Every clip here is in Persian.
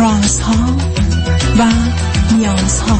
رازها و نیازها.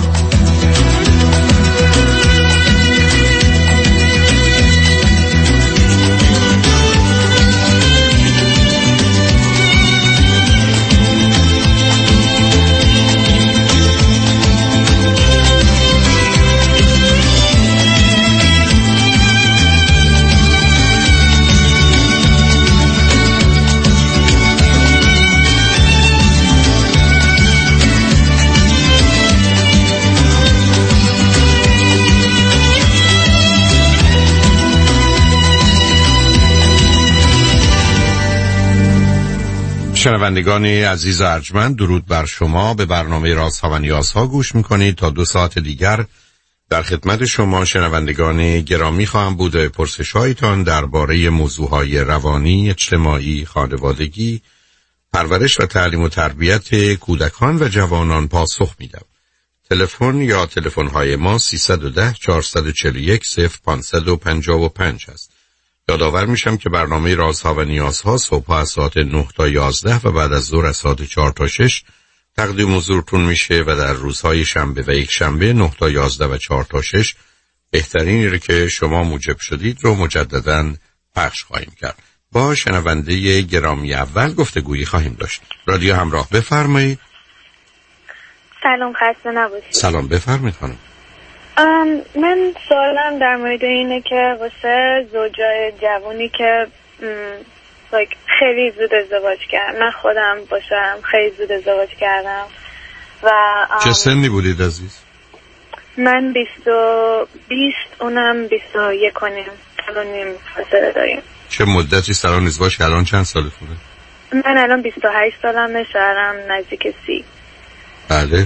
شنوندگان عزیز ارجمند، درود بر شما. به برنامه رازها و نیازها گوش میکنید. تا 2 ساعت دیگر در خدمت شما شنوندگان گرامی خواهم بود و پرسش‌هایتان درباره موضوعهای روانی، اجتماعی، خانوادگی، پرورش و تعلیم و تربیت کودکان و جوانان پاسخ میدم. تلفن یا تلفن‌های ما 310 441 0555 است. یادآور میشم که برنامه رازها و نیازها صبح از ساعت 9 تا 11 و بعد از ظهر از ساعت 4 تا 6 تقدیم حضورتون میشه و در روزهای شنبه و یک شنبه 9 تا 11 و 4 تا 6 بهترینی رو که شما موجب شدید رو مجدداً پخش خواهیم کرد. با شنونده گرامی اول گفتگویی خواهیم داشت. رادیو همراه، بفرمایید. سلام، خسته نباشید. سلام، بفرمایید خانم. من سوالم در مورد اینه که واسه زوجای جوانی که خیلی زود ازدواج کردم، من خودم باشم خیلی زود ازدواج کردم و چه سنی بودید عزیز؟ من 20 اونم 21 و نیم فاصله داریم. چه مدتی سالان ازدواج که الان چند سالتونه؟ من الان 28 سالمه، شهرم نزدیک 30. بله.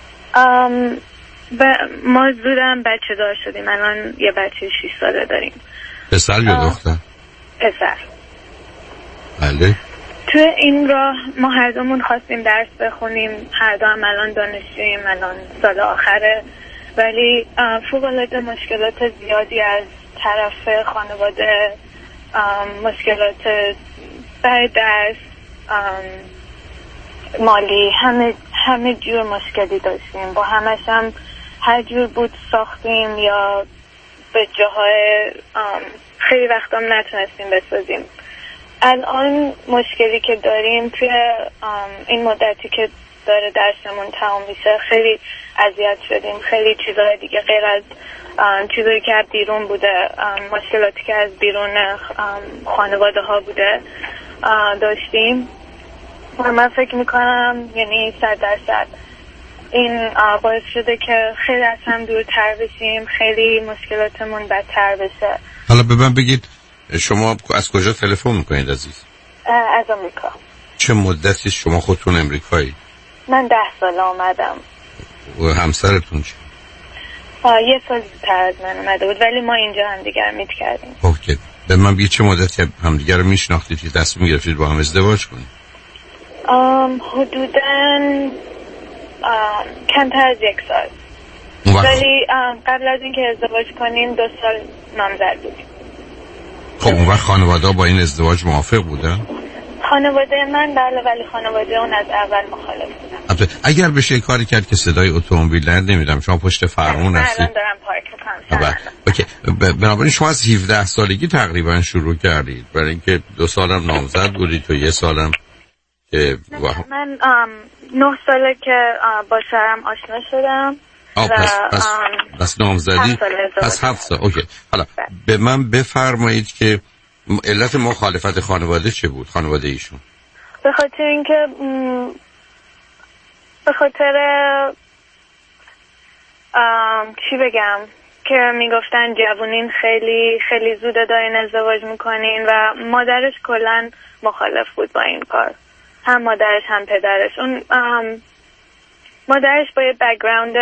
ما زودم بچه دار شدیم، الان یه بچه 6 ساله داریم. پسر یا دختر؟ پسر. بله. تو این راه ما هر دومون خواستیم درس بخونیم، هر دو هم الان دانشجوییم، الان سال آخره، ولی فوق‌العاده مشکلات زیادی از طرف خانواده، مشکلات برای درس، مالی، همه جور مشکلی داشتیم. با همش هم هر جور بود ساختیم یا به جاهای خیلی وقتا هم نتونستیم بسازیم. الان مشکلی که داریم توی این مدتی که داره درسمون تمام میشه، خیلی اذیت شدیم. خیلی چیزهای دیگه غیر از چیزایی که از بیرون بوده، مشکلاتی که از بیرون خانواده ها بوده داشتیم و من فکر میکنم یعنی 100% این باعث شده که خیلی از هم دورتر بشیم، خیلی مشکلاتمون بدتر بشه. حالا به من بگید شما از کجا تلفن میکنید عزیز؟ از آمریکا. چه مدتی شما خودتون امریکایی؟ من 10 سال آمدم. و همسرتون چه؟ 1 سال زودتر از من اومده بود، ولی ما اینجا هم دیگر میت کردیم. اوکی. به من بگید چه مدتی همدیگر رو میشناختید که تصمیم گرفتید با هم ازدواج کنید؟ حدوداً کمتر از 1 سال. ولی قبل از اینکه ازدواج کنیم 2 سال نامزد بودیم. خب اون وقت خانواده با این ازدواج موافق بودن؟ خانواده من بله، ولی خانواده اون از اول مخالف بودن. اگر بشه کاری کرد که صدای اتومبیل نمیدم، شما پشت فرمون هستید. الان دارم پارک میکنم. اوکی. بنابراین شما از 17 سالگی تقریبا شروع کردید، برای اینکه 2 سالم نامزد بودید و 1 سالم که من 9 ساله که با شوهرم آشنا شدم. پس نامزدی پس 7 سال. اوکی. حالا به من بفرمایید که علت مخالفت خانواده چه بود؟ خانواده ایشون به خاطر اینکه به خاطر چی بگم که میگفتن جوونین خیلی خیلی زود دارین ازدواج میکنین و مادرش کلن مخالف بود با این کار، هم مادرش هم پدرش. اون مادرش با یه بک‌گراند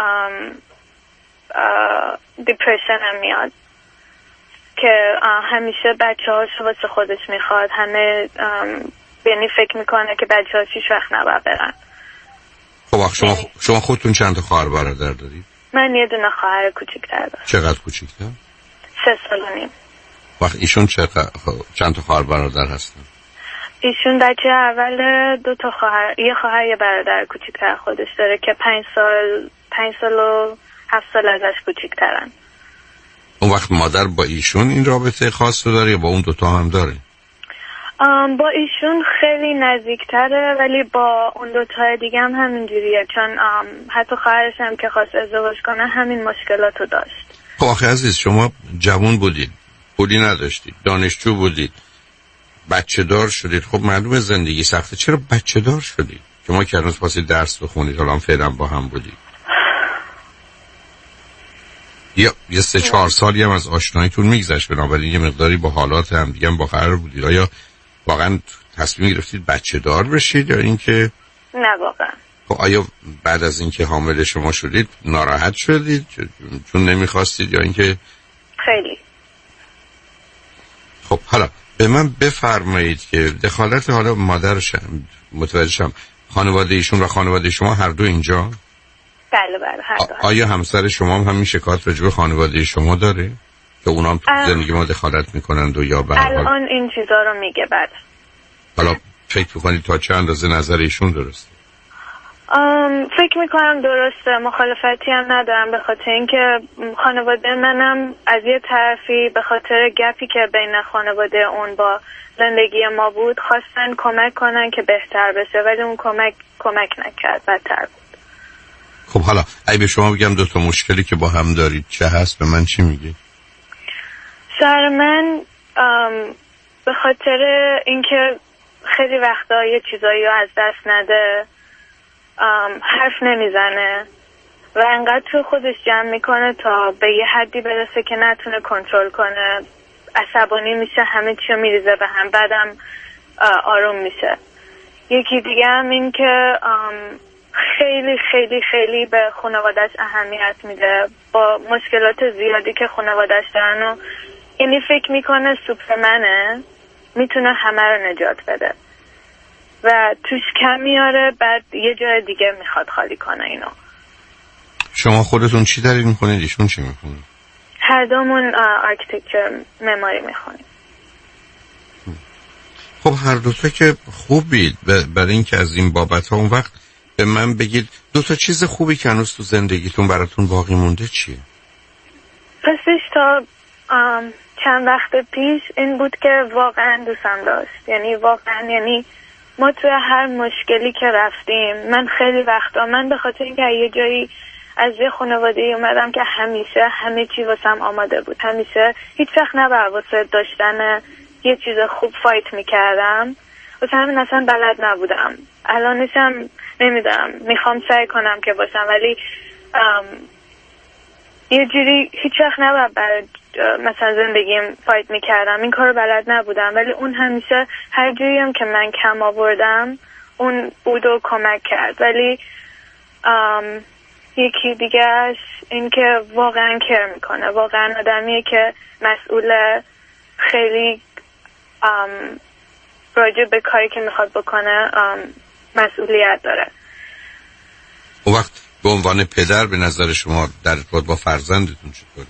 دیپرشن هم میاد که همیشه بچه هاشو واسه خودش میخواد، همه یعنی فکر میکنه که بچه هاش هیچ وقت نباید برن. خب شما خودتون چند تا خواهر برادر دارید؟ من یه دونه خواهر کوچیک‌تر دارم. چقدر کوچیک‌تر؟ 3 سال و نیم. وقت ایشون چند تا خواهر برادر هستن؟ ایشون بچه اول 2 تا خواهر، یه خواهر یه برادر کوچیک‌تر خودش داره که 5 سال و 7 سال ازش کوچیک‌ترن. اون وقت مادر با ایشون این رابطه خاص رو داره یا با اون 2 تا هم داره؟ با ایشون خیلی نزدیکتره ولی با اون 2 تا دیگه هم همینجوریه، چون حتی خواهرش هم که خواست ازدواج کنه همین مشکلاتو داشت. خب آخه عزیز شما جوان بودید، پولی نداشتید، دانشجو بودید، بچه دار شدید، خب معلومه زندگی سخته، چرا بچه دار شدید؟ شما که هنوز پاسی درس بخونید، حالا فعلا با هم بودید، یه 3-4 سالی هم از آشناییتون میگذشت، بنابراین یه مقداری با حالات هم دیگه هم با قرار بودید. آیا واقعا تصمیم گرفتید بچه دار بشید یا اینکه نه واقعا؟ خب آیا بعد از اینکه حامل شما شدید ناراحت شدید چون نمیخواستید یا اینکه خیلی؟ خب حالا به من بفرمایید که دخالت حالا مادرش متوجه شم، خانواده ایشون و خانواده شما هر دو اینجا؟ بله هر دو. آیا همسر شما هم همین شکایت راجع به خانواده شما داره که اونا هم تو زندگی ما دخالت میکنند و یا به هر حال الان این چیزا رو میگه؟ بعد حالا فکر میکنید تا چه اندازه نظر ایشون درسته؟ فکر میکنم درسته، مخالفتی هم ندارم، به خاطر اینکه خانواده منم از یه طرفی به خاطر گپی که بین خانواده اون با زندگی ما بود خواستن کمک کنن که بهتر بشه، ولی اون کمک نکرد، بدتر بود. خب حالا اگه به شما بگم 2 تا مشکلی که با هم دارید چه هست، به من چی میگی؟ شوهر من به خاطر اینکه خیلی وقتا یه چیزایی رو از دست نده حرف نمیزنه و انقدر تو خودش جمع میکنه تا به یه حدی برسه که نتونه کنترل کنه، عصبانی میشه، همه چی رو میریزه به هم، بعدم آروم میشه. یکی دیگه هم این که خیلی خیلی خیلی به خانواده‌اش اهمیت میده، با مشکلات زیادی که خانواده‌اش دارن و یعنی فکر میکنه سوپرمنه، میتونه همه رو نجات بده و توش کم میاره، بعد یه جای دیگه میخواد خالی کنه اینو. شما خودتون چی دارید میکنید؟ ایشون چی میکنه؟ هر دومون آرکیتکچر، معماری میخونیم. خب هر دوتا که خوبید، برای اینکه از این بابت ها اون وقت به من بگید 2 تا چیز خوبی که هنوز تو زندگیتون براتون باقی مونده چیه؟ پسش تا چند وقت پیش این بود که واقعا دوستم داشت، یعنی واقعا، یعنی ما توی هر مشکلی که رفتیم، من خیلی وقتا من به خاطر اینکه یه جایی از یه خانواده اومدم که همیشه همه چی واسم آماده بود، همیشه هیچ وقت نباید واسه داشتن یه چیز خوب فایت میکردم، واسه همین اصلا بلد نبودم. الانشم نمیدونم، میخوام سعی کنم که باشم، ولی یه جوری هیچ وقت نباید برای مثلا زندگیم فایت میکردم، این کارو بلد نبودم، ولی اون همیشه هر جوری هم که من کم آوردم اون بود و کمک کرد. ولی یکی دیگهش این که واقعا کر میکنه، واقعا آدمیه که مسئول، خیلی راجع به کاری که میخواد بکنه مسئولیت داره. اون وقت به عنوان پدر به نظر شما در ارتباط با فرزندتون چطوری؟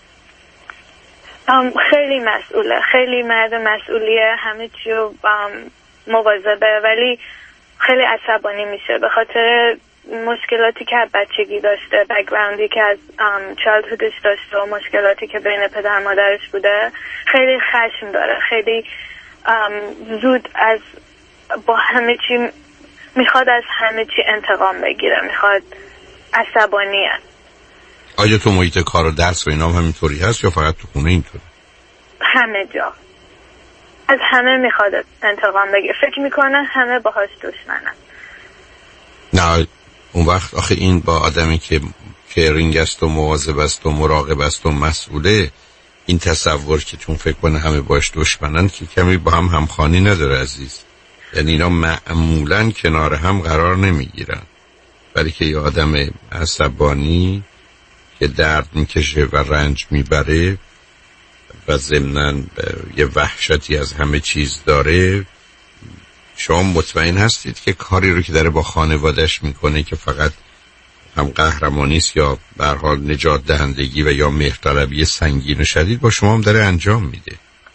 خیلی مسئوله، خیلی مرد مسئولیه، همه چی رو مواظبه، ولی خیلی عصبانی میشه به خاطر مشکلاتی که بچگی داشته، بک‌گراندی که از چایلدهودش داشته و مشکلاتی که بین پدر مادرش بوده. خیلی خشم داره، خیلی زود از با همه چی میخواد از همه چی انتقام بگیره، میخواد، عصبانیه. آیا تو محیط کار و درس و اینا هم همینطوری هست یا فقط تو خونه اینطوری؟ همه جا از همه میخواد انتقام بگیره، فکر میکنه همه باهاش دشمنن. نه اون وقت آخه این با آدمی که کیرینگ است و مواظب است و مراقب است و مسئوله، این تصور که چون فکر کنه همه باش دشمنن که کمی با هم همخوانی نداره عزیز. یعنی اینا معمولاً کنار هم قرار نمیگیرن، ولی که یه آدم عصبانی که درد میکشه و رنج میبره و ضمناً یه وحشتی از همه چیز داره، شما مطمئن هستید که کاری رو که داره با خانوادهش میکنه که فقط هم قهرمانی است یا به هر حال نجات دهندگی و یا مهرطلبی سنگین و شدید با شما هم داره انجام میده؟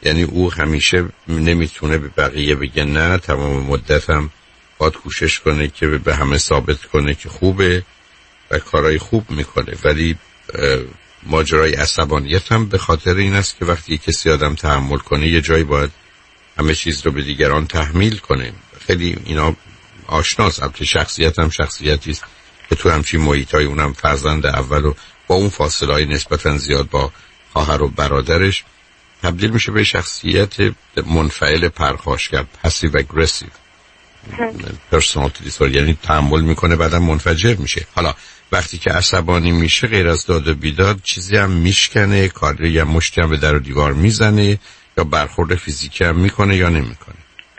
یعنی او همیشه نمیتونه به بقیه بگه نه، تمام مدت هم باید کوشش کنه که به همه ثابت کنه که خوبه و کارهای خوب میکنه. ولی ماجرای عصبانیت هم به خاطر این است که وقتی کسی آدم تحمل کنه یه جایی باید همه چیز رو به دیگران تحمیل کنه. خیلی اینا آشناست. البته شخصیت هم شخصیتی است که تو همچین محیطای، اونم فرزند اول و با اون فاصله نسبتا زیاد با خواهر و برادرش، تبدیل میشه به شخصیت منفعل پرخاشگر، پسیو اگریسیو پرسونالیتی دیسوردر، یعنی تحمل میکنه بعدا منفجر میشه. حالا وقتی که عصبانی میشه غیر از داد و بیداد چیزی هم میشکنه، کاری یا مشتی هم به در و دیوار میزنه یا برخورد فیزیکی هم میکنه یا نمیکنه؟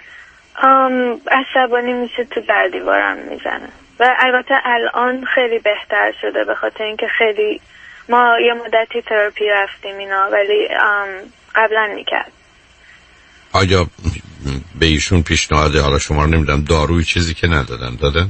عصبانی میشه تو در دیوارم میزنه و البته الان خیلی بهتر شده به خاطر اینکه خیلی ما یه مدتی تراپی رفتیم اینا، ولی قبلا میکرد. آیا به ایشون پیشنهاد، حالا شما رو نمیدونم، داروی چیزی که ندادن دادن؟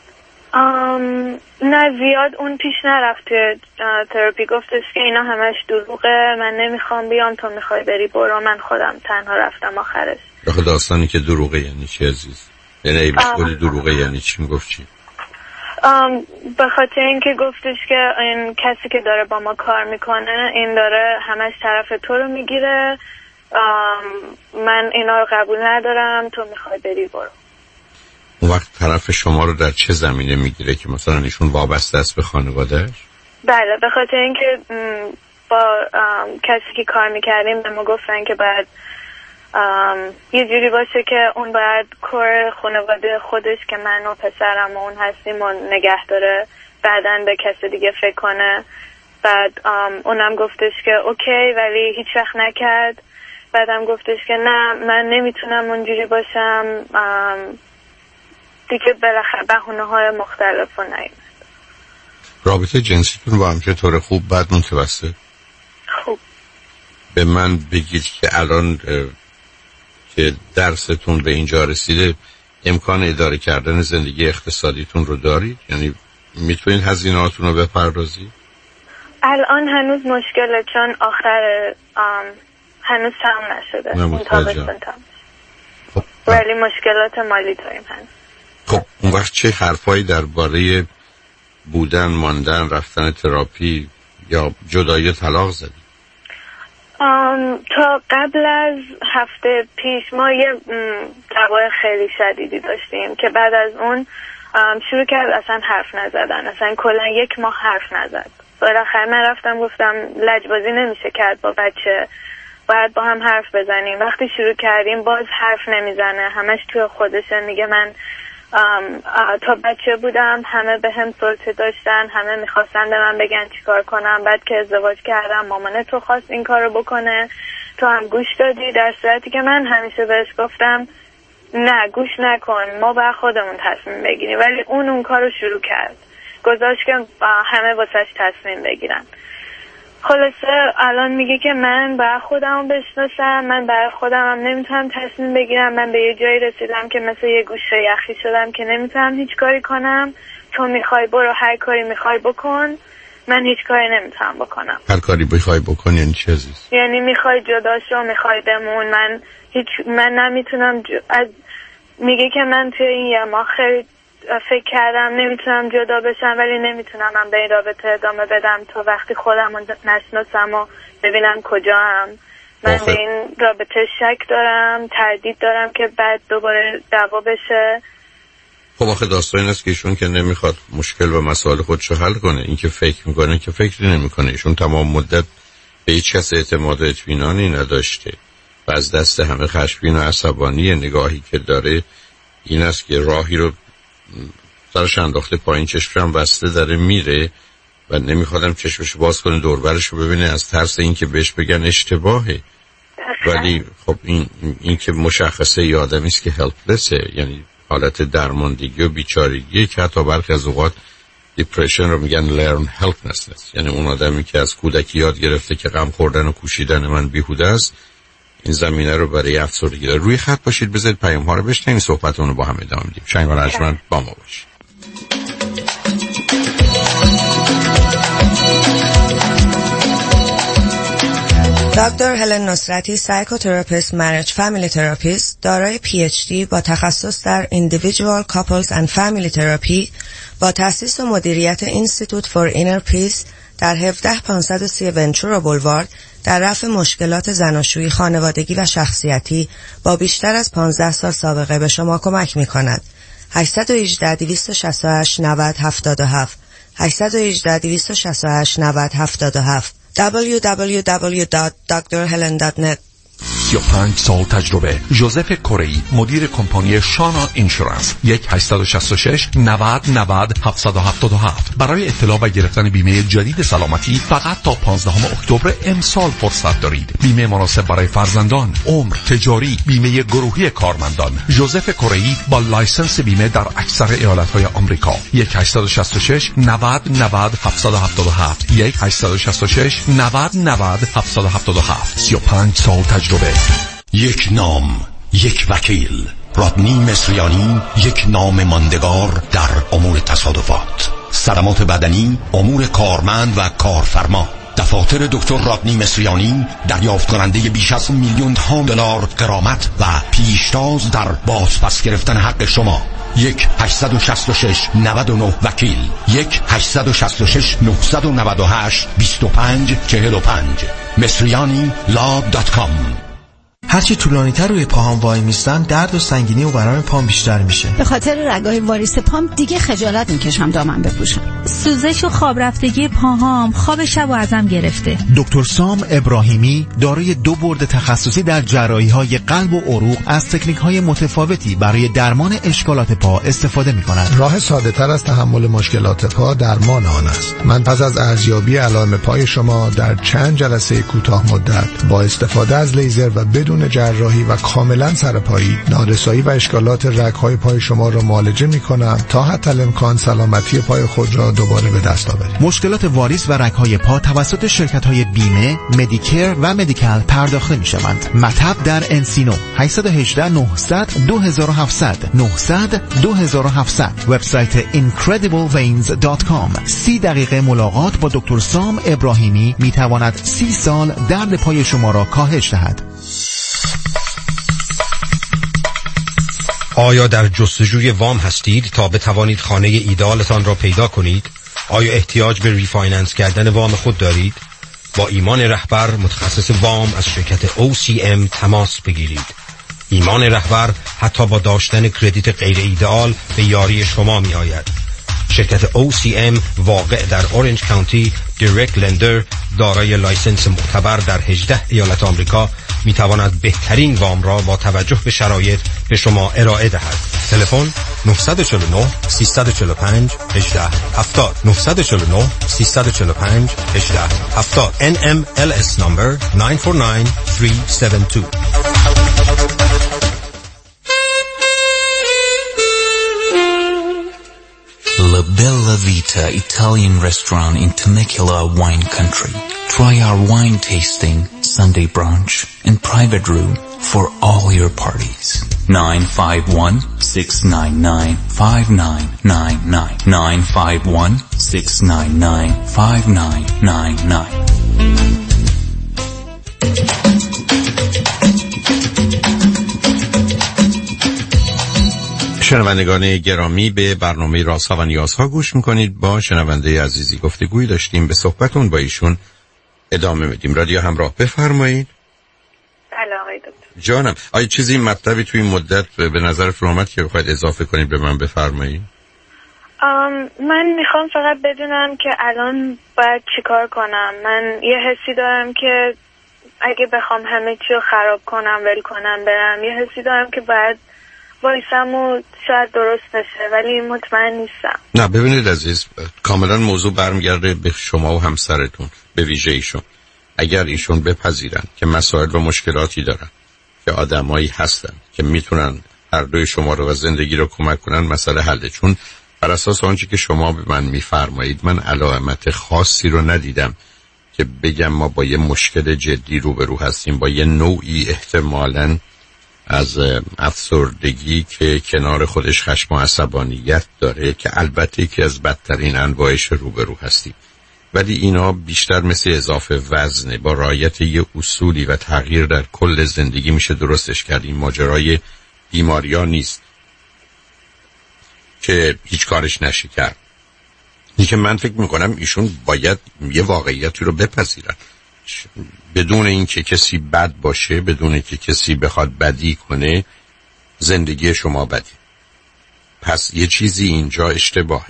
نه زیاد اون پیش نرفت توی تراپی. گفتش که اینا همش دروغه، من نمیخوام بیام، تو میخوای بری برو، من خودم تنها رفتم آخرش. آخه داستانی که دروغه یعنی چی عزیز؟ یعنی ای بسکولی دروغه یعنی چی؟ میگفت چی؟ به خاطر اینکه گفتش که این کسی که داره با ما کار میکنه این داره همش طرف تو رو میگیره، من اینا رو قبول ندارم، تو میخوای بری برو. اون وقت طرف شما رو در چه زمینه میگیره که مثلا ایشون وابسته است به خانوادهش؟ بله به خاطر اینکه با کسی که کار میکردیم به ما گفتن که باید یه جوری باشه که اون باید کار خانواده خودش که من و پسرم و اون هستیم و نگه داره، بعدن به کسی دیگه فکر کنه. بعد اونم گفتش که اوکی ولی هیچ وقت نکرد. بعدم گفتش که نه من نمیتونم اونجوری باشم، دیگه بالاخره بهونه‌های مختلف و نیست. رابطه جنسیتون با هم چطور؟ خوب بد متوسط؟ خوب. به من بگید که الان که درستون به اینجا رسیده امکان اداره کردن زندگی اقتصادیتون رو دارید؟ یعنی میتونید هزینه‌هاتون رو بپردازید؟ الان هنوز مشکله چون آخر هنوز تمام نشده. این تابستون تمام. خب ولی مشکلات مالی داریم هنوز. خب اون وقت چه حرفایی درباره بودن، ماندن، رفتن تراپی یا جدایی طلاق زدید؟ تا قبل از هفته پیش ما یه دعوای خیلی شدیدی داشتیم که بعد از اون شروع کرد اصلا حرف نزدن، اصلا کلا 1 ماه حرف نزد. بالاخره من رفتم گفتم لجبازی نمیشه کرد با بچه، باید با هم حرف بزنیم. وقتی شروع کردیم باز حرف نمیزنه، همش توی خودشه. میگه من تا بچه بودم همه به هم سلطه داشتن، همه میخواستن به من بگن چیکار کنم. بعد که ازدواج کردم مامانه تو خواست این کارو بکنه، تو هم گوش دادی، در صورتی که من همیشه بهش گفتم نه گوش نکن، ما با خودمون تصمیم بگیریم. ولی اون کارو شروع کرد، گذاشت که همه واسش تصمیم بگیرن. خلاصه الان میگه که من برای خودم بشناسم، من برای خودم هم نمیتونم تصمیم بگیرم. من به یه جایی رسیدم که مثل یه گوشه یخی شدم که نمیتونم هیچ کاری کنم. تو میخوای برو هر کاری میخوای بکن، من هیچ کاری نمیتونم بکنم. هر کاری بخوای بکن یعنی چه عزیز؟ یعنی میخوای جدا شو، میخوای بمون، من نمیتونم میگه که من توی این 1 ماه خیلی فکر کردم نمیتونم جدا بشم، ولی نمیتونم من به این رابطه ادامه بدم تا وقتی خودم رو نشناسم و ببینم کجا هم. من به این رابطه شک دارم، تردید دارم که بعد دوباره دعوا بشه. خب آخه داستان این است که ایشون که نمیخواد مشکل و مسائل خودشو حل کنه، این که فکر میکنه که فکری نمیکنه. ایشون تمام مدت به هیچ کس اعتماد و اطمینانی نداشته و از دست همه خشمگین و عصبانی. نگاهی که داره این است که راهی رو سرش انداخته پایین، چشمش هم بسته داره میره و نمیخوادم چشمش باز کنه دور برش رو ببینه از ترس این که بهش بگن اشتباهه. ولی خب این که مشخصه ی آدمی است که هلپلسه، یعنی حالت درماندگی و بیچارگی که حتی برخی از اوقات دیپرشن رو میگن learn helplessness، یعنی اون آدمی که از کودکی یاد گرفته که غم خوردن و کوشیدن من بیهوده است، این زمینه رو برای افسردگی داره. روی خط باشید، بذارید پیام ها رو بشنویم، صحبتون رو با هم ادامه میدیم. شنگان ارجمند با ما باشید. دکتر هلن نصرتی، سایکوتراپیست، مریج فامیلی تراپیست، دارای PhD با تخصص در Individual Couples and Family Therapy با تأسیس و مدیریت Institute for Inner Peace در 17530 ونچورا بولوارد در رفع مشکلات زناشویی، خانوادگی و شخصیتی با بیشتر از 15 سال سابقه به شما کمک می کند. 818 268 90 77 818 268 90 77 www.drhelen.net. 35 سال تجربه. ژوزف کره‌ای، مدیر کمپانی شانا اینشورنس. 1866 90 90 777. برای اطلاع و گرفتن بیمه جدید سلامتی فقط تا 15 اکتبر امسال فرصت دارید. بیمه مناسب برای فرزندان، عمر، تجاری، بیمه گروهی کارمندان. ژوزف کره‌ای با لایسنس بیمه در اکثر ایالت‌های آمریکا. 1866 90 90 777. 1866 90 90 777. 35 سال تجربه. یک نام، یک وکیل. رادنی مصریانی، یک نام ماندگار در امور تصادفات، صدمات بدنی، امور کارمند و کارفرما. دفاتر دکتر رادنی مصریانی دریافت کننده بیش از $1,000,000 غرامت و پیشتاز در بازپس گرفتن حق شما. 1-866 99 وکیل. 1-866 998 25 45. مصریانی.com. هرچی طولانی تر روی پاهام وای میستم درد و سنگینی و ورم پام بیشتر میشه. به خاطر رگای واریس پام دیگه خجالت میکشم دامن بپوشم. سوزش و خواب رفتگی پاهام خواب شب و ازم گرفته. دکتر سام ابراهیمی دارای 2 بورد تخصصی در جراحی‌های قلب و عروق از تکنیک‌های متفاوتی برای درمان اشکالات پا استفاده می‌کند. راه ساده‌تر از تحمل مشکلات پا درمان آن است. من پس از ارزیابی علائم پای شما در چند جلسه کوتاه مدت با استفاده از لیزر و بدون جراحی و کاملا سرپایی، نارسایی و اشکالات رگ‌های پای شما را معالجه می‌کنم تا حتی الامکان سلامتی پای خود را دوباره به دست آورید. مشکلات واریس و رگ‌های پا توسط شرکت‌های بیمه، مدیکر و مدیکال پرداخته می‌شوند. مطب در انسینو. 818 900 2700 900 2700. وبسایت incredibleveins.com. 30 دقیقه ملاقات با دکتر سام ابراهیمی می‌تواند 30 سال درد پای شما را کاهش دهد. آیا در جستجوی وام هستید تا بتوانید خانه ایدئالتان را پیدا کنید؟ آیا احتیاج به ریفایننس کردن وام خود دارید؟ با ایمان رهبر، متخصص وام از شرکت OCM تماس بگیرید. ایمان رهبر حتی با داشتن کردیت غیر ایدئال به یاری شما می آید. شرکت OCM واقع در اورنج کانتی، دایرکت لندر، دارای لایسنس معتبر در 18 ایالت آمریکا، می تواند بهترین وام را با توجه به شرایط به شما ارائه دهد. تلفن 949 345 1870 949 345 1870. NMLS number 949372. La Bella Vita Italian restaurant in Temecula wine country. Try our wine tasting, Sunday brunch, and private room for all your parties. 951-699-5999. 951-699-5999. شنوندگان گرامی، به برنامه رازها و نیازها گوش میکنید. با شنونده عزیزی گفتگویی داشتیم، به صحبتون با ایشون ادامه میدیم. رادیو همراه، بفرمایید. بله آقای دکتر. جانم، آیا چیزی مطلبی توی این مدت به نظرتون اومد که بخواید اضافه کنید به من بفرمایید؟ من میخوام فقط بدونم که الان باید چیکار کنم. من یه حسی دارم که اگه بخوام همه چی رو خراب کنم، ول کنم، برم، یه حسی دارم که باید وایسم و شاید درست بشه، ولی مطمئن نیستم. نه ببینید عزیز، کاملا موضوع برمیگرده به شما و همسرتون، به ویژه ایشون. اگر ایشون بپذیرن که مسائل و مشکلاتی دارن، که آدمایی هستن که میتونن هر دوی شما رو و زندگی رو کمک کنن، مسئله حله. چون بر اساس آنچه که شما به من میفرمایید، من علامت خاصی رو ندیدم که بگم ما با یه مشکل جدی روبرو هستیم، با یه نوعی احتمالاً از افسردگی که کنار خودش خشم و عصبانیت داره، که البته یکی از بدترین انواعش روبرو هستیم. ولی اینا بیشتر مثل اضافه وزنه. با رعایت یه اصولی و تغییر در کل زندگی میشه درستش کرد. این ماجرای بیماریا نیست که هیچ کارش نشه کرد. این که من فکر میکنم ایشون باید یه واقعیتی رو بپذیرن، بدون این که کسی بد باشه، بدون این که کسی بخواد بدی کنه. زندگی شما بدی، پس یه چیزی اینجا اشتباهه.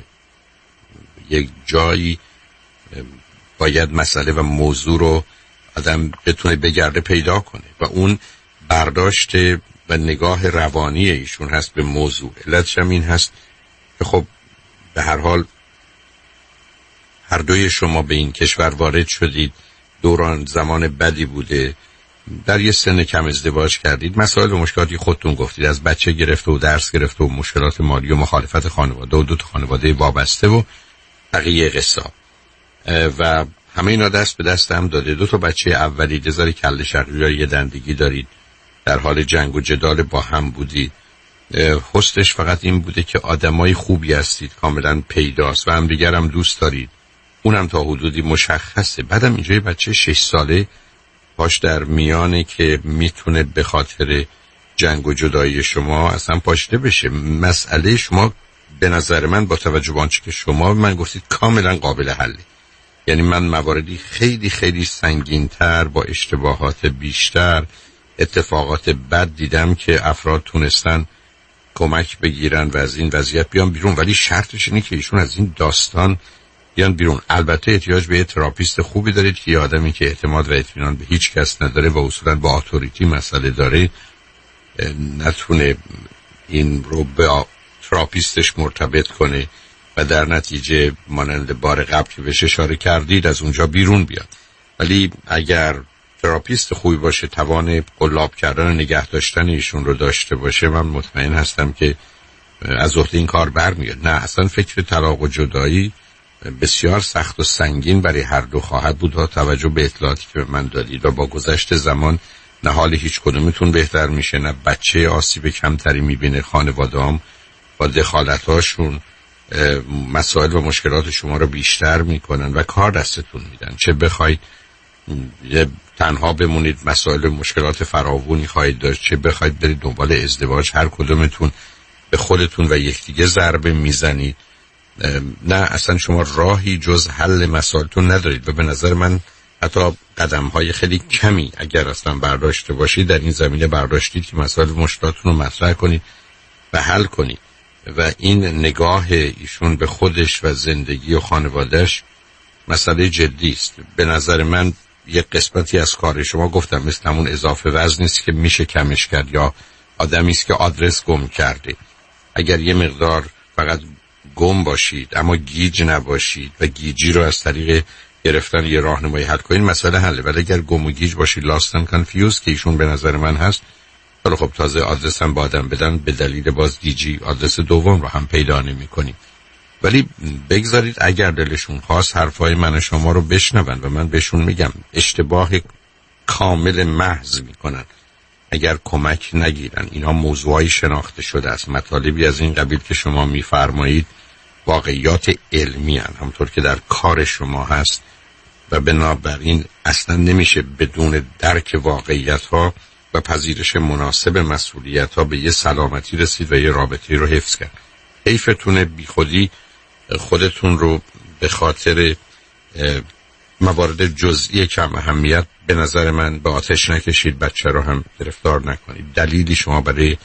یک جایی باید مسئله و موضوع رو آدم بتونه بگرده پیدا کنه و اون برداشت و نگاه روانی ایشون هست به موضوع. علتش هم این هست که خب به هر حال هر دوی شما به این کشور وارد شدید، دوران زمان بدی بوده، در یه سن کم ازدواج کردید، مسائل و مشکلاتی خودتون گفتید، از بچه گرفته و درس گرفته و مشکلات مالی و مخالفت خانواده و 2 تا خانواده وابسته و بقیه قصه و همه اینا دست به دست هم داده. 2 تا بچه اولی دزار کله شقیقی یه دندگی دارید، در حال جنگ و جدال با هم بودید. حسنش فقط این بوده که آدمای خوبی هستید، کاملا پیداست و هم دیگر هم دوست دارید، اونم تا حدودی مشخصه. بعدم اینجا یه بچه 6 ساله پاش در میانه که میتونه به خاطر جنگ و جدایی شما اصلا پاشته بشه. مسئله شما به نظر من با توجه به آنچه که شما من گفتید کاملا قابل حله. یعنی من مواردی خیلی خیلی سنگین‌تر با اشتباهات بیشتر، اتفاقات بد دیدم که افراد تونستن کمک بگیرن و از این وضعیت بیان بیرون، ولی شرطش اینه که ایشون از این داستان بیان بیرون. البته احتیاج به یه تراپیست خوبی دارید که یه آدمی که اعتماد و اطمینان به هیچ کس نداره و اصولا با اتوریتی مسئله داره نتونه این رو به تراپیستش مرتبط کنه و در نتیجه مانند بار قبل که بهش اشاره کردید از اونجا بیرون بیاد. ولی اگر تراپیست خوبی باشه، توان قلاب کردن و نگه داشتن ایشون رو داشته باشه، من مطمئن هستم که از عهده این کار برمیاد. نه اصلا فکر طلاق و جدایی بسیار سخت و سنگین برای هر دو خواهد بود با توجه به اطلاعاتی که به من دادید و با گذشت زمان نه حال هیچ کدومتون بهتر میشه، نه بچه آسیب کمتری میبینه، خانواده‌ام با دخالتاشون مسائل و مشکلات شما رو بیشتر میکنن و کار دستتون میدن. چه بخواید تنها بمونید مسائل و مشکلات فراوانی خواهید داشت، چه بخواید برید دنبال ازدواج، هر کدومتون به خودتون و یکدیگه ضربه میزنید. نه اصلا شما راهی جز حل مسائلتون ندارید و به نظر من حتی قدم‌های خیلی کمی اگر اصلا برداشته باشید در این زمینه برداشتید که مسائل مشکلاتتون رو مطرح کنید و حل کنید. و این نگاه ایشون به خودش و زندگی و خانوادهش مسئله جدی است. به نظر من یک قسمتی از کار شما گفتم مثل همون اضافه وزن نیست که میشه کمش کرد یا آدمی است که آدرس گم کرده. اگر یه مقدار فقط گم باشید اما گیج نباشید و گیجی رو از طریق گرفتن یه راهنمایی حل کنید مسئله حله. ولی اگر گم و گیج باشید لاستن کانفیوز که ایشون به نظر من هست، حالا خب تازه آدرس هم با آدم بدن به دلیل باز گیجی آدرس دوم رو هم پیدا نمی کنید. ولی بگذارید اگر دلشون خواست حرفای من شما رو بشنون و من بهشون میگم اشتباه کامل محض میکنن اگر کمک نگیرن. اینا موضوعی شناخته شده است، مطالبی از این قبیل که شما میفرمایید واقعیات علمی هستند همطور که در کار شما هست و بنابراین اصلا نمیشه بدون درک واقعیت ها و پذیرش مناسب مسئولیت ها به یه سلامتی رسید و یه رابطه رو حفظ کرد. حیفتونه بی خودی خودتون رو به خاطر موارد جزئی کم اهمیت به نظر من به آتش نکشید، بچه رو هم گرفتار نکنید. دلیلی شما برای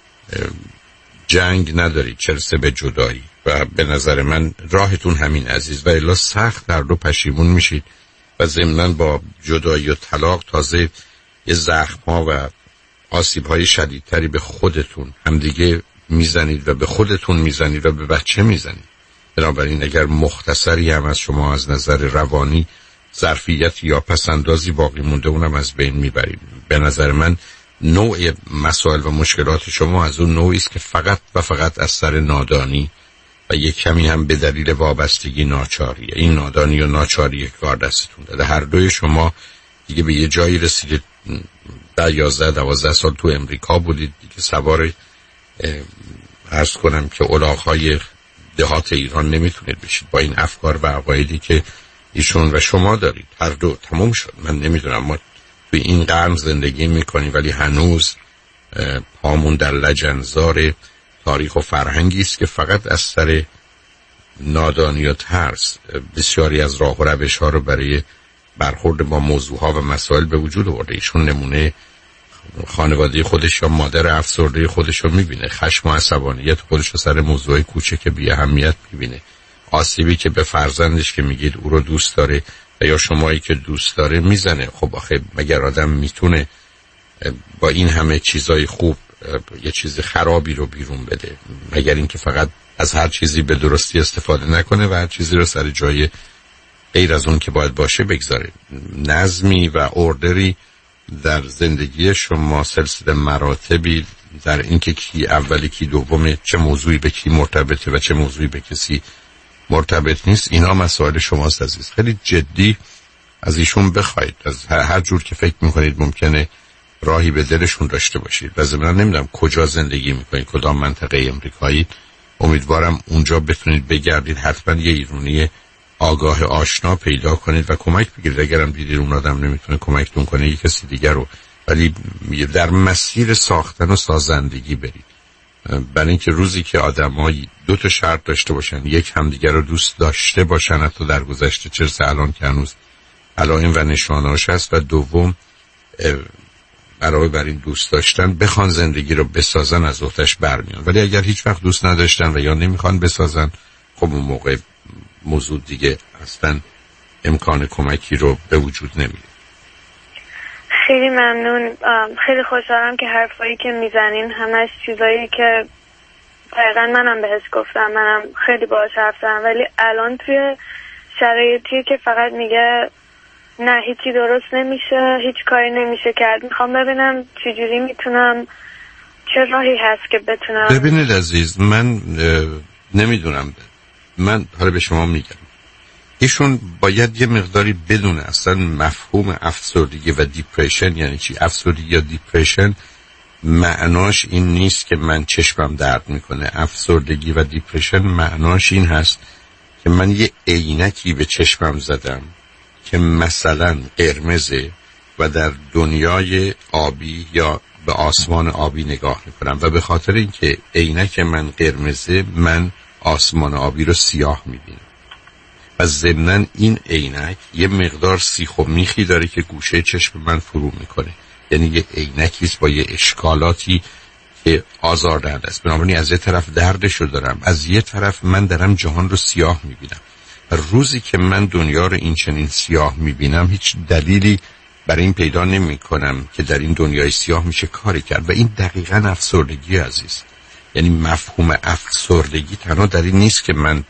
جنگ ندارید چه رسه به جدایی و به نظر من راهتون همین عزیز و الا سخت در دو پشیمون میشید و ضمناً با جدایی و طلاق تازه یه زخم ها و آسیب های شدیدتری به خودتون همدیگه میزنید و به خودتون میزنید و به بچه میزنید. بنابراین اگر مختصری هم از شما از نظر روانی ظرفیت یا پسندازی باقی مونده اونم از بین میبرید. به نظر من نوع مسائل و مشکلات شما از اون نوعی است که فقط و فقط از سر نادانی و یک کمی هم به دلیل وابستگی ناچاریه. این نادانی و ناچاری کار دستتون داده. هر دوی شما دیگه به یه جایی رسیدید، در 11-12 سال تو امریکا بودید دیگه، سوار عرض کنم که الاغ‌های دهات ایران نمیتونید بشید با این افکار و عقایدی که ایشون و شما دارید، هر دو تموم شد. من نمیدونم، ما توی این قرن زندگی میکنیم ولی هنوز پامون در لجنزار تاریخ و فرهنگی است که فقط از سر نادانی و ترس بسیاری از راه و روش ها رو برای برخورد با موضوع ها و مسائل به وجود آورده. ایشون نمونه خانواده خودش یا مادر افسرده خودش رو میبینه، خشم و عصبانیت خودش رو سر موضوع کوچک بی اهمیت میبینه، آسیبی که به فرزندش که میگید او رو دوست داره و یا شمایی که دوست داره میزنه. خب آخه مگر آدم میتونه با این همه چیزای خوب یه چیز خرابی رو بیرون بده؟ مگر اینکه فقط از هر چیزی به درستی استفاده نکنه و هر چیزی رو سر جای غیر از اون که باید باشه بگذاره. نظمی و اوردری در زندگی شما، سلسله مراتبی در اینکه کی اولی کی دومه، چه موضوعی به کی مرتبطه و چه موضوعی به کسی مرتبط نیست، اینا مسائل شماست عزیز. خیلی جدی از ایشون بخواید، از هر جور که فکر میکنید ممکنه راهی به دلشون داشته باشید. و ضمن نمیدونم کجا زندگی میکنید، کدام منطقه امریکایی، امیدوارم اونجا بتونید بگردید، حتما یه ایرانی آگاه آشنا پیدا کنید و کمک بگیرید. اگرم دیدید اون آدم نمیتونه کمکتون کنه، یک کسی دیگر رو، ولی در مسیر ساختن و سازندگی برید. برای اینکه روزی که آدم‌ها دو تا شرط داشته باشن، یک همدیگر رو دوست داشته باشن، حتی در گذشته، چه الان که هنوز علائم و نشانه‌اش هست، و دوم علاوه بر این دوست داشتن بخوان زندگی رو بسازن، از عهده‌اش برمیان. ولی اگر هیچ وقت دوست نداشتن و یا نمیخوان بسازن، خب اون موقع موضوع دیگه اصلا امکان کمکی رو به وجود نمیده. خیلی ممنون. خیلی خوشحالم که حرفایی که میزنین همش چیزایی که دقیقا منم بهش گفتم، منم خیلی باهاش حرف زدم، ولی الان توی شرایطی که فقط میگه نه هیچی درست نمیشه، هیچ کاری نمیشه کرد. میخوام ببینم چجوری میتونم، چه راهی هست که بتونم. ببینید عزیز، من نمیدونم، من حالا به شما میگم ایشون باید یه مقداری بدونه اصلا مفهوم افسردگی و دیپریشن یعنی چی. افسردگی یا دیپریشن معناش این نیست که من چشمم درد میکنه. افسردگی و دیپریشن معناش این هست که من یه عینکی به چشمم زدم که مثلا قرمزه و در دنیای آبی یا به آسمان آبی نگاه میکنم و به خاطر اینکه عینک من قرمزه، من آسمان آبی رو سیاه میبینم. و ضمناً این عینک یه مقدار سیخ و میخی داره که گوشه چشم من فرو میکنه، یعنی یه عینکیست با یه اشکالاتی که آزاردهنده است. بنابراین از یه طرف دردشو دارم، از یه طرف من دارم جهان رو سیاه میبینم. و روزی که من دنیا رو این چنین سیاه میبینم، هیچ دلیلی برای این پیدا نمی کنم که در این دنیای سیاه میشه کاری کرد. و این دقیقاً افسردگی عزیز. یعنی مفهوم افسردگی تنها در این نیست که من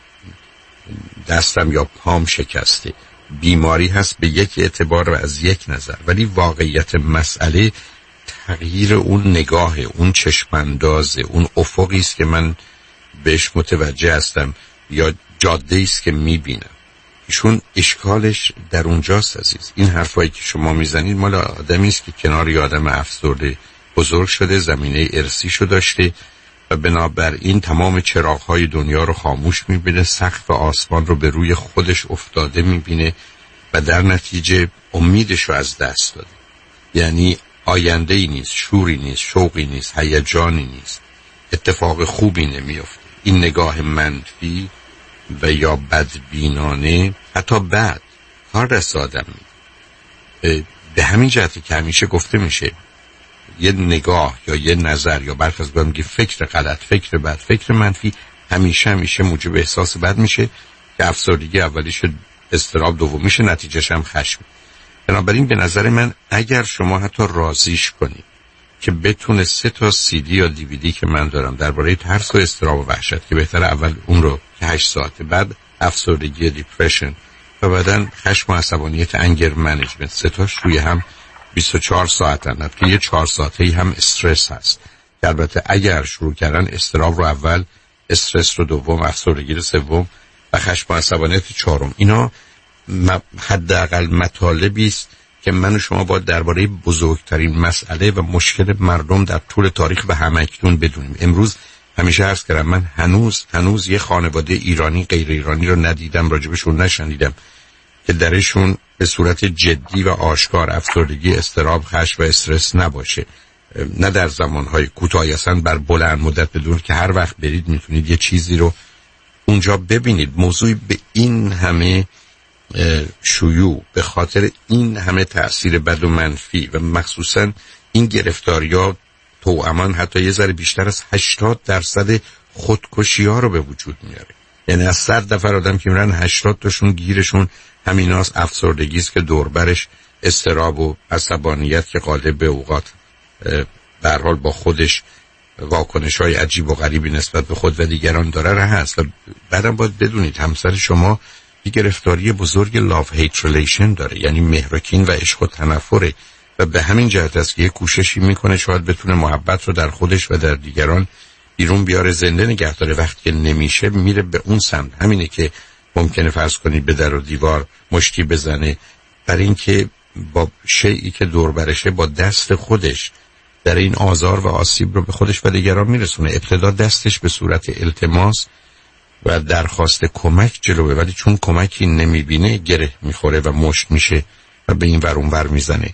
دستم یا پام شکسته، بیماری هست به یک اعتبار و از یک نظر، ولی واقعیت مسئله تغییر اون نگاه، اون چشمانداز، اون افقی است که من بهش متوجه هستم یا جاده است که میبینم. ایشون اشکالش در اونجاست عزیز. این حرفایی که شما میزنید مال آدمی است که کنار یه آدم افسرده بزرگ شده، زمینه ارثیشو داشته و بنابراین تمام چراغ‌های دنیا رو خاموش می‌بینه، سقف آسمان رو به روی خودش افتاده می‌بینه و در نتیجه امیدش رو از دست داده. یعنی آینده‌ای نیست، شوری نیست، شوقی نیست، هیجانی نیست، اتفاق خوبی نمی‌افته. این نگاه منفی و یا بدبینانه، حتی بد، کار دست آدم می‌ده. به همین جهتی که همیشه گفته میشه یه نگاه یا یه نظر یا برخی از میگه فکر غلط، فکر بد، فکر منفی همیشه موجب احساس بد میشه که افسردگی اولیش اضطراب، دومیش نتیجهش هم خشم. بنابراین به نظر من اگر شما حتی راضیش کنید که بتونه 3 تا CD یا DVD که من دارم درباره ترس و اضطراب و وحشت، که بهتره اول اون رو که 8 ساعته، بعد افسردگی دیپرشن و بعداً خشم و عصبانیت انگر منیجمنت، 3 تاش روی هم 24 ساعتن که یه 4 ساعته‌ای هم استرس هست که البته اگر شروع کردن اضطراب رو اول، استرس رو دوم، افسردگی رو سوم و خشم و عصبانیت چهارم، اینا حداقل مطالبی است که من و شما باید درباره بزرگترین مسئله و مشکل مردم در طول تاریخ و همکنون بدونیم. امروز همیشه عرض کردم من هنوز یه خانواده ایرانی غیر ایرانی رو ندیدم، راجبشون نشنیدم که درشون به صورت جدی و آشکار افسردگی، اضطراب، خشم و استرس نباشه، نه در زمانهای کوتاهی، اصلا بر بلند مدت، بدون که هر وقت برید میتونید یه چیزی رو اونجا ببینید. موضوعی به این همه شیوع، به خاطر این همه تأثیر بد و منفی و مخصوصا این گرفتاری‌ها توأمان حتی یه ذره بیشتر از 80% خودکشی ها رو به وجود میاره. یعنی از 100 نفر آدم که میرن 80 تاشون گیرشون همیناست، افسردگی است که دوربرش اضطراب و عصبانیت که غالب به اوقات به هر حال با خودش واکنش‌های عجیب و غریبی نسبت به خود و دیگران داره را هست. و بعدم باید بدونید همسر شما یه گرفتاری بزرگ لاف هیت ریلیشن داره، یعنی مهر و کین و عشق و تنفره، و به همین جهت است که یه کوششی میکنه شاید بتونه محبت رو در خودش و در دیگران بیرون بیاره، زنده نگه داره. وقتی که نمیشه میره به اون سمت. همینه که ممکنه فرض کنید به در و دیوار مشتی بزنه، برای اینکه با شیئی که دور برشه با دست خودش در این آزار و آسیب رو به خودش و دیگران میرسونه. ابتدا دستش به صورت التماس و درخواست کمک جلوه، ولی چون کمکی نمیبینه گره میخوره و مشت میشه و به این ور اون ور میزنه.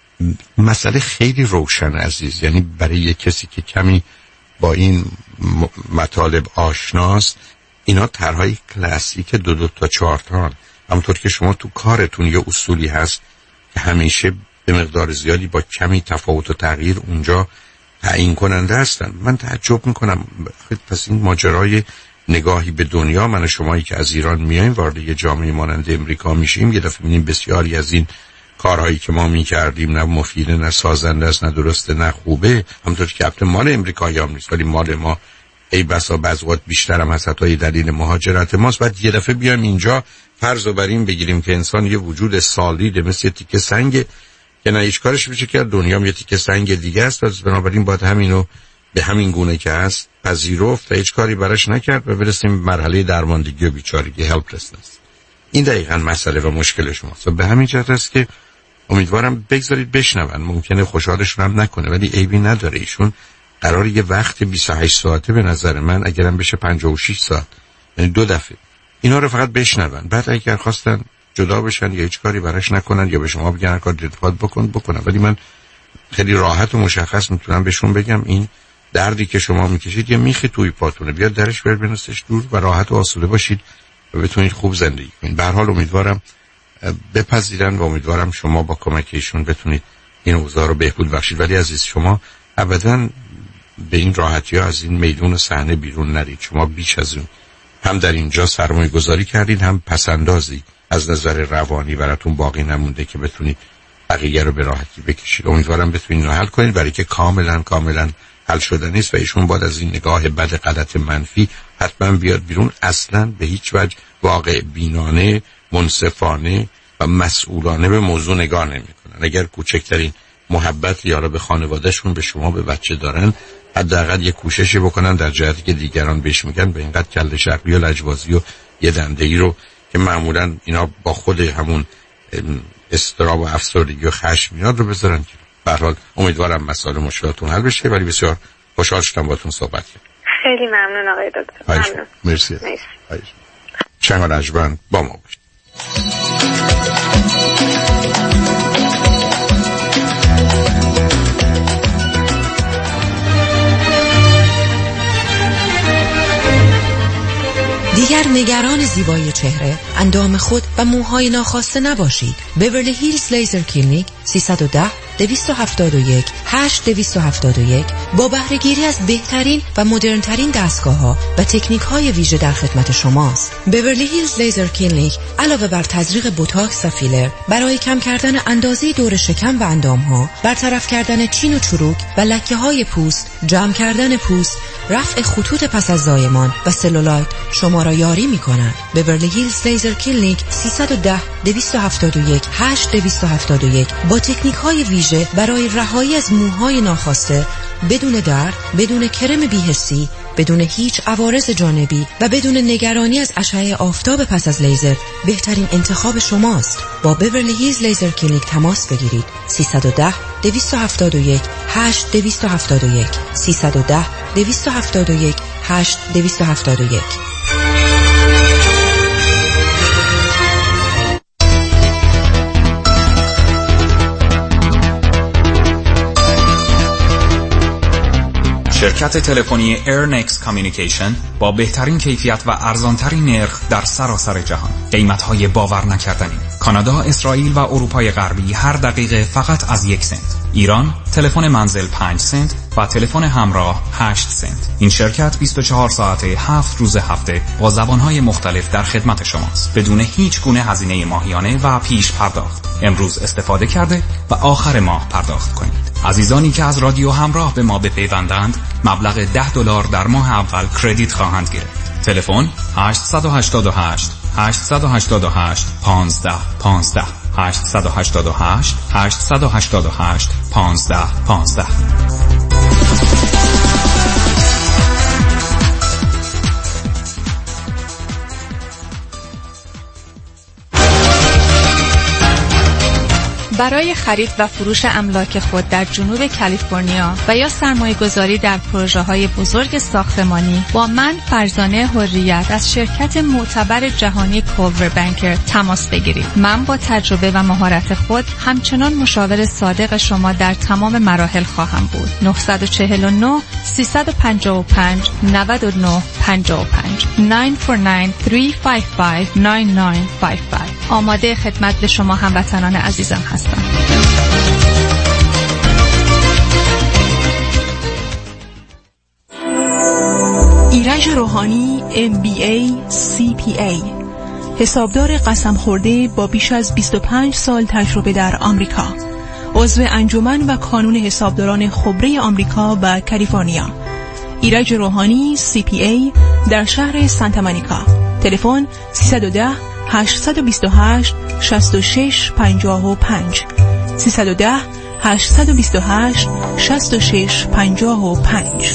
مسئله خیلی روشن عزیز، یعنی برای یک کسی که کمی با این مطالب آشناست، اینا طرحهای کلاسیک 2 تا 4 تا. همونطور که شما تو کارتون یه اصولی هست که همیشه به مقدار زیادی با کمی تفاوت و تغییر اونجا تعیین کننده هستن. من تعجب میکنم پس این ماجرای نگاهی به دنیا، من و شمایی که از ایران میایم وارد یه جامعه مانند امریکا میشیم، یه دفعه میبینیم بسیاری از این کارهایی که ما میکردیم نه مفیده، نه سازنده است، نه درسته، نه خوبه. همونطور که البته مال امریکایی هم نیست، ولی مال ما ای بسا بعضوات بیشتر هم هست، حتی دلیل مهاجرت ماست. بعد یه دفعه بیایم اینجا فرض رو بر این بگیریم که انسان یه وجود سالیده مثل یه تیکه سنگ که نه هیچ کارش میشه کرد، دنیا هم یه تیکه سنگ دیگه است، پس بنابراین باید همینو به همین گونه که هست پذیرفت و هیچ کاری براش نکرد و برسیم مرحله درماندگی و بیچارگی، هلپلسنس. این دقیقاً مسئله و مشکل شماست. به همین جهت است که امیدوارم بگذارید بشنون. ممکنه خوشحالشون هم نکنه ولی عیبی نداره. ایشون قرار یه وقت 28 ساعته به نظر من اگرم بشه 56 ساعت، یعنی 2 دفعه اینا رو فقط بشنون. بعد اگر خواستن جدا بشن یا هیچ کاری براش نکنن یا به شما بگن کار دلخواد بکنن، ولی من خیلی راحت و مشخص میتونم بهشون بگم این دردی که شما میکشید یه میخی توی پاتونه، بیاد درش بر بنوسش دور و راحت و آسوده باشید و بتونید خوب زندگی کنید. به هر حال امیدوارم بپذیرن و امیدوارم شما با کمک ایشون بتونید این اوضاع رو بهبود بخشید. ولی عزیز شما ابداً به این راحتی ها از این میدون صحنه بیرون نرید. شما بیش از اون هم در اینجا سرمایه گذاری کردید، هم پسندازی از نظر روانی براتون باقی نمونده که بتونید بقیه رو به راحتی بکشید. امیدوارم بتونید رو حل کنید، برای که کاملا حل شده نیست و ایشون باید از این نگاه بد غلط منفی حتما بیاد بیرون. اصلا به هیچ وجه واقع بینانه، منصفانه و مسئولانه به موضوع نگاه نمی‌کنن. اگر کوچکترین محبت یا به خانوادهشون، به شما، به بچه دارن، حداقل یه کوششی بکنن در جهتی که دیگران بهش میگن به اینقدر کله شقی و لجبازی و یه دنده‌ای رو که معمولا اینا با خود همون اضطراب و افسردگی و خشم میاد رو بذارن که به هر حال امیدوارم مسائل مشکلاتون حل بشه. ولی بسیار خوشحال شدم باهاتون صحبت کردم. خیلی ممنون آقای دکتر. ممنون. مرسی. شنگ رجبند با ما باشید. دیگر نگران زیبایی چهره، اندام خود و موهای ناخواسته نباشید. بیورلی هیلز لیزر کلینیک 310-271-8271 با بهره‌گیری از بهترین و مدرن‌ترین دستگاه‌ها و تکنیک‌های ویژه در خدمت شماست. بیورلی هیلز لیزر کلینیک علاوه بر تزریق بوتاکس و فیلر برای کم کردن اندازه دور شکم و اندام‌ها، برطرف کردن چین و چروک و لکه‌های پوست، جمع کردن پوست، رفع خطوط پس از زایمان و سلولایت شما را یاری می‌کنند. بیورلی هیلز لیزر کلینیک 310-271-8271 با تکنیک‌های ویژه برای رهایی از موهای ناخواسته بدون درد، بدون کرم بی‌حسی، بدون هیچ عوارض جانبی و بدون نگرانی از اشعه آفتاب پس از لیزر بهترین انتخاب شماست. با بیورلی هیلز لیزر کلینیک تماس بگیرید. 310-271-8271 310-271-8271. شرکت تلفنی ایرنکس کامیونیکیشن با بهترین کیفیت و ارزانترین نرخ در سراسر جهان. قیمت‌های باور نکردنی. کانادا، اسرائیل و اروپای غربی هر دقیقه فقط از 1 سنت. ایران تلفن منزل 5 سنت و تلفن همراه 8 سنت. این شرکت 24 ساعته 7 روز هفته با زبان‌های مختلف در خدمت شماست بدون هیچ گونه هزینه ماهیانه و پیش پرداخت. امروز استفاده کرده و آخر ماه پرداخت کنید. عزیزانی که از رادیو همراه به ما بپیوندند مبلغ $10 در ماه اول کردیت خواهند گرفت. تلفن 888 888 1515 888 888 1515. برای خرید و فروش املاک خود در جنوب کالیفرنیا و یا سرمایه‌گذاری در پروژه‌های بزرگ ساختمانی با من فرزانه حریت از شرکت معتبر جهانی کولور بانکر تماس بگیرید. من با تجربه و مهارت خود همچنان مشاور صادق شما در تمام مراحل خواهم بود. 949 355 99 55 949 355 9955. آماده خدمت به شما هموطنان عزیزم هستم. ایرج روحانی MBA CPA، حسابدار قسم خورده با بیش از 25 سال تجربه در آمریکا، عضو انجمن و کانون حسابداران خبره آمریکا و کالیفرنیا. ایرج روحانی CPA در شهر سانتا مونیکا. تلفن 310 828 66 55 310 828 66 55.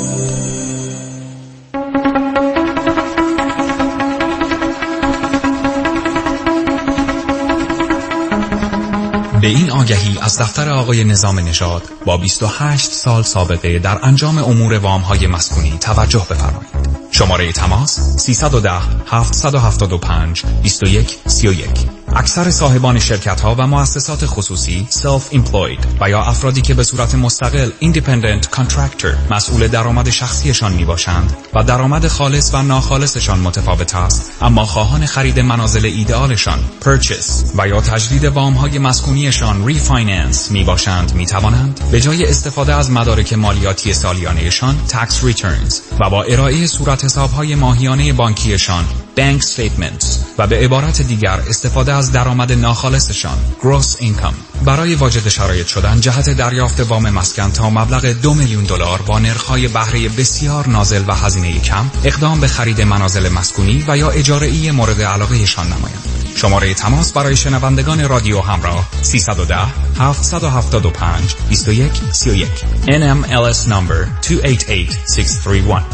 به این آگهی از دفتر آقای نظام نژاد با 28 سال سابقه در انجام امور وام‌های مسکونی توجه بفرمایید. شماره تماس 310 775 21 31. اکثر صاحبان شرکت‌ها و مؤسسات خصوصی self-employed و یا افرادی که به صورت مستقل independent contractor مسئول درآمد شخصیشان میباشند و درآمد خالص و ناخالصشان متفاوت است، اما خواهان خرید منازل ایدئالشان purchase و یا تجدید وام‌های مسکونیشان refinance میباشند، میتوانند به جای استفاده از مدارک مالیاتی سالیانه‌شان tax returns و با ارائه صورت حساب‌های ماهیانه بانکیشان bank statements و به عبارت دیگر استفاده از درآمد ناخالصشان gross income برای واجد شرایط شدن جهت دریافت وام مسکن تا مبلغ $2 میلیون با نرخ‌های بهره بسیار نازل و هزینه کم اقدام به خرید منازل مسکونی و یا اجاره‌ای مورد علاقهشان نمایند. شماره تماس برای شنوندگان رادیو همراه 310 775 21 31 NMLS number 288631.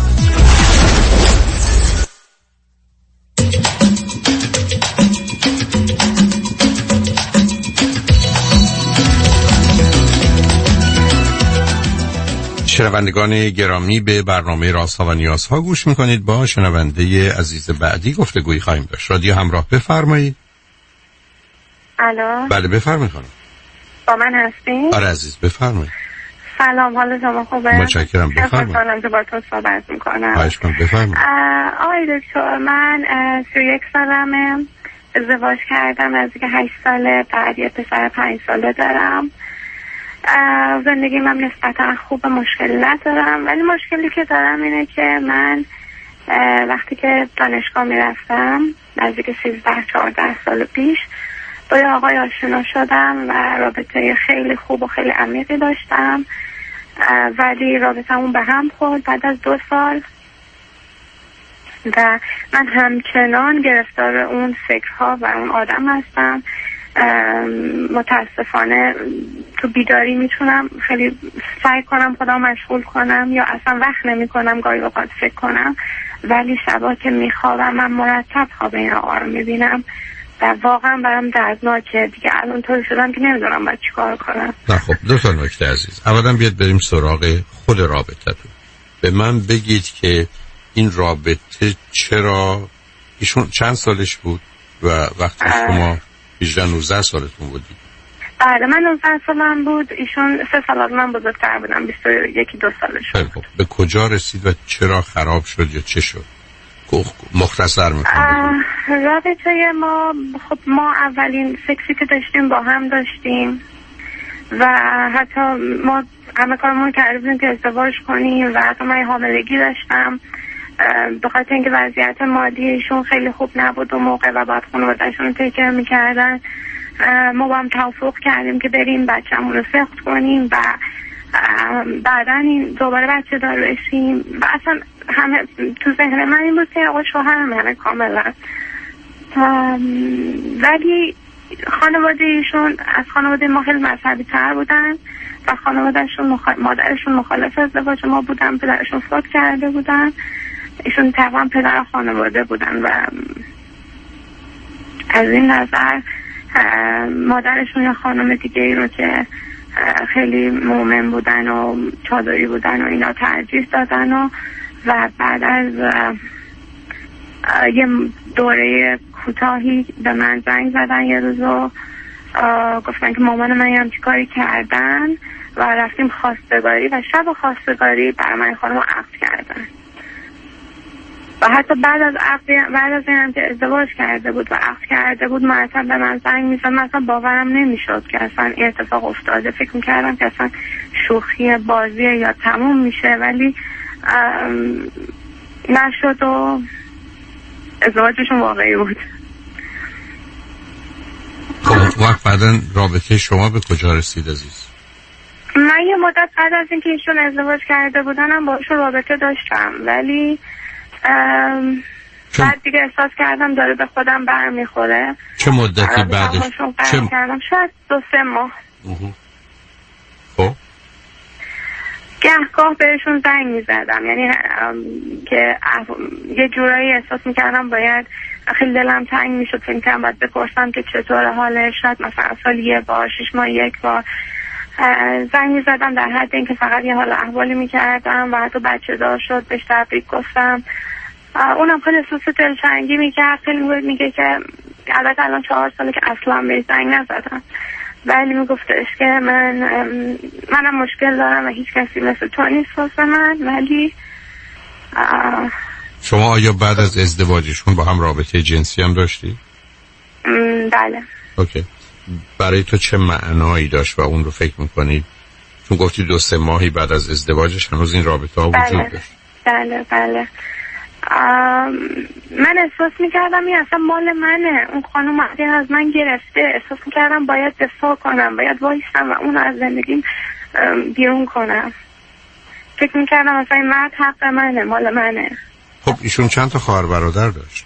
شنوندگان گرامی، به برنامه رازها و نیازها گوش میکنید. با شنونده عزیز بعدی گفتگویی خواهیم داشت. رادیو همراه، بفرمایید. الو. بله بفرمایید خانم. با من هستین؟ آره عزیز بفرمایید. سلام، حال شما خوبه؟ متشکرم، بفرمایید. خوشحالم که با تو صحبت میکنم. خواهش کنم، بفرمایید. آقای دکتر، من 31 سالمه، ازدواج کردم، نزدیک 8 ساله، بعد یه پسر 5 ساله دارم. زندگی من نسبتا خوب، مشکلی ندارم، ولی مشکلی که دارم اینه که من وقتی که دانشگاه میرفتم نزدیک 13-14 سال پیش با یه آقای آشنا شدم و رابطه خیلی خوب و خیلی عمیقی داشتم، ولی رابطمون به هم خورد بعد از 2 سال و من همچنان گرفتار اون فکرها و اون آدم هستم. متاسفانه تو بیداری میتونم خیلی سعی کنم خودم مشغول کنم یا اصلا وقت نمی کنم گاهی اوقات فکر کنم، ولی شبا که میخوابم من مرتب خواب این آقا رو میبینم و واقعا برام دردناکه دیگه. الان طور شدم که نمیدونم باید چی کار کنم. نه خب، 2 تا نکته عزیز. اولا بیاد بریم سراغ خود رابطتون. به من بگید که این رابطه چرا، ایشون چند سالش بود و وقتی شما 18-19 سالتون بودید؟ بله من 19 سالم بود، ایشون 3 سال از من بزرگتر بودن، 21-2 سالش. خب به کجا رسید و چرا خراب شد یا چه شد؟ مختصر میکنم. رابطه ما اولین سکسی که داشتیم با هم داشتیم و حتی ما همه کارمون کرده بودیم که ازدواج کنیم و حتی من حاملگی داشتم. به خاطر اینکه وضعیت مادیشون خیلی خوب نبود و موقع و بعد خانواده‌شون رو تکیه میکردن، ما با هم توافق کردیم که بریم بچه‌مون رو سخت کنیم و بعدا این دوباره بچه دار بشیم و اصلا همه تو ذهن من این بود که آقا شوهرم همه کاملا. ولی خانواده ایشون از خانواده ما خیلی مذهبی تر بودن و خانوادهشون مادرشون مخالف ازدواج ما بودن، پدرشون فوت کرده بودن، ایشون تقریبا پدر خانواده بودن و از این نظر مادرشون یا خانم دیگه ای رو که خیلی مومن بودن و چادری بودن و اینا ترجیح دادن و بعد از یه دوره کوتاهی به من زنگ زدن یه روز و گفتن که مامان من هم چی کاری کردن و رفتیم خواستگاری و شب خواستگاری برای من خانم عقد کردن و حتی بعد از این هم که ازدواج کرده بود و عقد کرده بود مرتب به من زنگ میزد. مثلا باورم نمیشد که اصلا این اتفاق افتاده. فکر میکردم که اصلا شوخی بازیه یا تموم میشه، ولی نشد و ازدواجشون واقعی بود. خب وقت بعدا رابطه شما به کجا رسید عزیز؟ من یه مدت بعد از اینکه ایشون ازدواج کرده بودنم باشون رابطه داشتم، ولی بعد دیگه احساس کردم داره به خودم برمیخوره. چه مدتی بعدش؟ کردم شاید 2-3 ماه. خب گهگاه بهشون زنگ میزدم، یعنی که یه جورایی احساس میکردم باید خیلی دلم تنگ میشد، فکر میکردم باید بپرسم که چطور حالش، شاید مثلا سال 1 بار 6 ماه 1 بار زنگ میزدم در حد اینکه فقط یه حال احوالی میکردم و حتی بچه دار شد بهش تبریک گفتم. اونم خیلی احساس دلتنگی میکرد، خیلی میگه که البته الان 4 ساله که اصلا بهش زنگ نزدم، ولی میگفتش که منم مشکل دارم و هیچ کسی مثل تو نیست واسه من. ولی شما آیا بعد از ازدواجشون با هم رابطه جنسی هم داشتی؟ بله. اوکی. برای تو چه معنایی داشت و اون رو فکر میکنی؟ چون گفتی 2-3 ماهی بعد از ازدواجش هنوز این رابطه ها وجود داشت. بله. من احساس میکردم این اصلا مال منه، اون خانم از من گرفته، احساس میکردم باید دفاع کنم، باید وایستم و اون از زندگیم بیرون کنم. فکر میکردم اصلا این مرد حق منه، مال منه. خب ایشون چند تا خواهر برادر داشت؟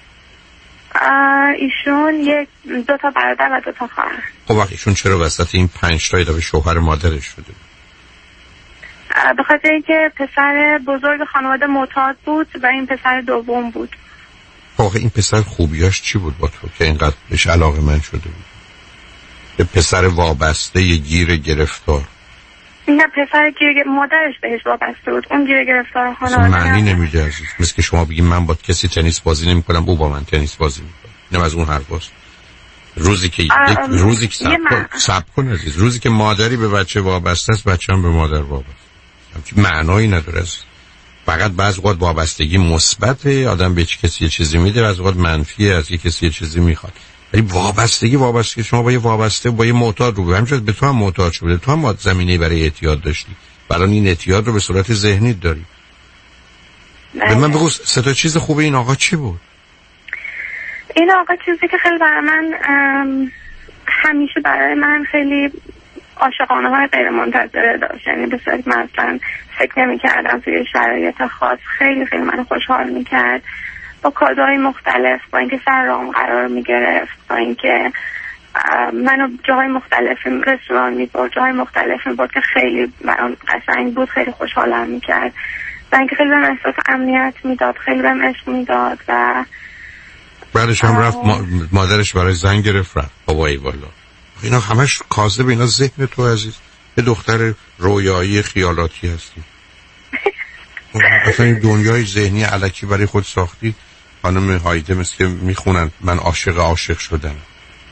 ایشون 2 تا برادر و 2 تا خواهر. خب وقت ایشون چرا وسط این 5 تا به شوهر مادرش شده؟ به خاطر اینکه پسر بزرگ خانواده معتاد بود و این پسر دوم بود. خب این پسر خوبیاش چی بود با تو که اینقدر بهش علاقه من شده بود؟ یه پسر وابسته، یه گیر گرفتار. نه پسر مادرش بهش وابسته بود، اون گیر گرفتار خانواده. معنی نمیده عزیز، مثل که شما بگید من با کسی تنیس بازی نمی‌کنم، او با من تنیس بازی می‌کنه. اینم از اون حرفاست. روزی که صبر کن عزیز، روزی که مادری به بچه وابسته است، بچه‌م به مادر وابسته. همچین معنایی نداره. فقط بعضی وقت وابستگی مثبته، آدم به کسی یه چیزی میده، بعضی وقت منفیه، از یه کسی یه چیزی میخواد. ولی وابستگی شما با یه وابسته با یه معتاد رو همینجوری به تو هم معتاد شده، تو هم زمینه‌ای برای اعتیاد داشتی، برای این اعتیاد رو به صورت ذهنی داری. به من بگو 3 تا چیز خوبه این آقا چی بود؟ این آقا چیزی که خیلی برای من همیشه برای من خیلی عاشقانه های غیر منتظره داشت، یعنی به صورت مثلا فکر نمی کردم توی شرایط خاص خیلی من خوشحال می کرد، با کادوهای مختلف، با اینکه سر رام قرار می گرفت، با اینکه منو جاهای مختلف رستوران می برد، جاهای مختلف می برد که خیلی برام قشنگ بود، خیلی خوشحالم می کرد و اینکه خیلی بهم احساس امنیت می داد، خیلی بهم عشق می داد و بعدش هم رفت مادرش برای زن گرفت رفت. بابایی والا اینا همش کاذب، اینا ذهن تو عزیز، یه دختر رویایی خیالاتی هستی. اصلا این دنیای ذهنی الکی برای خود ساختی. خانم هایده مثل که میخونن من عاشق شدم،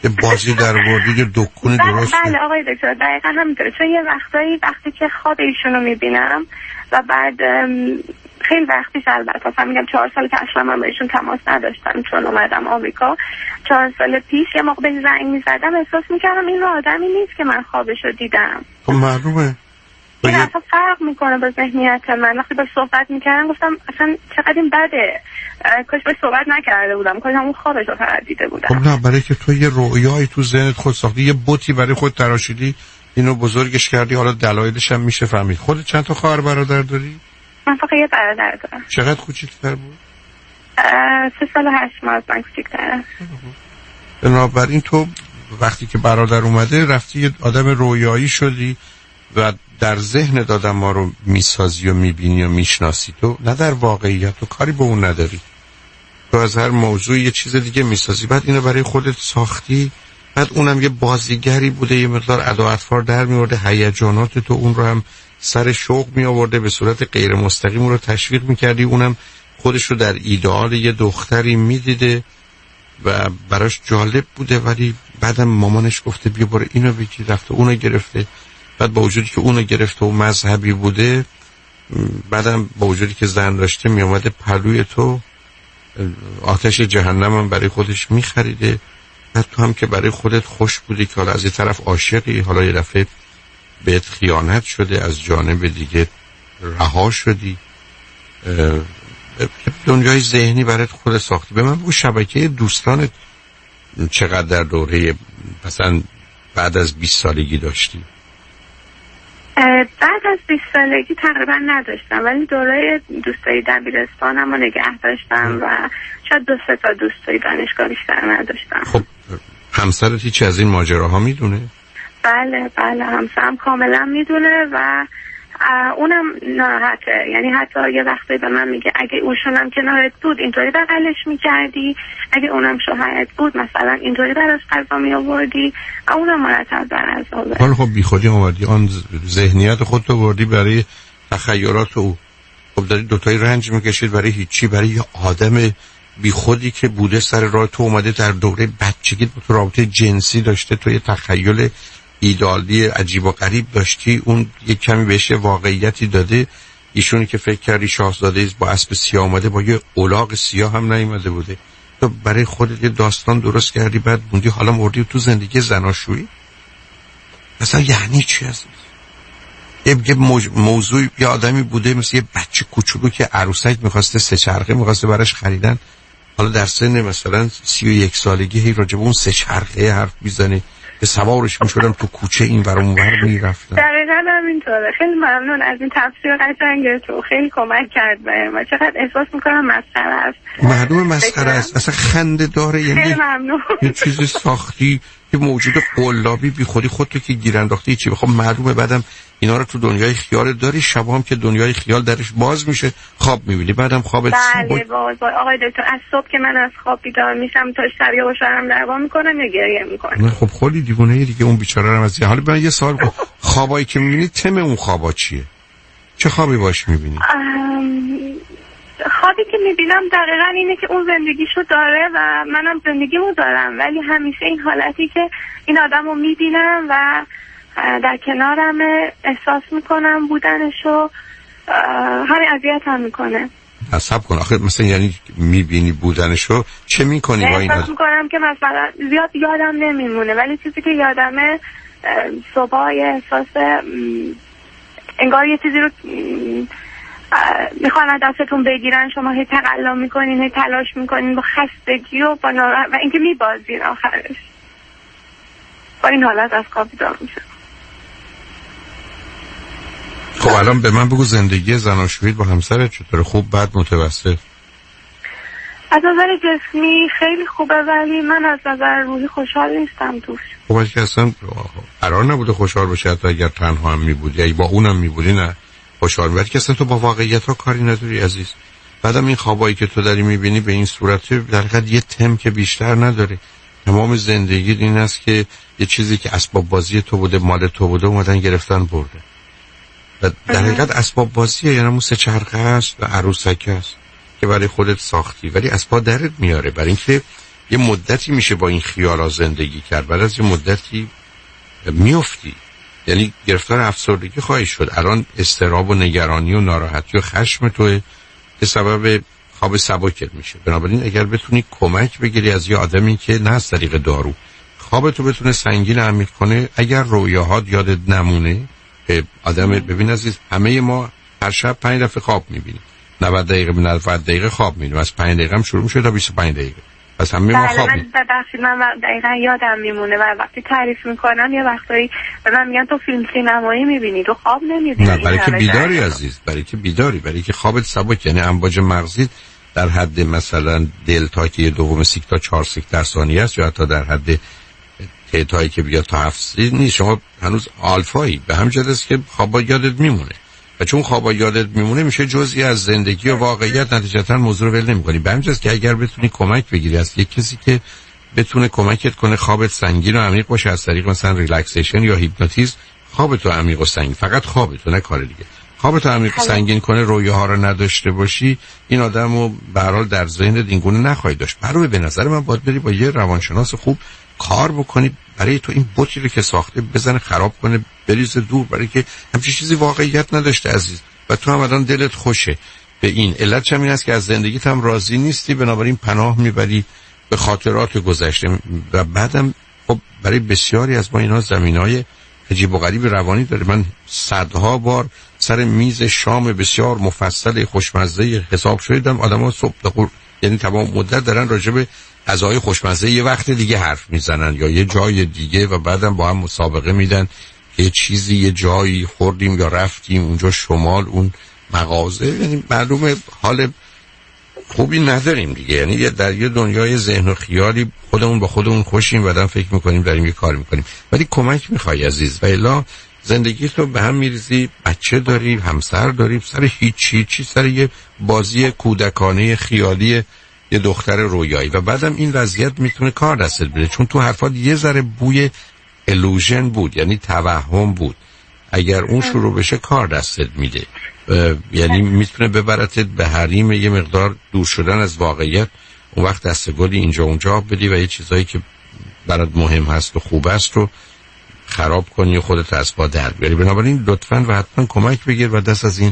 یه بازی در وردی، یه دکون درست. بله آقای دکتر دقیقا همینطوره، چون یه وقتی که خواب ایشونو میبینم و بعد خیلی وقت پیش، البته اصلا میگم 4 سال که اصلا من با ایشون تماس نداشتم چون اومدم آمریکا. 4 سال پیش یه موقع به زنگ میزدم احساس میکردم این آدمی نیست که من خوابشو دیدم. خب معلومه این اصلا فرق میکنه با ذهنیت من. وقتی با صحبت میکردم گفتم اصلا چقدر این بده، کاش باش صحبت نکرده بودم، کاش همون خوابش رو فقط دیده بودم. خب نه، برای که تو یه رویایی تو ذهنت خود ساختی، یه بوتی برای خود تراشیدی، اینو بزرگش کردی، حالا دلایلش هم میشه فهمید. خودت چند تا خواهر برادر داری؟ من فقط یه برادر دارم. چقدر کوچیک‌تر بود؟ 3 سال و 8 ماه از من کوچیک‌تره. بنابراین تو وقتی که برادر اومده رفتی یه آدم رویایی شدی و در ذهن آدم ما رو میسازی و میبینی و میشناسی، تو نه در واقعیت تو کاری به اون نداری. تو از هر موضوع یه چیز دیگه میسازی، بعد اینو برای خودت ساختی، بعد اونم یه بازیگری بوده، یه مقدار ادا اطفال در میورده، هیجانات تو اون رو هم سر شوق می آورده، به صورت غیر مستقیم اون رو تشویق میکردی، اونم خودش رو در ایدئال یه دختری میدیده و براش جالب بوده، ولی بعدم مامانش گفته بیا برو اینو بگی، رفته اونو گرفته. بعد با وجودی که اونو گرفته و مذهبی بوده، بعدم با وجودی که زن داشته می اومده پلوی تو، آتش جهنم هم برای خودش می خریده. بعد تو هم که برای خودت خوش بودی که حالا از یه طرف عاشقی، حالا یه دفعه بهت خیانت شده، از جانب دیگه رها شدی، دنیای ذهنی برات خود ساختی. به من بگو شبکه دوستانت چقدر در دوره مثلا بعد از 20 سالگی داشتی؟ بعد از 20 سالگی تقریبا نداشتم، ولی دوره دوستای دبیرستانم رو نگه داشتم و شاید 2-3 تا دوستای دانشگاه بیشتر نداشتم. خب همسرت هیچی از این ماجراها میدونه؟ بله همسرم کاملا میدونه و اونم ناراحته. یعنی حتی یه وقتی به من میگه اگه اونشونم کنارت بود اینطوری بغلش میکردی، اگه اونم شوهرت بود مثلا اینطوری براش غذا میآوردی، اونم مرتب در عذابه. حالا خب بی خودی اومدی آن ذهنیت خودتو بردی برای تخیلات او. خب داری دوتایی رنج میکشید برای هیچی، برای یه آدم بی خودی که بوده سر راه تو، اومده در دوره بچگی تو رابطه جنسی داشته، تو یه تخیل ایدالی عجیب و غریب داشتی، اون یک کمی بهش واقعیتی داده. ایشونی که فکر کردی شاهزاده با اسب سیاه اومده، با یه الاغ سیاه هم نیومده بوده. تو برای خودت یه داستان درست کردی، بعد موندی حالا مردی تو زندگی زناشویی. مثلا یعنی چی هست؟ یه موضوع یه آدمی بوده مثل یه بچه کوچولو که عروسک میخواسته، 3 چرخه میخواسته براش خریدن، حالا در سن مثلا 31 سالگی هی راجب اون 3 چرخه حرف میزنه، به سوارش میشدم تو کوچه این ور اون ور میرفتم. دقیقاً همینطوره. خیلی ممنون از این تفسیر قشنگ تو، خیلی کمک کرد بهم. چقدر احساس میکنم مسخره است. معلومه مسخره است، اصلا خنده داره. یعنی خیلی ممنون. یه چیز ساختی، یه موجود قلابی بی خودی خودتو که گیر انداختی چی. خب معلومه بعدم اینا رو تو دنیای خیال داری، شب هم که دنیای خیال درش باز میشه خواب میبینی، بعدم خوابت بله باز آقای دکتر از صبح که من از خواب بیدار میشم تا شب یا شرم دعوا میکنم یا گریه میکنم. خب خیلی دیوونه دیگه اون بیچاره رو از حالا من یه سوال خوابایی که میبینی تم اون خوابا چیه؟ چه خوابی باش میبینی؟ خوابی که میبینم دقیقا اینه که اون زندگیشو داره و منم زندگیمو دارم، ولی همیشه این حالتی که این آدمو میبینم و در کنارم احساس میکنم بودنشو، همین اذیت هم میکنه. حساب کن آخه مثلا یعنی میبینی بودنشو چه میکنی با این؟ احساس میکنم که مثلا زیاد یادم نمیمونه، ولی چیزی که یادمه صبح احساس انگار یه چیزی رو میخوان از دستتون بگیرن، شما هی تقلا میکنین، هی تلاش میکنین با خستگی و با و اینکه میبازین آخرش. با این حالت از خواب بیدار میشه. خب الان به من بگو زندگی زناشویی با همسرت چطوره؟ خوب بد متوسط؟ از نظر جسمی خیلی خوبه، ولی من از نظر روحی خوشحال نیستم توش. خب اصلا قرار نبوده خوشحال بشه، حتی اگر تنها هم میبودی، اگه با اونم میبودی نه خوشحال می‌بودی، که اصلا تو با واقعیت ها کاری نداری عزیز. بعدم این خوابایی که تو داری میبینی به این صورت در حقیقت یه تم که بیشتر نداره. تمام زندگی این است که یه چیزی که اسباب بازی تو بوده، مال تو بوده، اومدن گرفتن برده. و در حقیقت اسباب بازیه، یعنی اون 3 چرخه است و عروسک است که برای خودت ساختی، ولی اسباب درت میاره. برای اینکه یه مدتی میشه با این خیالا زندگی کرد، بعد از یه مدتی میافتی، یعنی گرفتار افسردگی خواهی شد. الان اضطراب و نگرانی و ناراحتی و خشم توی که سبب خواب سبکت میشه. بنابراین اگر بتونی کمک بگیری از یه آدمی که نه از طریق دارو خوابتو بتونه سنگین عمیق کنه، اگر رویاهات یادت نمونه، آدم ببین عزیز، همه ما هر شب 5 دفعه خواب میبینیم، 90 دقیقه به 90 دقیقه خواب میبینیم، از 5 دقیقه هم شروع میشه تا 25 دقیقه، پس همه ما خواب میبینیم. من دقیقا یادم میمونه و وقتی تعریف میکنم یه وقتایی به من میگن تو فیلم سینمایی میبینی، تو خواب نمیبینی. نه، برای که بیداری عزیز، برای که بیداری، برای که خوابت سبک، یعنی امواج مغزیت در حد مثلا دلتا که 2 سیک تا 4 سیک در ثانیه است، یا حتی در حد تیتایی که بیاد تا 7 نیست، شما هنوز آلفایی. به همین جهت است که خوابا یادت میمونه و چون خوابا یادت میمونه میشه جزئی از زندگی و واقعیت، نتیجتا موضوع رو ول نمی‌کنی. به همین جهت که اگر بتونی کمک بگیری از یک کسی که بتونه کمکت کنه خوابت سنگین و عمیق باشه از طریق مثلا ریلکسیشن یا هیپنوتیزم، خوابت عمیق و سنگین، فقط خوابت نه کار دیگه، خوابت عمیق و سنگین کنه، رویاها رو نداشته باشی، این آدمو به هر حال در ذهنت این گونه نخواهی داشت. برای به نظر من باید بری با یه روانشناس خوب کار بکنی برای تو این بوتی رو که ساخته بزنه خراب کنه، بریزه دور، برای که همچین چیزی واقعیت نداشته عزیز و تو هم الان دلت خوشه به این. علتش هم این است که از زندگیت هم راضی نیستی، بنابراین پناه میبری به خاطرات گذشته و بعدم خب برای بسیاری از ما اینا زمینهای عجیب و غریب روانی داره. من صدها بار سر میز شام بسیار مفصل خوشمزه حساب شدم، آدم‌ها صبح یعنی تمام مدت دارن راجع به غذای خوشمزه یه وقت دیگه حرف میزنن یا یه جای دیگه و بعدم با هم مسابقه میدن که یه چیزی یه جایی خوردیم یا رفتیم اونجا شمال اون مغازه، یعنی معلومه حال خوبی نداریم دیگه، یعنی در یه دنیای ذهن و خیالی خودمون با خودمون خوشیم، بعدم فکر میکنیم داریم یه کار میکنیم، ولی کمک میخوای عزیز و الا زندگی تو به هم میریزی، بچه داری، همسر داری، سر هیچی سر یه بازی کودکانه خیالی یه دختر رویایی و بعدم این وضعیت میتونه کار دستت بده، چون تو حرفات یه ذره بوی illusion بود، یعنی توهم بود. اگر اون شروع بشه کار دستت میده، یعنی میتونه ببرتت به حریم یه مقدار دور شدن از واقعیت. اون وقت دستگلی اینجا اونجا بدی و یه چیزایی که برات مهم هست و خوب است رو خراب کنی و خودت از پا در بیاری. بنابراین لطفاً و حتما کمک بگیر و دست از این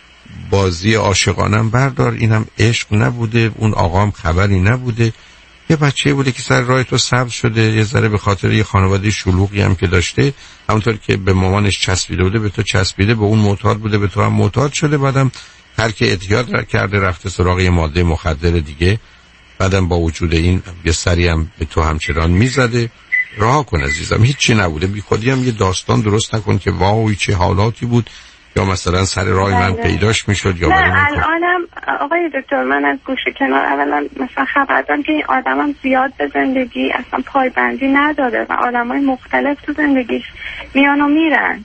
بازی عاشقانم بردار. اینم عشق نبوده، اون آقام خبری نبوده، یه بچه بوده که سر راه تو سبز شده، یه ذره به خاطر یه خانواده شلوغی هم که داشته، همونطور که به مامانش چسبیده بوده به تو چسبیده، به اون معتاد بوده به تو هم معتاد شده، بعدم هر که اعتیاد کرده رفته سراغ یه ماده مخدر دیگه، بعدم با وجود این یه سری هم به تو همچنان میزده. رها کن عزیزم، هیچی نبوده، بی خودی هم یه داستان درست نکن که واوی چه حالاتی بود یا مثلا سر راه من پیداش میشد یا برای من. الانم آقای دکتر من از گوشه کنار اولا مثلا خبر دارم که این آدمم زیاد به زندگی اصلا پایبندی نداره و آدمای مختلف تو زندگیش میان و میرن.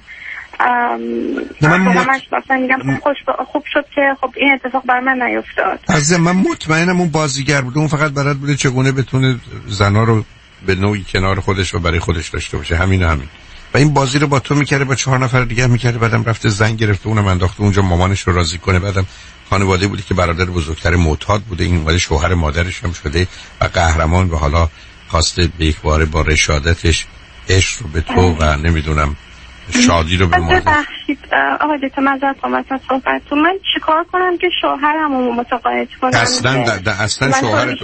من میگم خوب شد که خب این اتفاق بر من نیفتاد. عزیزم من مطمئنم اون بازیگر بوده، اون فقط بلد بوده چگونه بتونه زنا رو به نوعی کنار خودش و برای خودش داشته باشه، همین و این بازی رو با تو میکرده، با 4 نفر دیگه میکرده، بعدم رفته زنگ گرفته اونم انداخته اونجا مامانش رو راضی کنه، بعدم خانواده بودی که برادر بزرگتر معتاد بوده، این اومده شوهر مادرش هم شده و قهرمان و حالا خواسته به یک باره با رشادتش عشق رو به تو و نمیدونم شادی رو به مادر. ببخشید آقای دکتر معذرت میخوام از صحبتتون، من چیکار کنم که شوهرمو متقاعد کنم؟ اصلا شوهرت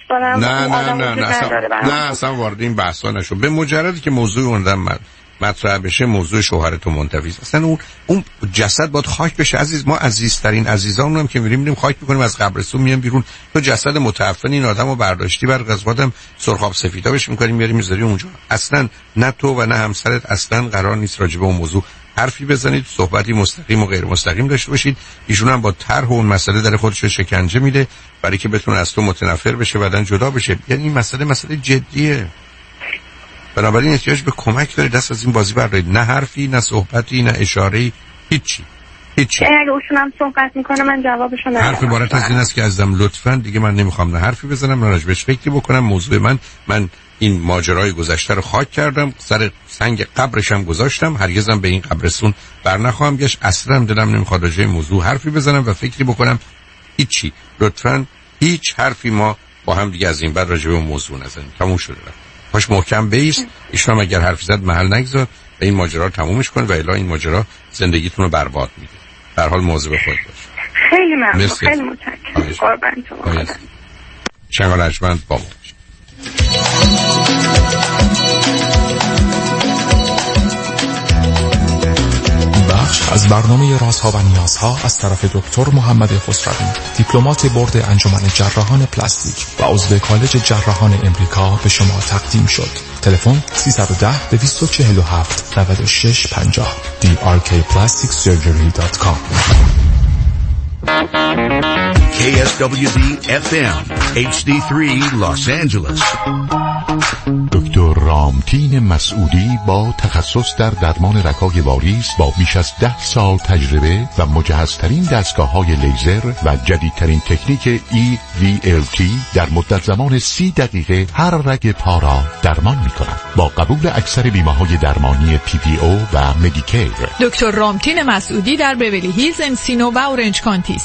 نه اصلا وارد این بحثا نشو. به مجردی که موضوع اوندم مطرح بشه موضوع شوهرتو منتفی است. اصلا اون جسد باید خاک بشه عزیز. ما عزیزترین عزیزامون هم که میریم خاک میکنیم از قبرستون میام بیرون، تو جسد متعفن این آدمو برداشتی بر قسمتم سرخاب سفیدا بهش میکنیم میاریم میذاری اونجا. اصلا نه تو و نه همسرت اصلا قرار نیست راجع به اون موضوع حرفی بزنید، صحبتی مستقیم و غیر مستقیم داشته باشید. ایشون هم با طرح اون مسئله در خودش شکنجه میده برای که بتونه از تو متنفر بشه بعدن جدا بشه. یعنی این مسئله جدیه. بنابراین احتیاج به کمک داری، دست از این بازی بردارید. نه حرفی، نه صحبتی، نه اشاره‌ای، هیچی. اگه اوشون هم صحبت میکنه من جوابشو ندارم. حرف عبارت از این است که عزیزم لطفاً دیگه من نمیخوام نه حرفی بزنم نه راجبش فکری بکنم. موضوع من این ماجرای گذشته رو خاک کردم، سر سنگ قبرشم گذاشتم، هرگزم به این قبرستون برنخواهم گشت. اصلا دلم نمیخواد راجع به موضوع حرفی بزنم و فکری بکنم. هیچی. لطفاً هیچ حرفی ما با هم دیگه از این بعد راجع به موضوع نزنیم. تموم شده رفت. پاش محکم بیست. ایشون اگر حرف زد محل نگذار و این ماجرا رو تمومش کن و الا این ماجرا زندگیتون رو برباد میده. در حال مواظب خود باش. خیلی ممنون. خیلی متشکرم. قربان شما. شنگال ارجمند با ما. بخش از برنامه رازها و نیازها از طرف دکتر محمد خسروی، دیپلمات بورد انجمن جراحان پلاستیک و عضو کالج جراحان امریکا به شما تقدیم شد. تلفن 310-247-9650 drkplasticsurgery.com. KSWB FM HD3 Los Angeles. دکتر رامتین مسعودی با تخصص در درمان رگ‌های واریس با بیش از 10 سال تجربه و مجهزترین دستگاه‌های لیزر و جدیدترین تکنیک EVLT در مدت زمان 30 دقیقه هر رگ پا را درمان می‌کند. با قبول اکثر بیمه‌های درمانی PPO و مدیکیر. دکتر رامتین مسعودی در بیولی هیلز، انسینو و اورنج کانتی.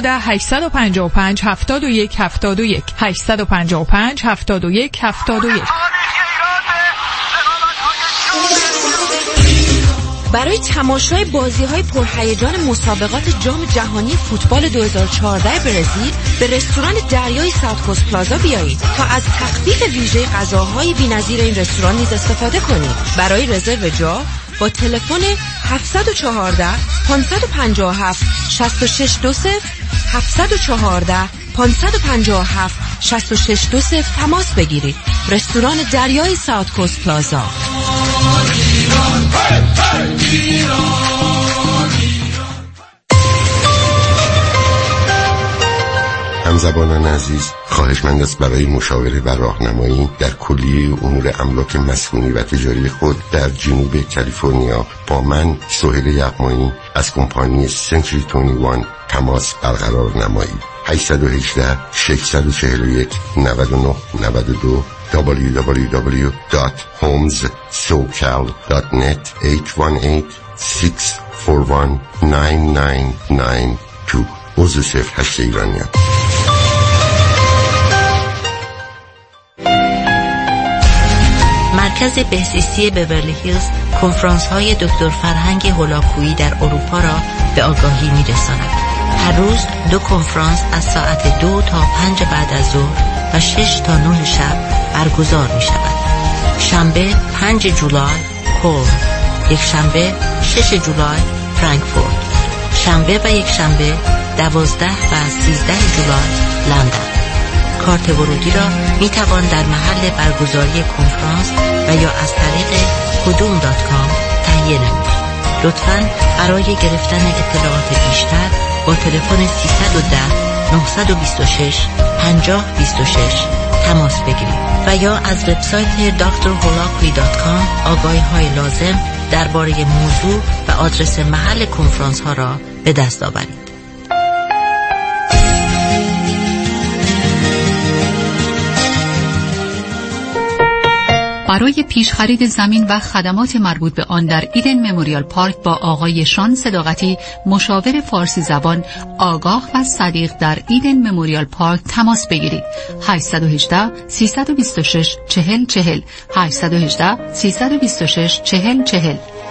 310-855-7171 855-7171. برای تماشای بازی‌های پرهیجان مسابقات جام جهانی فوتبال 2014 برزیل به رستوران دریای ساوت کوست پلازا بیایید تا از تخفیف ویژه غذاهای بی‌نظیر این رستوران نیز استفاده کنید. برای رزرو جا با تلفن 714-557-6620 714-557-6620 تماس بگیرید. رستوران دریای ساوت کوست پلازا. همزبانان عزیز، خواهشمند است برای مشاوره و راهنمایی در کلیه امور املاک مسکونی و تجاری خود در جنوب کالیفرنیا با من سهیل یغمایی از کمپانی سنچری 21 تماس برقرار نمایید. 818-641-9992 www.homessocal.net 818-641-9992 عضو 08 ایرانیان. مرکز بهزیستی بیورلی هیلز کنفرانس های دکتر فرهنگ هولاکویی در اروپا را به آگاهی می رساند. هر روز 2 کنفرانس از ساعت 2 تا 5 بعد از ظهر و 6 تا 9 شب برگزار می شود. شنبه 5 جولای کلن، یک شنبه 6 جولای فرانکفورت، شنبه و یک شنبه 12 و 13 جولای لندن. کارت ورودی را می توان در محل برگزاری کنفرانس و یا از طریق kudum.com تهیه نمود. لطفاً برای گرفتن اطلاعات بیشتر با تلفن 310-926-5026 تماس بگیرید و یا از وبسایت drholakui.com آگاهی‌های لازم درباره موضوع و آدرس محل کنفرانس ها را به دست آورید. برای پیش خرید زمین و خدمات مربوط به آن در ایدن مموریال پارک با آقای شان صداقتی، مشاور فارسی زبان آگاه و صدیق در ایدن مموریال پارک تماس بگیرید. 818-326-4040 818-326-4040.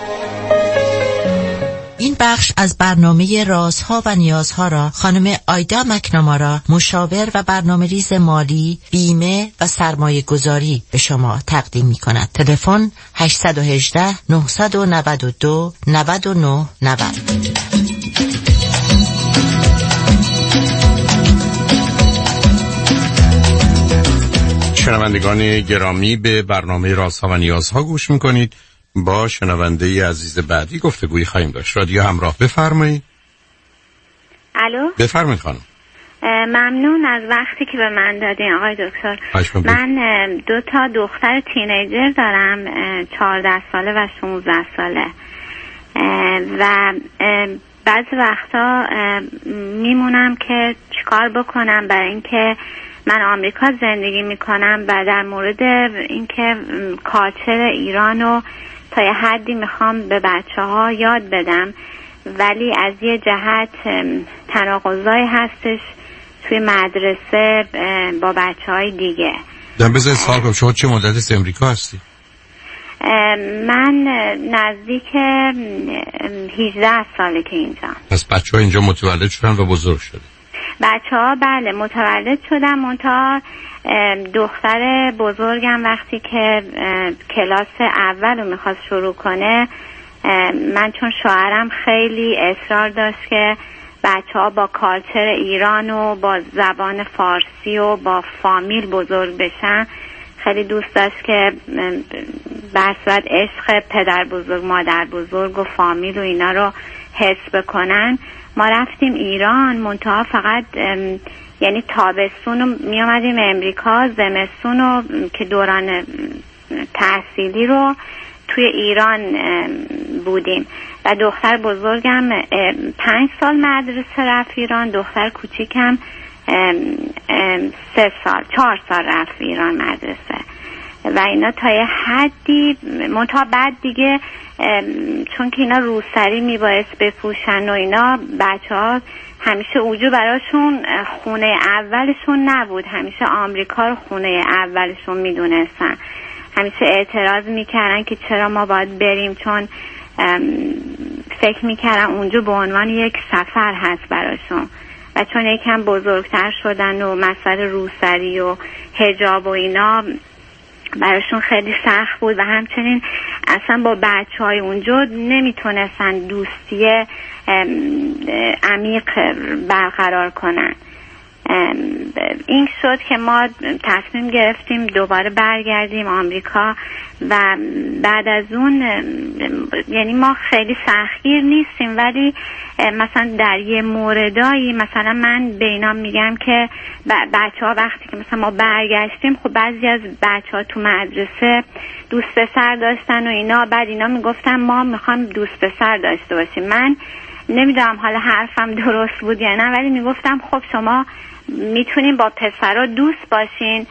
این بخش از برنامه رازها و نیازها را خانم آیدا مکنامارا، مشاور و برنامه‌ریز مالی، بیمه و سرمایه گذاری به شما تقدیم می کند. تلفن 818-992-9990. شنوندگان گرامی، به برنامه رازها و نیازها گوش میکنید. با شنونده عزیز بعدی گفتگویی خواهیم داشت. رادیو همراه، بفرمایید. الو، بفرمایید خانم. ممنون از وقتی که به من دادین آقای دکتر. من 2 تا دختر تینیجر دارم، 14 ساله و 16 ساله و بعضی وقتا میمونم که چیکار بکنم برای اینکه من آمریکا زندگی میکنم و در مورد اینکه کالچر ایرانو تا یه حدی میخوام به بچه‌ها یاد بدم، ولی از یه جهت تناقضایی هستش، توی مدرسه با بچه‌های دیگه. بذار سوال کنم، شما چه مدتی از امریکا هستی؟ من نزدیک 18 ساله که اینجا. پس بچه‌ها اینجا متولد شدن و بزرگ شدن؟ بچه‌ها بله متولد شدن، منتها دختر بزرگم وقتی که کلاس اول رو میخواست شروع کنه، من چون شوهرم خیلی اصرار داشت که بچه‌ها با کالچر ایران و با زبان فارسی و با فامیل بزرگ بشن، خیلی دوست داشت که برصورت عشق پدر بزرگ مادر بزرگ و فامیل و اینا رو حس بکنن. ما رفتیم ایران، منتها فقط یعنی تابستون رو می آمدیم امریکا، زمستون رو که دوران تحصیلی رو توی ایران بودیم و دختر بزرگم 5 سال مدرسه رفت ایران، دختر کوچیکم 4 سال رفت ایران مدرسه و اینا تا یه حدی. منتها بعد دیگه چون که اینا روسری میبایست بپوشن و اینا، بچه ها همیشه اوجو براشون خونه اولشون نبود، همیشه آمریکا رو خونه اولشون میدونستن، همیشه اعتراض میکردن که چرا ما باید بریم، چون فکر میکردن اونجا به عنوان یک سفر هست براشون و چون یکم بزرگتر شدن و مسئله روسری و حجاب و اینا براشون خیلی سخت بود و همچنین اصلا با بچهای اونجا نمیتونستن دوستی عمیق برقرار کنن. این شد که ما تصمیم گرفتیم دوباره برگردیم آمریکا و بعد از اون یعنی ما خیلی سختگیر نیستیم، ولی مثلا در یه موردایی مثلا من به اینا میگم که بچه ها وقتی که مثلا ما برگشتیم، خب بعضی از بچه ها تو مدرسه دوست پسر داشتن و اینا، بعد اینا میگفتن ما میخوام دوست پسر داشته باشیم. من نمیدونم حالا حرفم درست بود یا نه، ولی میگفتم خب شما میتونین با پسرها دوست باشین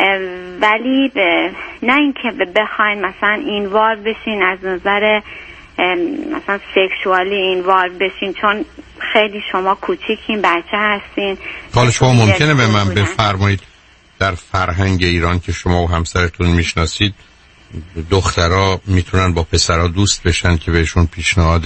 ولی نه اینکه بخواین مثلا اینوالو بشین از نظر مثلا سکشوالی اینوالو بشین، چون خیلی شما کوچیکین، بچه هستین. حالا شما ممکنه به من بفرمایید در فرهنگ ایران که شما و همسرتون میشناسید دخترها میتونن با پسرها دوست بشن که بهشون پیشنهاد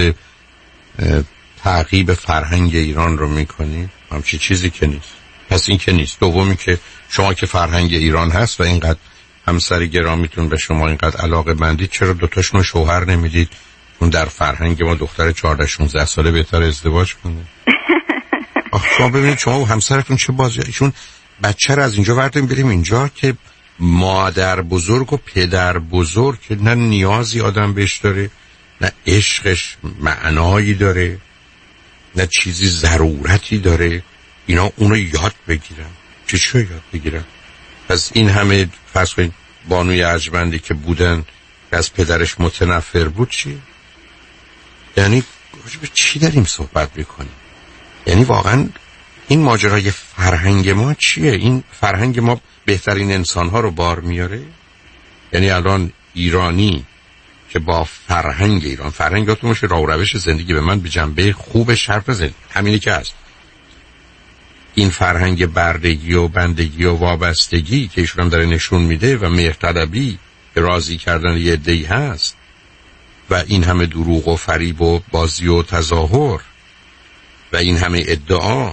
تعقیب فرهنگ ایران رو میکنید؟ همچی چیزی که نیست. پس این که نیست. دومی که شما که فرهنگ ایران هست و اینقدر همسر گرامیتون به شما اینقدر علاقه مندید، چرا دوتاشون شوهر نمیدید اون در فرهنگ ما دختر 14-16 ساله بهتر ازدواج کنه؟ شما ببینید شما و همسرتون چه بازی، ایشون بچه رو از اینجا وردیم بریم اینجا که مادر بزرگ و پدر بزرگ که نه نیازی آدم بهش داره، نه عشقش معنایی داره، نه چیزی ضرورتی داره، اینا اونو یاد بگیرن. چه یاد بگیرن؟ پس این همه فرض کنید بانوی ارجمندی که بودن از پدرش متنفر بود چی؟ یعنی به چی داریم صحبت بکنیم؟ یعنی واقعا این ماجرای فرهنگ ما چیه؟ این فرهنگ ما بهترین انسانها رو بار میاره؟ یعنی الان ایرانی که با فرهنگ ایران، فرهنگاتون باشه راه و روش زندگی، به من به جنبه خوبش حرف بزنید، همینی که هست. این فرهنگ بردگی و بندگی و وابستگی که ایشون هم داره نشون میده و مهرطلبی که راضی کردن یه عده‌ای هست و این همه دروغ و فریب و بازی و تظاهر و این همه ادعا،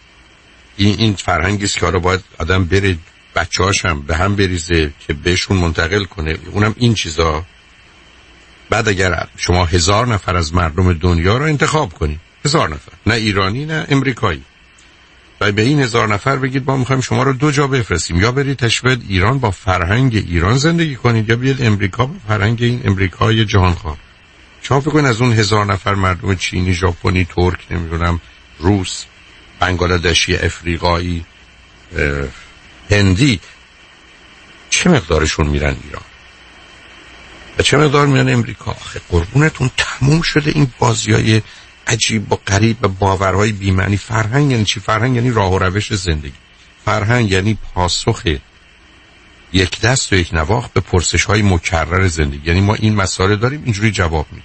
این فرهنگی است که حالا باید آدم بره بچه‌هاش هم به هم بریزه که بهشون منتقل کنه. اونم این چیزا. بعد اگر شما 1000 نفر از مردم دنیا رو انتخاب کنید، 1000 نفر، نه ایرانی نه امریکایی، و به این 1000 نفر بگید ما میخوایم شما رو 2 جا بفرستیم، یا برید تشبیه ایران با فرهنگ ایران زندگی کنید یا بیاید امریکا با فرهنگ این امریکای جهانخوار. شما فکر کنید از اون 1000 نفر مردم چینی، ژاپنی، ترک، نمیدونم روس، بنگلادشی، افریقایی، هندی، چه مقدارشون میرن ایران و چه مقدار میرن امریکا؟ آخه قربونتون تموم شده این بازیای عجیب و غریب و باورهای بی‌معنی. فرهنگ یعنی چی؟ فرهنگ یعنی راه و روش زندگی. فرهنگ یعنی پاسخ یک دست و یک نواخت به پرسش‌های مکرر زندگی. یعنی ما این مسائل داریم اینجوری جواب میدیم.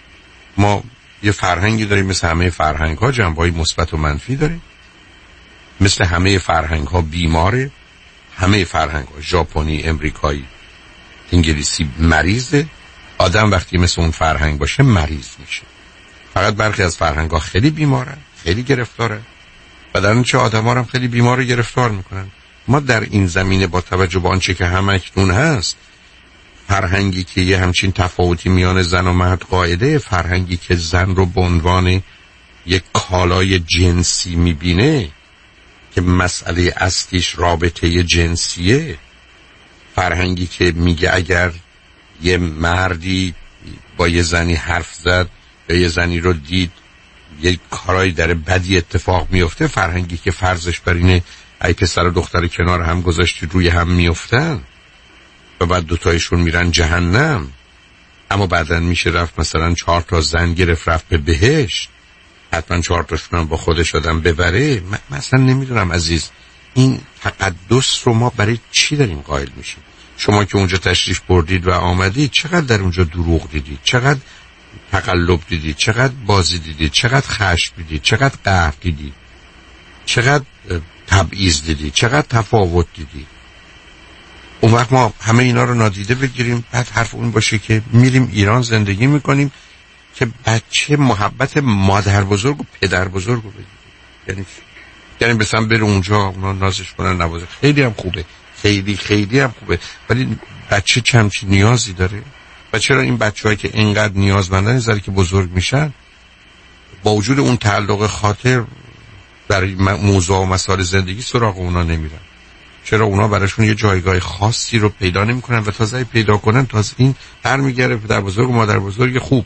ما یه فرهنگی داریم مثل همه فرهنگ‌ها، جنبه‌های مثبت و منفی داریم مثل همه فرهنگ ها بیماره، همه فرهنگ ها ژاپنی، امریکایی، انگلیسی مریضه. آدم وقتی مثل اون فرهنگ باشه مریض میشه. فقط برخی از فرهنگ ها خیلی بیمارن، خیلی گرفتارن و در نتیجه آدم ها هم خیلی بیمار و گرفتار میکنن. ما در این زمینه با توجه به آنچه که همکنون هست، فرهنگی که یه همچین تفاوتی میان زن و مرد قاعده، فرهنگی که زن رو به عنوان یک کالای جنسی میبینه که مسئله اصلیش رابطه جنسیه، فرهنگی که میگه اگر یه مردی با یه زنی حرف زد یا یه زنی رو دید یه کارایی در بدی اتفاق میفته، فرهنگی که فرضش بر اینه ای پسر و دختر کنار هم گذاشتی روی هم میفتن و بعد دوتایشون میرن جهنم، اما بعدن میشه رفت مثلا 4 تا زن گرفت رفت به بهشت، حتما 4 تاشون هم با خودش آدم ببره. مثلا نمیدونم عزیز، این تقدس رو ما برای چی داریم قائل میشیم؟ شما که اونجا تشریف بردید و آمدید، چقدر در اونجا دروغ دیدید، چقدر تقلب دیدید، چقدر بازی دیدید، چقدر خشم دیدید، چقدر قهر دیدید، چقدر تبعیض دیدید، چقدر تفاوت دیدید. اون وقت ما همه اینا رو نادیده بگیریم، بعد حرف اون باشه که میریم ایران زندگی میکنیم که بچه محبت مادر بزرگ و پدر بزرگ رو بگیریم. یعنی مثلا بره اونجا اونا نازش کنن، نوازش خیلی هم خوبه، خیلی هم خوبه، ولی بچه چمچی نیازی داره. و چرا این بچه‌هایی که اینقدر نیازمندن نذاره که بزرگ میشن با وجود اون تعلق خاطر برای موضوع و مسائل زندگی سراغ اونا نمیرن؟ چرا اونا براشون یه جایگاه خاصی رو پیدا نمیکنن و تازه پیدا کنن تازه این برمیگره پدر بزرگ و مادر بزرگ خوب.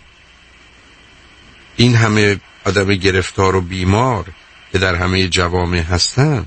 این همه آدم گرفتار و بیمار که در همه جوامع هستن،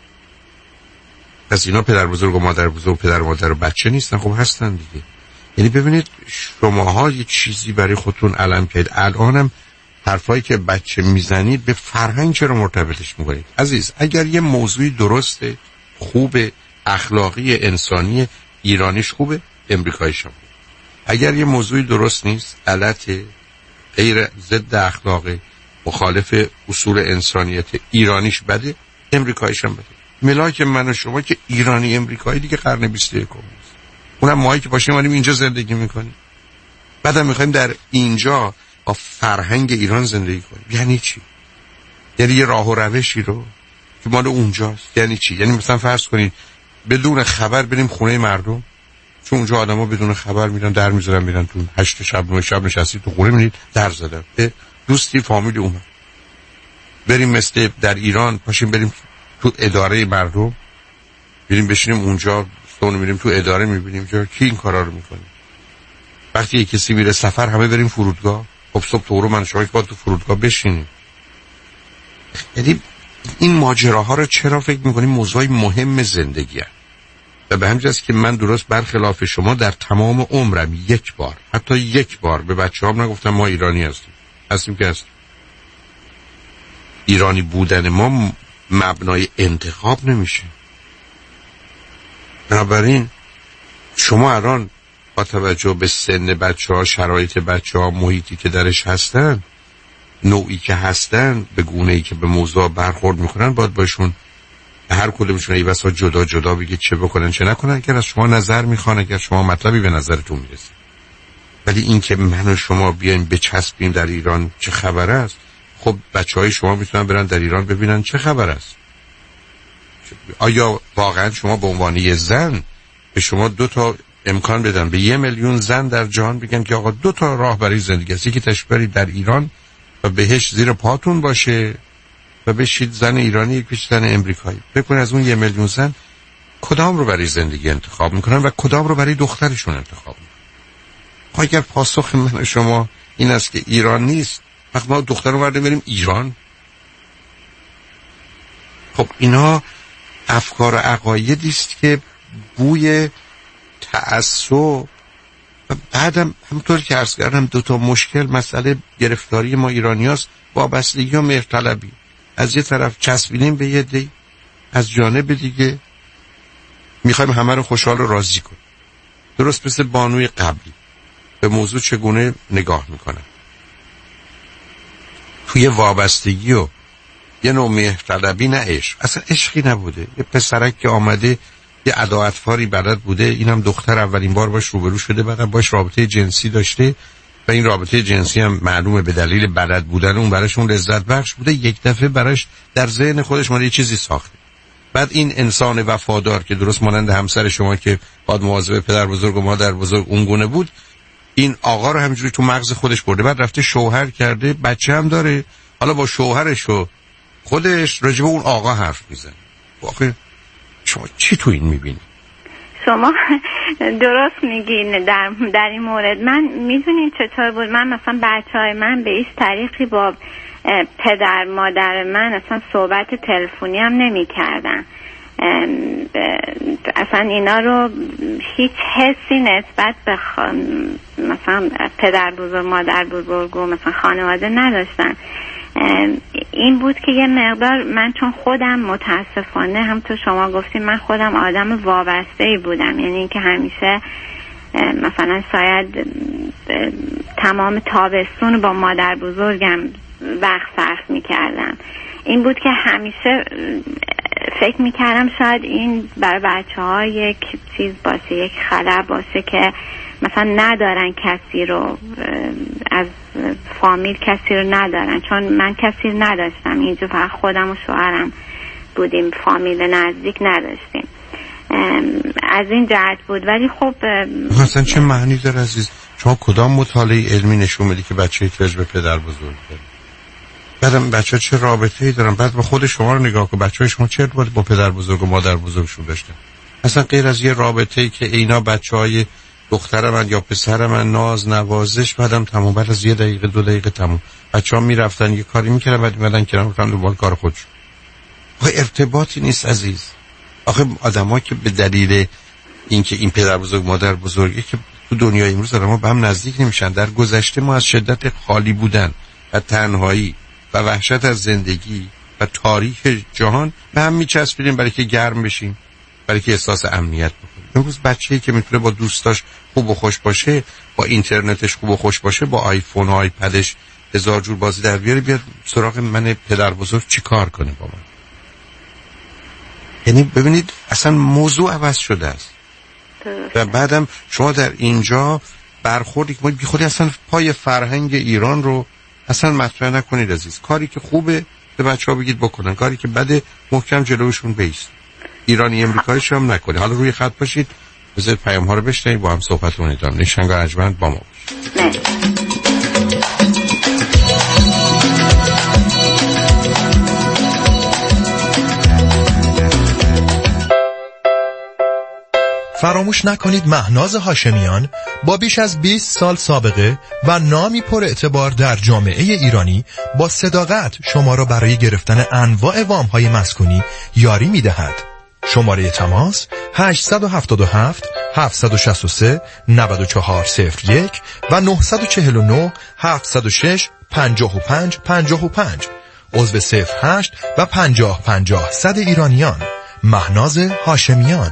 پس اینا پدر بزرگ و مادر بزرگ، پدر و مادر و بچه نیستن؟ خب هستن دیگه. یعنی ببینید شماها یه چیزی برای خودتون علم کرد. الانم حرفایی که بچه میزنید به فرهنگ چرا مرتبطش میکنید؟ عزیز، اگر یه موضوعی درسته، خوبه، اخلاقی، انسانی، ایرانیش خوبه، امریکاییش هم. اگر یه موضوعی درست نیست، غلطه، غیر، ضد اخلاقه، مخالف اصول انسانیت، ایرانیش بده، امریکاییش هم بده. ملاک من و شما که ایرانی امریکایی دیگه قرن 21 است. اونم ماهایی که باشیم اومدیم اینجا زندگی میکنیم، بعدم میخوایم در اینجا با فرهنگ ایران زندگی کنیم. یعنی چی؟ یعنی یه راه و روشی رو که مال اونجاست. یعنی چی؟ یعنی مثلا فرض کنید بدون خبر بریم خونه مردم، چون اونجا آدما بدون خبر میرن در میذارن میرن تو 8 شب 9 شب نشستی تو خونه میبینید در زدن، دوستی فامیلی اومد. بریم مثل در ایران پاشیم بریم تو اداره مردم، بریم بشینیم اونجا، اون میریم تو اداره میبینیم که کی این کارا رو میکنه. وقتی یک کسی میره سفر همه بریم فرودگاه، خب صبح تو رو من شما باید تو فرودگاه بشینیم. یعنی این ماجراها رو چرا فکر میکنیم موضوعی مهم زندگی هست؟ و به همین جاست که من درست برخلاف شما در تمام عمرم یک بار، حتی یک بار به بچه‌هام نگفتم ما ایرانی هستیم که هستیم. ایرانی بودن ما مبنای انتخاب نمیشه. بنابراین شما الان با توجه به سن بچه‌ها، شرایط بچه‌ها، محیطی که درش هستن، نوعی که هستن، به گونه‌ای که به موضوع برخورد میکنن، باید باشون هر کدومشون ای بسا جدا جدا بگید چه بکنن چه نکنن. اگر از شما نظر میخوان، اگر شما مطلبی به نظرتون میرسه، ولی این که من و شما بیایم بچسبیم در ایران چه خبر است، خب بچهای شما میتونن برن در ایران ببینن چه خبر است. آیا واقعا شما به عنوان یه زن به شما 2 تا امکان بدن، به 1 میلیون زن در جهان بگن که آقا 2 تا راه برای زندگی است، یکی تشریف برید در ایران و بهش زیر پاتون باشه و بشید زن ایرانی، یک بشید زن امریکایی. بکنید از اون 1 میلیون زن کدام رو برای زندگی انتخاب میکنن و کدام رو برای دخترشون انتخاب میکنن. اگر پاسخ من و شما این است که ایران نیست، وقت ما دختر رو برده بریم ایران. خب اینا افکار و عقایدی است که بوی تعصب و بعدم همونطور که عرض کردم 2 تا مشکل، مسئله گرفتاری ما ایرانیاست، وابستگی و مهرطلبی. از یه طرف چسبیدیم به یه دی، از جانب دیگه میخوایم همه رو خوشحال و راضی کنیم. درست مثل بانوی قبلی به موضوع چگونه نگاه میکنن. توی وابستگی و یه نوع مهرطلبی، نه عشق. اصلا عشقی نبوده. یه پسرک که آمده یه اداعتفاری بلد بوده، اینم دختر اولین بار باش روبرو شده، بعدم باش رابطه جنسی داشته و این رابطه جنسی هم معلومه به دلیل بلد بودن اون براشون لذت بخش بوده. یک دفعه براش در ذهن خودش یه چیزی ساخته. بعد این انسان وفادار که درست مانند همسر شما که باید مواظب پدر بزرگ و مادر بزرگ اون گونه بود، این آقا رو همینجوری تو مغز خودش برده، بعد رفته شوهر کرده، بچه هم داره، حالا با شوهرش و خودش راجب اون آقا حرف میزنه. واقعا شما چی تو این میبینی؟ شما درست میگین در این مورد. من میدونین چطور بود؟ من مثلا بچهای من به هیچ طریقی با پدر مادر من اصلا صحبت تلفنی هم نمی کردن. اصلا اینا رو هیچ حسی نسبت به مثلا پدر بزرگ مادر بزرگ و مثلا خانواده نداشتن. این بود که یه مقدار من چون خودم متاسفانه هم تو شما گفتیم من خودم آدم وابسته‌ای بودم، یعنی اینکه همیشه مثلا شاید تمام تابستون با مادر بزرگم وقت صرف می‌کردم. این بود که همیشه فکر می‌کردم شاید این برای بچه‌ها یک چیز باشه، یک خلأ باشه که مثلا ندارن کسی رو، از فامیل کسی رو ندارن، چون من کسی رو نداشتم اینجا، فقط خودم و شوهرم بودیم، فامیل نزدیک نداشتیم. از این جهت بود. ولی خب مثلا چه معنی داره عزیز؟ شما کدام مطالعه علمی نشون میده که بچه احتیاج به پدر بزرگ داره؟ بعدم بچه چه رابطه‌ای دارن؟ بعد به خود شما رو نگاه کن، بچه‌های شما چه ارتباطی با پدر بزرگ و مادر بزرگشون داشتن؟ اصلا غیر از یه رابطه‌ای که اینا بچه‌های دختر من یا پسر من ناز نوازش، بعدم تمام، بعد از 1 دقیقه 2 دقیقه تمام. بچه‌ها میرفتن یه کاری میکردن، بعد میمدن کنار، میرفتن دنبال کار خودشون. آخه ارتباطی نیست عزیز. آخه آدم‌ها که به دلیل اینکه این پدر بزرگ مادر بزرگی که تو دنیای امروز آدم‌ها به هم نزدیک نمیشن. در گذشته ما از شدت خالی بودن و تنهایی و وحشت از زندگی و تاریخ جهان به هم میچسبیدیم برای که گرم بشیم، برای که احساس امنیت بکنیم. امروز بچه‌ای که میتونه با دوستاش خوب و خوش باشه، با اینترنتش خوب و خوش باشه، با آیفون و آیپدش هزار جور بازی در بیاره، بیاد سراغ من پدر بزرگ چی کار کنه با من؟ یعنی ببینید اصلا موضوع عوض شده است. و بعدم شما در اینجا برخوردی که ما بی خودی اصلا پای فرهنگ ایران رو اصلا مطرح نکنید عزیز. کاری که خوبه به بچه‌ها بگید بکنن، کاری که بده محکم جلوشون بیست. ایرانی امریکاییش هم نکنید. حالا روی خط باشید، بذارید پیام ها رو بشنوید، با هم صحبتمون ادامه. نیشنگار ارجمند با ما باشید. فراموش نکنید مهناز هاشمیان با بیش از 20 سال سابقه و نامی پر اعتبار در جامعه ایرانی با صداقت شما را برای گرفتن انواع وام‌های مسکونی یاری می‌دهد. شماره تماس 877 763 9401 و 949 706 55 55. عضو 08 و 50 50 100 ایرانیان. مهناز هاشمیان.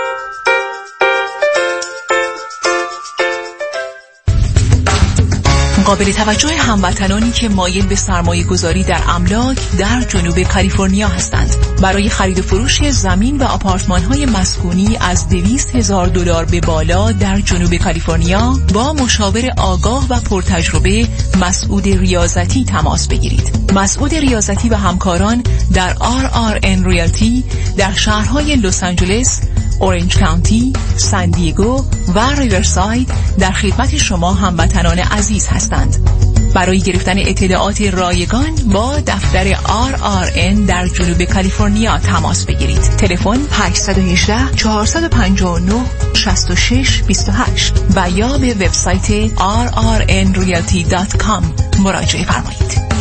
قابل توجه هموطنانی که مایل به سرمایه گذاری در املاک در جنوب کالیفرنیا هستند. برای خرید و فروش زمین و آپارتمان های مسکونی از $200,000 به بالا در جنوب کالیفرنیا با مشاور آگاه و پرتجربه مسعود ریاضتی تماس بگیرید. مسعود ریاضتی و همکاران در RRN ریالتی در شهرهای لس آنجلس، اورنج کانتی، سان دیگو و ریورساید در خدمت شما هموطنان عزیز هستند. برای گرفتن اطلاعات رایگان با دفتر RRN در جنوب کالیفرنیا تماس بگیرید. تلفن 818 459 6628 و یا به وبسایت rrnrealty.com مراجعه فرمایید.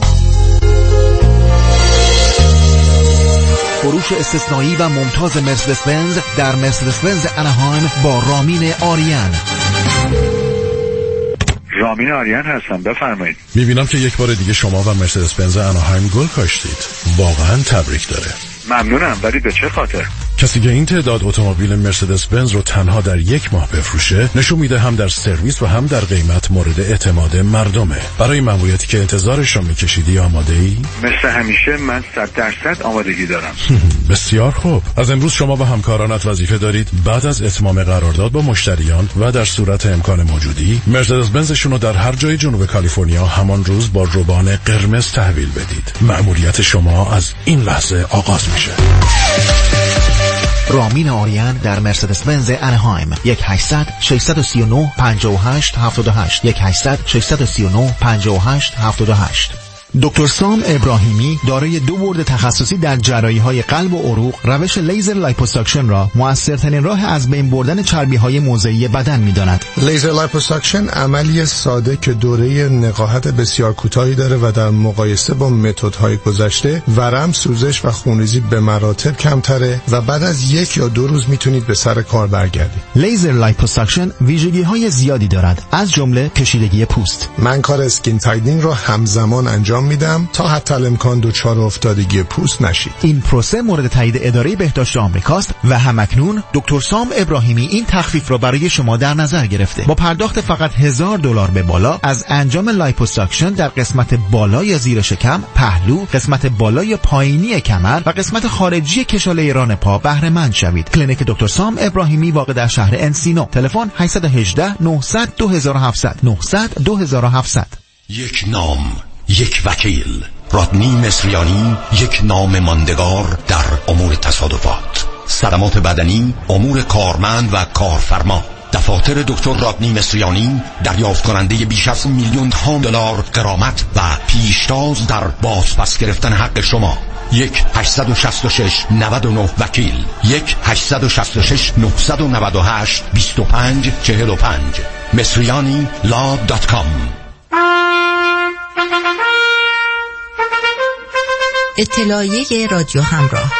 فروش استثنایی و ممتاز مرسدس بنز در مرسدس بنز اناهایم با رامین آریان. رامین آریان هستم، بفرمایید. میبینم که یک بار دیگه شما و مرسدس بنز اناهایم گل کاشتید. واقعا تبریک داره. ممنونم، ولی به چه خاطر؟ کسی که این تعداد اتومبیل مرسدس بنز رو تنها در یک ماه بفروشه نشون میده هم در سرویس و هم در قیمت مورد اعتماد مردمه. برای مأموریتی که انتظارش رو میکشیدی آماده ای؟ مثل همیشه من 100% آمادگی دارم. بسیار خوب. از امروز شما و همکارانت وظیفه دارید بعد از اتمام قرارداد با مشتریان و در صورت امکان موجودی مرسدس بنزشون رو در هر جای جنوب کالیفرنیا همان روز با روبان قرمز تحویل بدید. مأموریت شما از این لحظه آغاز میشه. رامین آریان در مرسدس بنز انهایم 1-800-639-58-78 1-800-639-58-78. دکتر سام ابراهیمی دارای 2 بورد تخصصی در جراحی‌های قلب و عروق روش لیزر لایپوساکشن را مؤثرترین راه از بین بردن چربی‌های موضعی بدن می‌داند. لیزر لایپوساکشن عملی ساده که دوره نقاهت بسیار کوتاهی داره و در مقایسه با متدهای گذشته ورم، سوزش و خونریزی به مراتب کمتره و بعد از 1 یا 2 روز میتونید به سر کار برگردید. لیزر لایپوساکشن ویژگی‌های زیادی دارد، از جمله کشیدگی پوست. من کار اسکین تایدینگ رو همزمان انجام میدم تا حتی الامکان دچار افتادگی پوست نشید. این پروسه مورد تایید اداره بهداشت آمریکاست و همکنون دکتر سام ابراهیمی این تخفیف را برای شما در نظر گرفته. با پرداخت فقط $1000 به بالا از انجام لایپوساکشن در قسمت بالای زیر شکم، پهلو، قسمت بالای پایینی کمر و قسمت خارجی کشاله ران پا بهره مند شوید. کلینیک دکتر سام ابراهیمی واقع در شهر انسینو. تلفن 818-900-2700 یک نام، یک وکیل. رادنی مصریانی، یک نام ماندگار در امور تصادفات، صدمات بدنی، امور کارمند و کارفرما. دفاتر دکتر رادنی مصریانی دریافت کننده بیش از $1,000,000 غرامت و پیشتاز در بازپس گرفتن حق شما. 1-866-99 وکیل 1-866-998-2545 مصریانی.law.com. اطلاعیه رادیو همراه.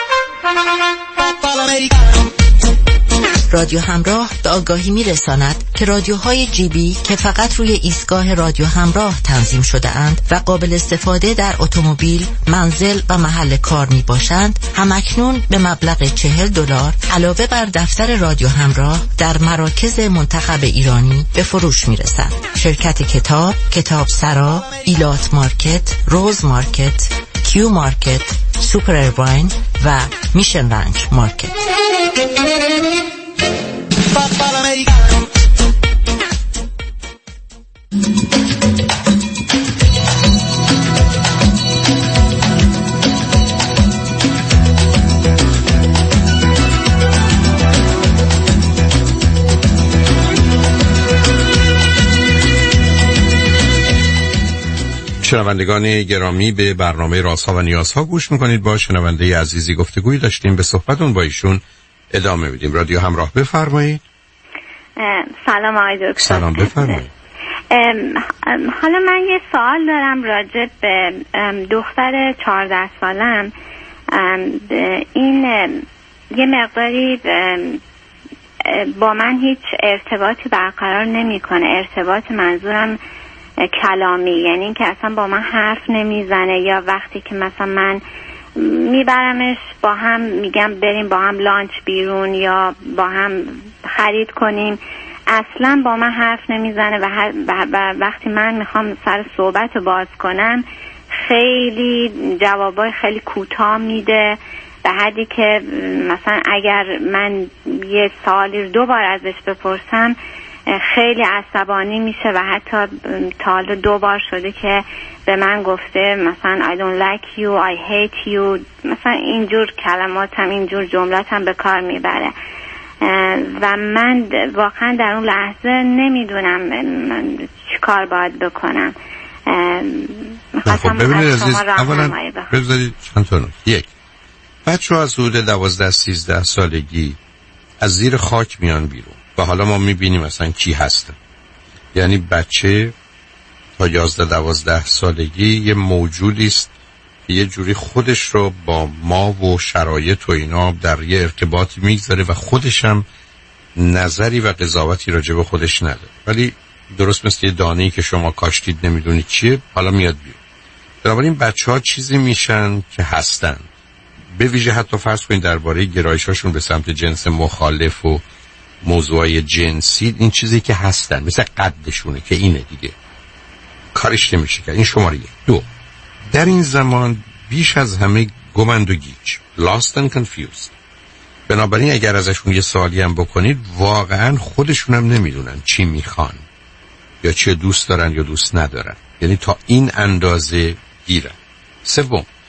رادیو همراه به آگاهی می‌رساند که رادیوهای جیبی که فقط روی ایستگاه رادیو همراه تنظیم شده اند و قابل استفاده در اتومبیل، منزل و محل کار میباشند، همکنون به مبلغ $40 علاوه بر دفتر رادیو همراه در مراکز منتخب ایرانی به فروش میرسند. شرکت کتاب، کتاب سرا، ایلات مارکت، روز مارکت، کیو مارکت، سوپر ایرواین و میشن رنج مارکت. شنوندگان گرامی، به برنامه رازها و نیازها گوش میکنید. با شنونده عزیزی گفتگویی داشتیم، به صحبتون با ایشون ادامه میدیم. رادیو همراه، بفرمایید. سلام آقای دکتر. سلام، بفرمایید. حالا من یه سوال دارم راجع به دختر 14 سالم. این یه مقداری با من هیچ ارتباطی برقرار نمیکنه. ارتباط منظورم کلامی، یعنی این که اصلا با من حرف نمیزنه، یا وقتی که مثلا من میبرمش با هم میگم بریم با هم لانچ بیرون یا با هم خرید کنیم، اصلا با من حرف نمیزنه و وقتی من میخوام سر صحبت رو باز کنم خیلی جوابای خیلی کوتاه میده، به حدی که مثلا اگر من یه سوالی 2 بار ازش بپرسم خیلی عصبانی میشه و حتی تا حالا 2 بار شده که به من گفته مثلا I don't like you, I hate you، مثلا اینجور کلماتم، اینجور جملاتم به کار میبره و من واقعا در اون لحظه نمیدونم چی کار باید بکنم. خب ببینید عزیز، اولا بذارید چند تا نکته. 1. بچه ها از حدود 12-13 سالگی از زیر خاک میان بیرون و حالا ما میبینیم مثلا کی هستن. یعنی بچه تا 11-12 سالگی یه موجودی است که یه جوری خودش رو با ما و شرایط و اینا در یه ارتباطی میگذاره و خودش هم نظری و قضاوتی راجع به خودش نداره، ولی درست مثل یه دانه‌ای که شما کاشتید نمیدونید چیه، حالا میاد بیرون. بنابراین بچه ها چیزی میشن که هستن. به ویژه حتی فرض کنید درباره گرایش‌هاشون به سمت جنس مخالف و موضوعی جنسی، این چیزی که هستن مثل قدشونه که اینه دیگه کارش نمیشه که این شماره 1. 2 در این زمان بیش از همه گمند و گیج، lost and confused. بنابراین اگر ازشون یه سوالی هم بکنید واقعا خودشون هم نمیدونن چی میخوان یا چی دوست دارن یا دوست ندارن، یعنی تا این اندازه گیرن. 3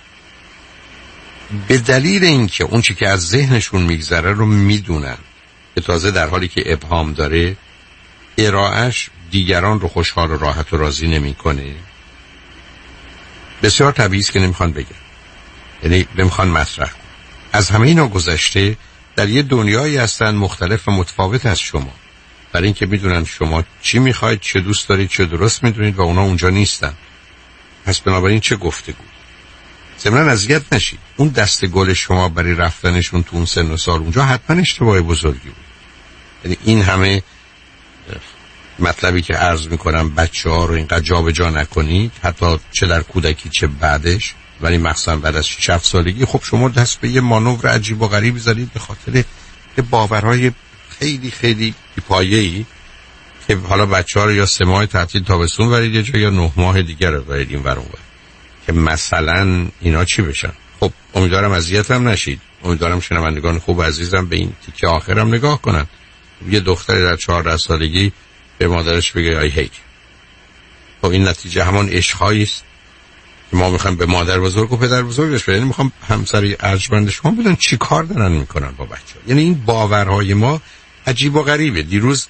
به دلیل اینکه اون چی که از ذهنشون میگذره رو میدونن که تازه در حالی که ابهام داره، ارائهش دیگران رو خوشحال و راحت و راضی نمیکنه. بسیار طبیعی است که نمیخوان بگن، یعنی نمیخوان مطرح. از همه اینا گذشته در یه دنیایی هستن مختلف و متفاوت از شما، برای اینکه میدونن شما چی میخواید، چه دوست دارید، چه درست میدونید و اونا اونجا نیستن. پس بنابراین چه گفتگو. ضمناً اذیت نشید. اون دست گل شما برای رفتنشون تو اون سن و سال اونجا حتما اشتباه بزرگی بود. یعنی این همه مطلبی که عرض میکنم بچه‌ها رو اینقدر جابجا نکنید، حتی چه در کودکی چه بعدش، ولی مخصوصا بعد از 6-7 سالگی. خب شما دست به یه مانور عجیب و غریبی زدید به خاطر یه باورهای خیلی خیلی پایه‌ای که حالا بچه‌ها رو یا 3 ماه تعطیل تابستون برید یه جا یا 9 ماه دیگر رو برید این ور اون ور که مثلا اینا چی بشن. خب امیدوارم اذیت هم نشید. امیدوارم شنوندگان خوب عزیزم به این تیکه آخرم نگاه کنن. یه دختری در 14 سالگی به مادرش بگه آی هیت. خب این نتیجه همان عشق‌هایی است که ما میخوایم به مادر بزرگ و پدر بزرگش بدیم. یعنی میخوام همسری ارجمند شما بدون چی کار دارن میکنن با بچه‌ها. یعنی این باورهای ما عجیب و غریبه. دیروز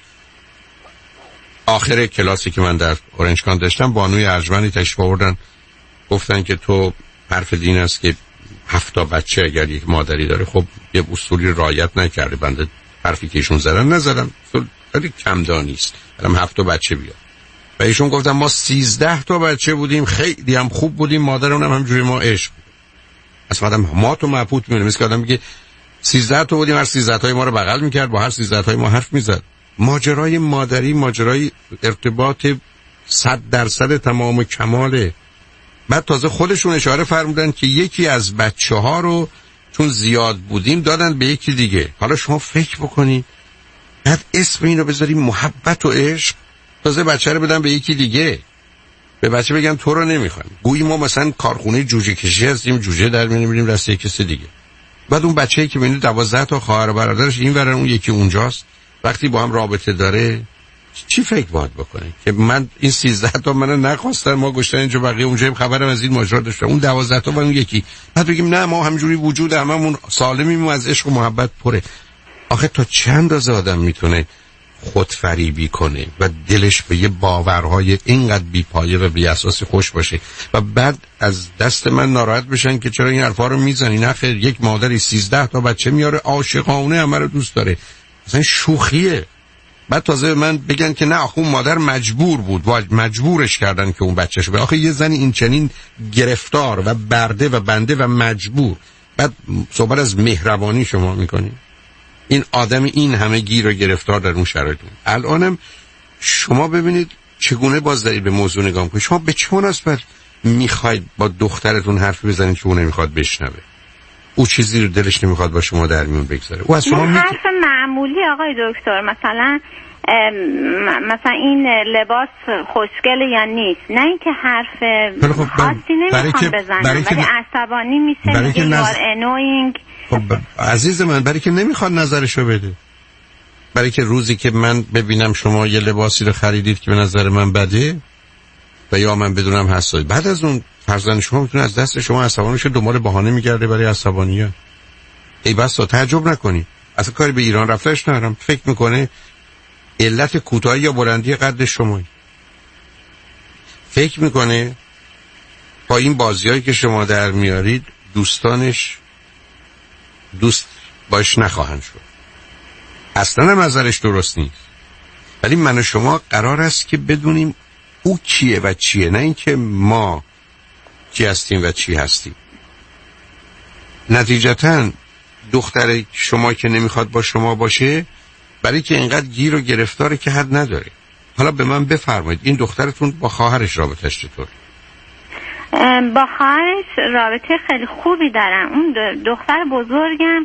آخر کلاسی که من در اورنج کانتی داشتم، بانوی ارجمندی تشریف آوردن گفتن که تو حرف دین است که 7 بچه اگر یک مادری داره، خب یه اصولی رعایت نکرده. بنده حرفی که ایشون زدن نزدم، خیلی کم دانی است، برام 7 بچه بیاد. و ایشون گفتن ما 13 بچه بودیم، خیلی هم خوب بودیم، مادرمون هم همجوری ما عشق بود. اصلا آدم ما تو مبهوت میونه، مثل آدم میگه 13 بودیم، هر 13 تای ما رو بغل میکرد، با هر 13 تای ما حرف میزد. ماجرای مادری ماجرای ارتباط 100% تمام و کماله. بعد تازه خودشون اشاره فرمودن که یکی از بچه‌ها رو چون زیاد بودیم دادن به یکی دیگه. حالا شما فکر بکنید، بعد اسم اینو بذاریم محبت و عشق، تازه بچه رو بدن به یکی دیگه، به بچه بگن تو رو نمیخوام. گویی ما مثلا کارخونه جوجه کشی هستیم، جوجه در می‌بریم دست یک کسی دیگه. بعد اون بچه‌ای که ببینید 12 تا خواهر و برادرش این ورن اون یکی اونجاست، وقتی با هم رابطه داره چی فکر باید بکنه که من این 13 منو نخواستن، ما گشتن اینجا، بقیه اونجا خبرم از این ماجرا داشتن، اون 12 و اون یکی. بعد بگیم نه ما همجوری وجود هممون سالمیم و از عشق و محبت پره. آخه تا چند روز آدم میتونه خودفریبی کنه و دلش به یه باورهای اینقدر بی‌پایه و بی‌اساس خوش باشه و بعد از دست من ناراحت بشن که چرا این حرفا رو میزنی؟ نه خیر، یک مادری 13 بچه میاره، عاشقانه همه رو دوست داره، مثلا شوخیه. بعد تازه من بگن که نه آخه اون مادر مجبور بود، مجبورش کردن که اون بچه‌شو آخه یه زنی این چنین گرفتار و برده و بنده و مجبور، بعد صحبت از مهربانی شما میکنی؟ این آدم این همه گیر و گرفتار در اون شرایط. الانم شما ببینید چگونه باز دارید به موضوع نگاه میکنید. شما به چه مناسبت میخواید با دخترتون حرف بزنید که اون نمیخواد بشنوه؟ او چیزی رو دلش نمیخواد با شما در میون بگذاره. او از شما حرف معمولی آقای دکتر، مثلا این لباس خوشگله یا نیست، نه اینکه حرف خاصی نمیخوام بزنم، ولی عصبانی میشه، میگه یار انوینگ. خب عزیز من، برای که نمیخواد نظرشو بده، برای که روزی که من ببینم شما یه لباسی رو خریدید که به نظر من بده و یا من بدونم حساسیت، بعد از اون فرزند شما میتونه از دست شما عصبانی شه، دنبال بهانه میگرده برای عصبانیت. ای بس تعجب نکنی، اصلا کاری به ایران رفتش ندارم. فکر میکنه علت کوتاهی یا بلندی قد شمایی، فکر میکنه با این بازیایی که شما در میارید دوستانش دوست باش نخواهند شد. اصلا هم نظرش درست نیست، ولی من و شما قرار است که بدونیم او کیه و چیه، نه اینکه ما کی هستیم و چی هستیم. نتیجتاً دختر شما که نمیخواد با شما باشه برای که اینقدر گیر و گرفتاره که حد نداره. حالا به من بفرمایید این دخترتون با خواهرش رابطش چطور؟ با خواهرش رابطه خیلی خوبی دارم. اون دختر بزرگم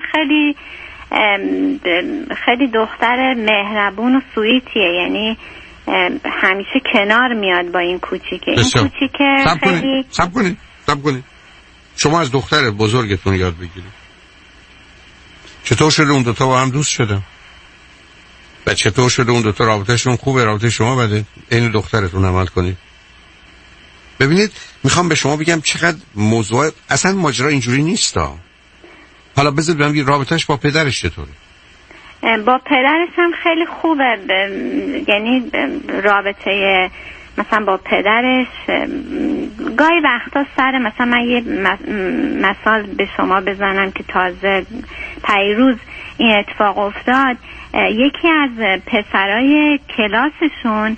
خیلی دختر مهربون و سویتیه، یعنی همیشه کنار میاد با این کوچیکه. این کوچیکه خیلی صبر کنید. شما از دختر بزرگتون یاد بگیرید. چطور شده اون دوتا با هم دوست شدن؟ و چطور شده اون دوتا رابطهشون خوبه، رابطه شما بده؟ این دخترتون عمل کنید. ببینید میخوام به شما بگم چقدر موضوع اصلا ماجرا اینجوری نیستا. حالا بذارید بگم رابطهش با پدرش چطوره؟ با پدرش هم خیلی خوبه، یعنی رابطه مثلا با پدرش گاهی وقتا سر مثلا من یه مثال به شما بزنم که تازه پیروز این اتفاق افتاد. یکی از پسرای کلاسشون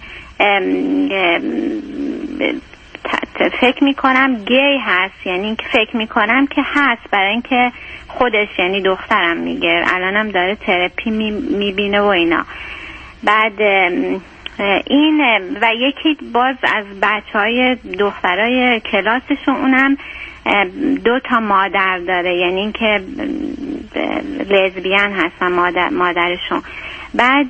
فکر میکنم گی هست، یعنی که فکر میکنم که هست، برای اینکه خودش یعنی دخترم میگه الانم داره تراپی میبینه و اینا. بعد این و یکی باز از بچهای دخترای کلاسشون اونم 2 مادر داره، یعنی اینکه لزبیان هستن مادرشون. بعد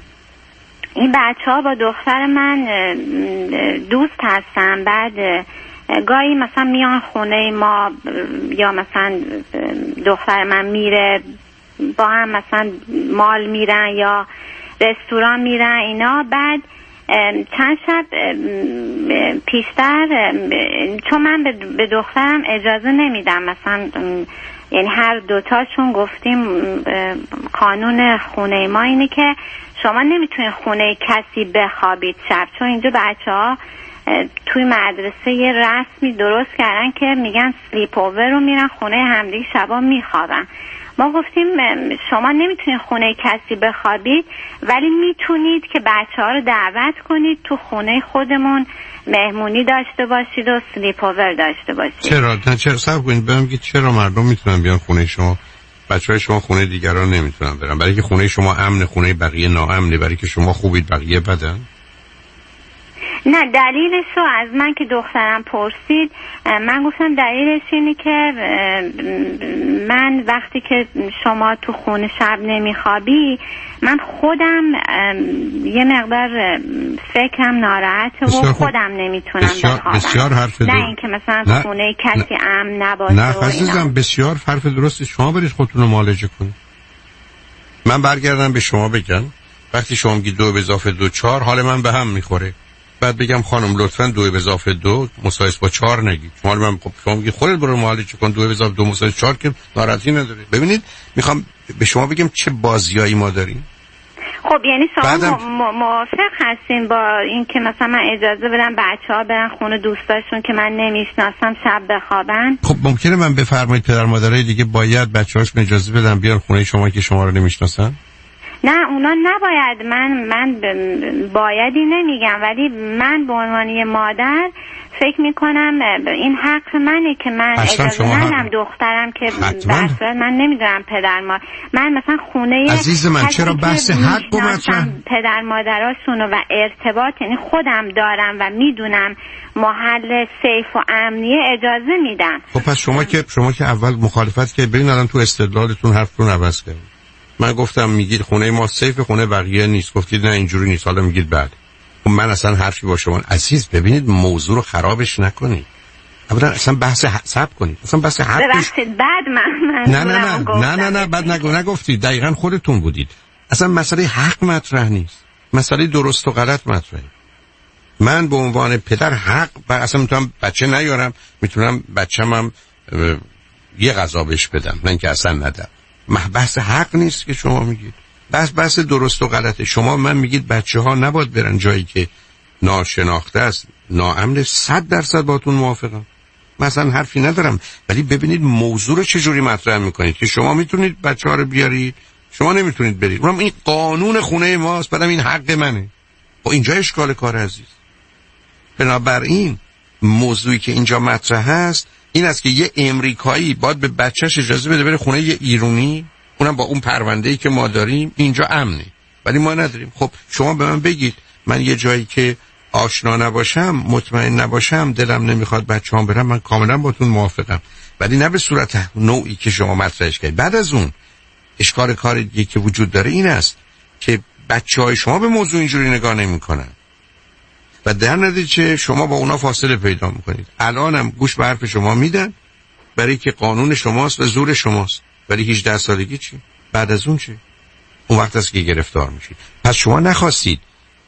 این بچه‌ها با دختر من دوست هستن. بعد گاهی مثلا میان خونه ما یا مثلا دختر من میره با هم مثلا مال میرن یا رستوران میرن اینا. بعد چند شب پیشتر، چون من به دخترم اجازه نمیدم، مثلا یعنی هر دوتاشون گفتیم قانون خونه ما اینه که شما نمیتونید خونه کسی بخوابید شب، چون اینجا بچه‌ها توی مدرسه یه رسمی درست کردن که میگن سلیپ اوور رو میرن خونه همدیگه شبا میخوابن. ما گفتیم شما نمیتونید خونه کسی بخوابید، ولی میتونید که بچه‌ها رو دعوت کنید تو خونه خودمون مهمونی داشته باشید و سلیپ اوور داشته باشید. چرا صبر کنید بگید چرا مردم میتونن بیان خونه شما، بچه‌های شما خونه دیگران نمیتونن برن؟ برای که خونه شما امن، خونه بقیه ناامنه، برای که شما خوبید بقیه بدن؟ نه، دلیلش رو از من که دخترم پرسید من گفتم دلیلش اینه که من وقتی که شما تو خونه شب نمیخوابی من خودم یه مقدار فکرم ناراحته و خودم نمیتونم بخوابم. بسیار حرف نه اینکه مثلا خونه کسی امن نباشه. نه عزیزم، بسیار حرف درستی. شما برید خودتون رو معالجه کنید. من برگردم به شما بگم وقتی شما میگید 2 + 2 4 حال من به هم میخوره، بعد بگم خانم لطفاً 2 + 2 مساوی با 4 نگید. شما خب شما میگید خودت برو معالجه کن، 2 + 2 مساوی 4 که ناراحتی نداره. ببینید میخوام به شما بگم چه بازیایی ما داریم. خب یعنی شما موافق هستین با این که مثلا من اجازه بدم بچه‌ها برن خونه دوستاشون که من نمیشناسم شب بخوابن؟ خب ممکنه من بفرمایید پدر مادرای دیگه باید بچه‌هاشون اجازه بدن بیان خونه شما که شما رو نمیشناسن؟ نه اونا نباید. من بایدی نمیگم، ولی من به عنوان مادر فکر میکنم این حق منه که من اجازه ندم دخترم که بسیار من نمیدونم پدر ما من مثلا خونه عزیز من چرا بحث حق و پدر مادراشونو و ارتباط یعنی خودم دارم و میدونم محل سیف و امنیه اجازه میدم. خب پس شما که اول مخالفت که ببین الان تو استدلالتون حرفتون عوض کردید. من گفتم میگید خونه ما سیف، خونه بقیه نیست. گفتید نه اینجوری نیست. حالا میگید بعد من اصلا حرفی با شما عزیز ببینید موضوع رو خرابش نکنید. اولا اصلا بحث حساب کنید. اصلا بحث حق ببخشید بعد نه بعد نگفتید. دقیقاً خودتون بودید. اصلا مسئله حق مطرح نیست. مسئله درست و غلط مطرحه. من به عنوان پدر حق اصلا میتونم بچه نیارم، میتونم بچه‌م یه غذا بهش بدم، نه اینکه اصلا ندم. بحث حق نیست که شما میگید. بحث درست و غلطه. شما من میگید بچه‌ها نباید برن جایی که ناشناخته است، ناامن. 100% باتون موافقم. مثلا حرفی ندارم، ولی ببینید موضوع رو چجوری مطرح میکنید که شما میتونید بچه‌ها رو بیارید، شما نمیتونید برید. اونم این قانون خونه ماست، بعدم این حق منه. و اینجا اشکال کار عزیز. بنابراین موضوعی که اینجا مطرح هست این است که یه امریکایی باید به بچهش اجازه بده بره خونه یه ایرانی، اونم با اون پرونده‌ای که ما داریم. اینجا امنه ولی ما نداریم. خب شما به من بگید من یه جایی که آشنا نباشم، مطمئن نباشم، دلم نمیخواد بچه‌هام برم، من کاملا باتون موافقم، ولی نه به صورت نوعی که شما مطرحش کردید. بعد از اون اشکال کار دیگه که وجود داره این است که بچه‌های شما به موضوع اینجوری نگاه نمی‌کنن و در نتیجه شما با اونا فاصله پیدا می‌کنید. الانم گوش به حرف شما میدن برای که قانون شماست و زور شماست، ولی 18 سالگی چی؟ بعد از اون چی؟ اون وقت است که گرفتار میشید. پس شما نخواستید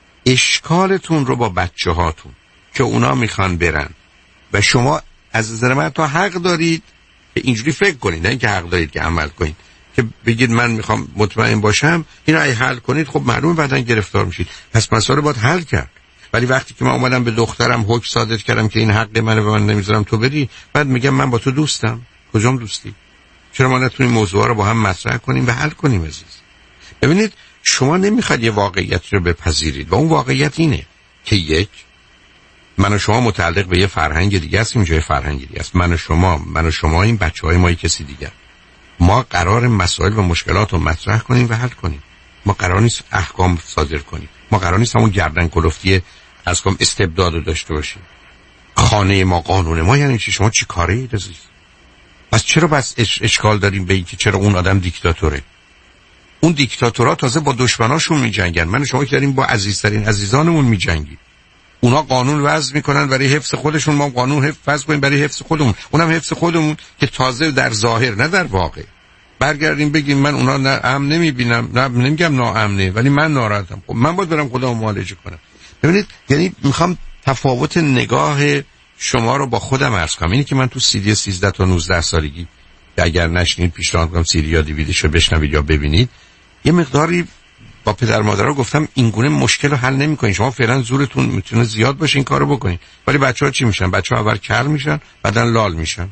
اشکالتون رو با بچه‌هاتون که اونا میخوان برن و شما از نظر من تا حق دارید که اینجوری فکر کنید، نه اینکه حق دارید که عمل کنید که بگید من میخوام مطمئن باشم، اینا ای حل کنید خب معلومه بعداً گرفتار میشید. پس مسئله رو باید حل کرد. ولی وقتی که من اومدم به دخترم حکم صادر کردم که این حق منه و من نمیذارم تو بری، بعد میگم من با تو دوستم. کجام دوستی؟ چرا ما نتونیم موضوعا رو با هم مطرح کنیم و حل کنیم عزیز؟ ببینید شما نمیخواد یه واقعیت رو بپذیرید و اون واقعیت اینه که یک، من و شما متعلق به یه فرهنگ دیگه است، این جای فرهنگ دیگه است. من و شما این بچهای ما کسی دیگه. ما قرار مسائل و مشکلات رو مطرح کنیم و حل کنیم. ما قرار نیست احکام صادر کنیم. ما قرار نیست همون گردن کلفتی از کم استبداد رو داشته باشیم. خانه ما قانون ما یعنی چی؟ شما چی کاره اید عزیز؟ پس چرا بس اشکال داریم به اینکه چرا اون آدم دیکتاتوره؟ اون دیکتاتورها تازه با دشمناشون میجنگن. من و شما که داریم با عزیزترین عزیزانمون میجنگیم. اونا قانون وضع میکنن برای حفظ خودشون، ما قانون وضع کنیم برای حفظ خودمون. اونم حفظ خودمون که تازه در ظاهر نه در واقع. برگردیم بگیم من اونا نه امن نمیبینم، نه نمیگم ناامنه ولی من ناراحتم. خب من باید برم خودم معالجه کنم. ببینید یعنی میخوام تفاوت نگاه شما رو با خودم عرض کنم. اینی که من تو سیدی 13 تا 19 سالگی اگر نشنید پیشنهاد میکنم سیدی یا دیویدیشو بشنوید یا ببینید، یه مقداری با پدر مادرها گفتم اینگونه مشکل رو حل نمی‌کنین. شما فعلا زورتون میتونه زیاد باشه این کارو بکنین، ولی بچه‌ها چی میشن؟ بچه‌ها اول کر میشن، بعدن لال میشن،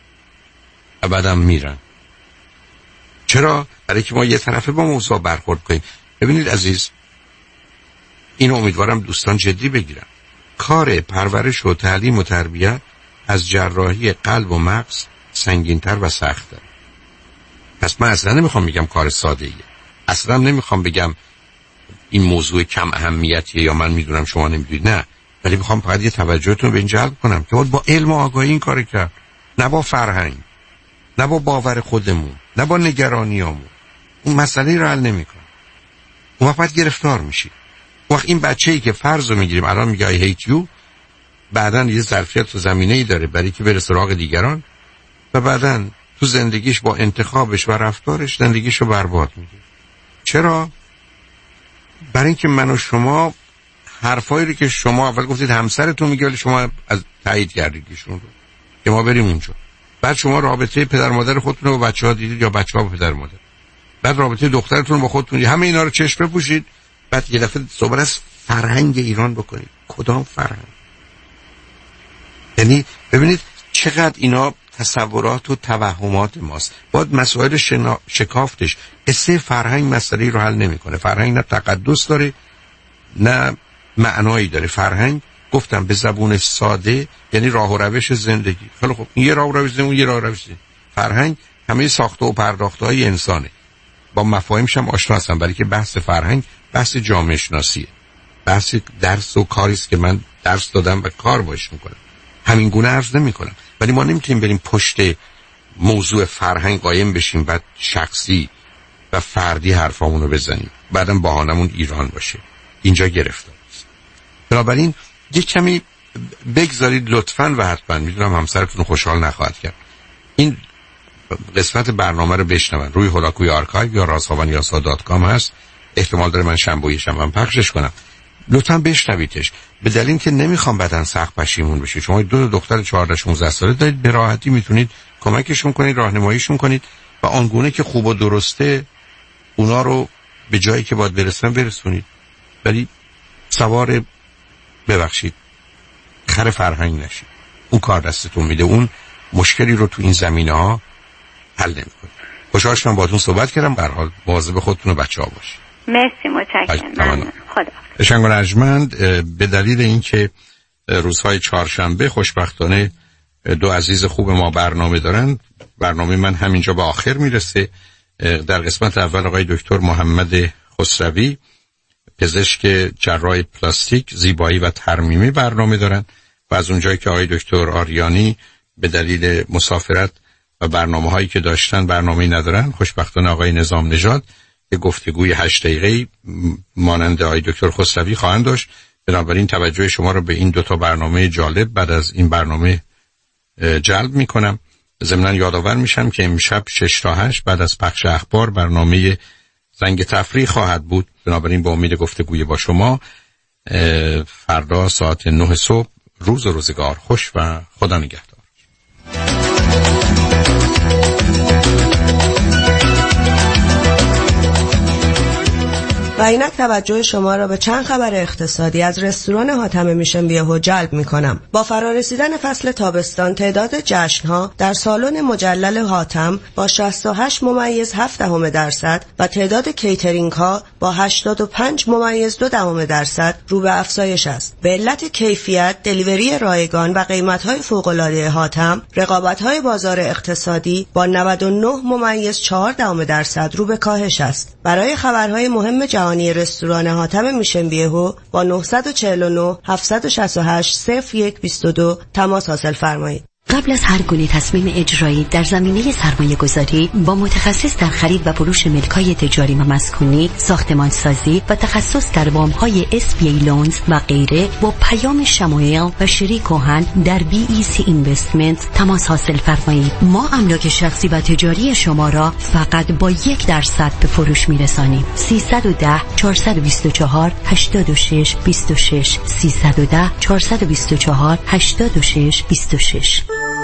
بعدم میرن. چرا؟ برای که ما یه طرفه با موضوع برخورد کنیم. ببینید عزیز، اینو امیدوارم دوستان جدی بگیرن. کار پرورش و تعلیم و تربیت از جراحی قلب و مغز سنگین‌تر و سخت‌تر. پس من اصلا نمیخوام بگم کار ساده‌ایه. اصلا نمیخوام بگم این موضوع کم اهمیتیه یا من میدونم شما نمیدونید، نه، ولی میخوام فقط یه توجهتون به این جلب کنم که باید با علم و آگاهی این کار کرد، نه با فرهنگ، نه با باور خودمون، نه با نگرانیامون. اون مسئله رو حل نمیکنه. اون وقت گرفتار میشی. اون وقت این بچه‌ای که فرض رو میگیریم الان میگه I hate you، بعدن یه ظرفیت و زمینه‌ای داره برای که بره سراغ دیگران و بعدن تو زندگیش با انتخابش و رفتارش زندگیشو برباد میده. چرا؟ برای اینکه من و شما حرفایی رو که شما اول گفتید همسرتون میگه ولی شما از تایید کردید ایشون رو که ما بریم اونجا. بعد شما رابطه پدر مادر خودتون رو با بچه‌ها دیدید یا بچه‌ها با پدر مادر. بعد رابطه دخترتون با خودتون دیدید. همه اینا رو چشم بپوشید. بعد یه دفعه صحبت از فرهنگ ایران بکنید. کدام فرهنگ؟ یعنی ببینید چقدر اینا تصورات و توهمات ماست. باید مسائل شکافتش. قصه فرهنگ مسئله رو حل نمیکنه. فرهنگ نه تقدس داره نه معنایی داره. فرهنگ گفتم به زبون ساده یعنی راه و روش زندگی. خیلی خوب، این یه راه و روش زندگی، اون یه راه و روش زندگی. فرهنگ همه ساخته و پرداخته های انسانه. با مفاهیمش هم آشنا هستم، برای که بحث فرهنگ بحث جامعه شناسیه، بحث درس و کاری است که من درس دادم و کار باش میکنم. همین گونه عرض نمیکنم، ولی ما نمیتونیم بریم پشت موضوع فرهنگ قایم بشیم بعد شخصی و فردی حرفامون رو بزنیم، بعدم بهانمون ایران باشه. اینجا گرفتار است. بنابراین یک کمی بگذارید لطفاً و حتما، میدونم همسرتون خوشحال نخواهد کرد، این قسمت برنامه رو بشنون. روی هولاکوی آرکایو یا razhavaniyasa.com هست. احتمال داره من شنبه شنبه پخشش کنم. لطفاً بشنویدش، به دلیل که نمیخوام بعداً سخت پشیمون بشید. شما دو دختر 14 16 ساله دارید، به راحتی میتونید کمکشون کنید، راهنماییشون کنید و آنگونه که خوب و درسته اونا رو به جایی که باید برسونید. ولی سوار ببخشید خر فرهنگ نشید. اون کار دستتون میده، اون مشکلی رو تو این زمینه‌ها حل نمی‌کنه. خوشحال شدم باهاتون صحبت کردم. به هر حال مواظب خودتون و بچه‌ها باشید. مرسی، متشکرم. خدا. شنگ ارجمند، به دلیل اینکه روزهای چهارشنبه خوشبختانه دو عزیز خوب ما برنامه دارن، برنامه من همینجا به آخر میرسه. در قسمت اول آقای دکتر محمد خسروی پزشک جراح پلاستیک، زیبایی و ترمیمی برنامه دارن و از اونجایی که آقای دکتر آریانی به دلیل مسافرت و برنامه‌هایی که داشتن برنامه‌ای ندارن، خوشبختانه آقای نظام نژاد که گفتگوی 8 دقیقه‌ای مانند آقای دکتر خسروی خواهند داشت. بنابراین توجه شما رو به این دوتا برنامه جالب بعد از این برنامه جلب می‌کنم. ضمناً یادآور میشم که امشب 6 تا 8 بعد از پخش اخبار برنامه زنگ تفریح خواهد بود. بنابراین با امید گفتگوی با شما فردا ساعت 9 صبح. روز و روزگار خوش و خدا نگهدار. و اینک توجه شما را به چند خبر اقتصادی از رستوران حاتم میشن بیهو جلب میکنم. با فرارسیدن فصل تابستان تعداد جشنها در سالن مجلل حاتم با 68.7% و تعداد کیترینگ ها با 85.2% رو به افزایش است. به علت کیفیت، دلیوری رایگان و قیمت های فوق العاده حاتم، رقابت های بازار اقتصادی با 99.4% رو به کاهش است. برای خبرهای مهم جهانی رستوران حاتم میشن بیهو با 949 768 0122 تماس حاصل فرمایید. قبل از هر گونه تصمیم اجرایی در زمینه سرمایه گذاری با متخصص در خرید و فروش ملک‌های تجاری و مسکونی، ساختمانسازی و تخصص در وام‌های SBA Loans و غیره با پیام شمایل و شری کوهن در BEC Investment تماس حاصل فرمایید. ما املاک شخصی و تجاری شما را فقط با 1% به فروش می‌رسانیم. 310 424 86 26 310 424 86 26.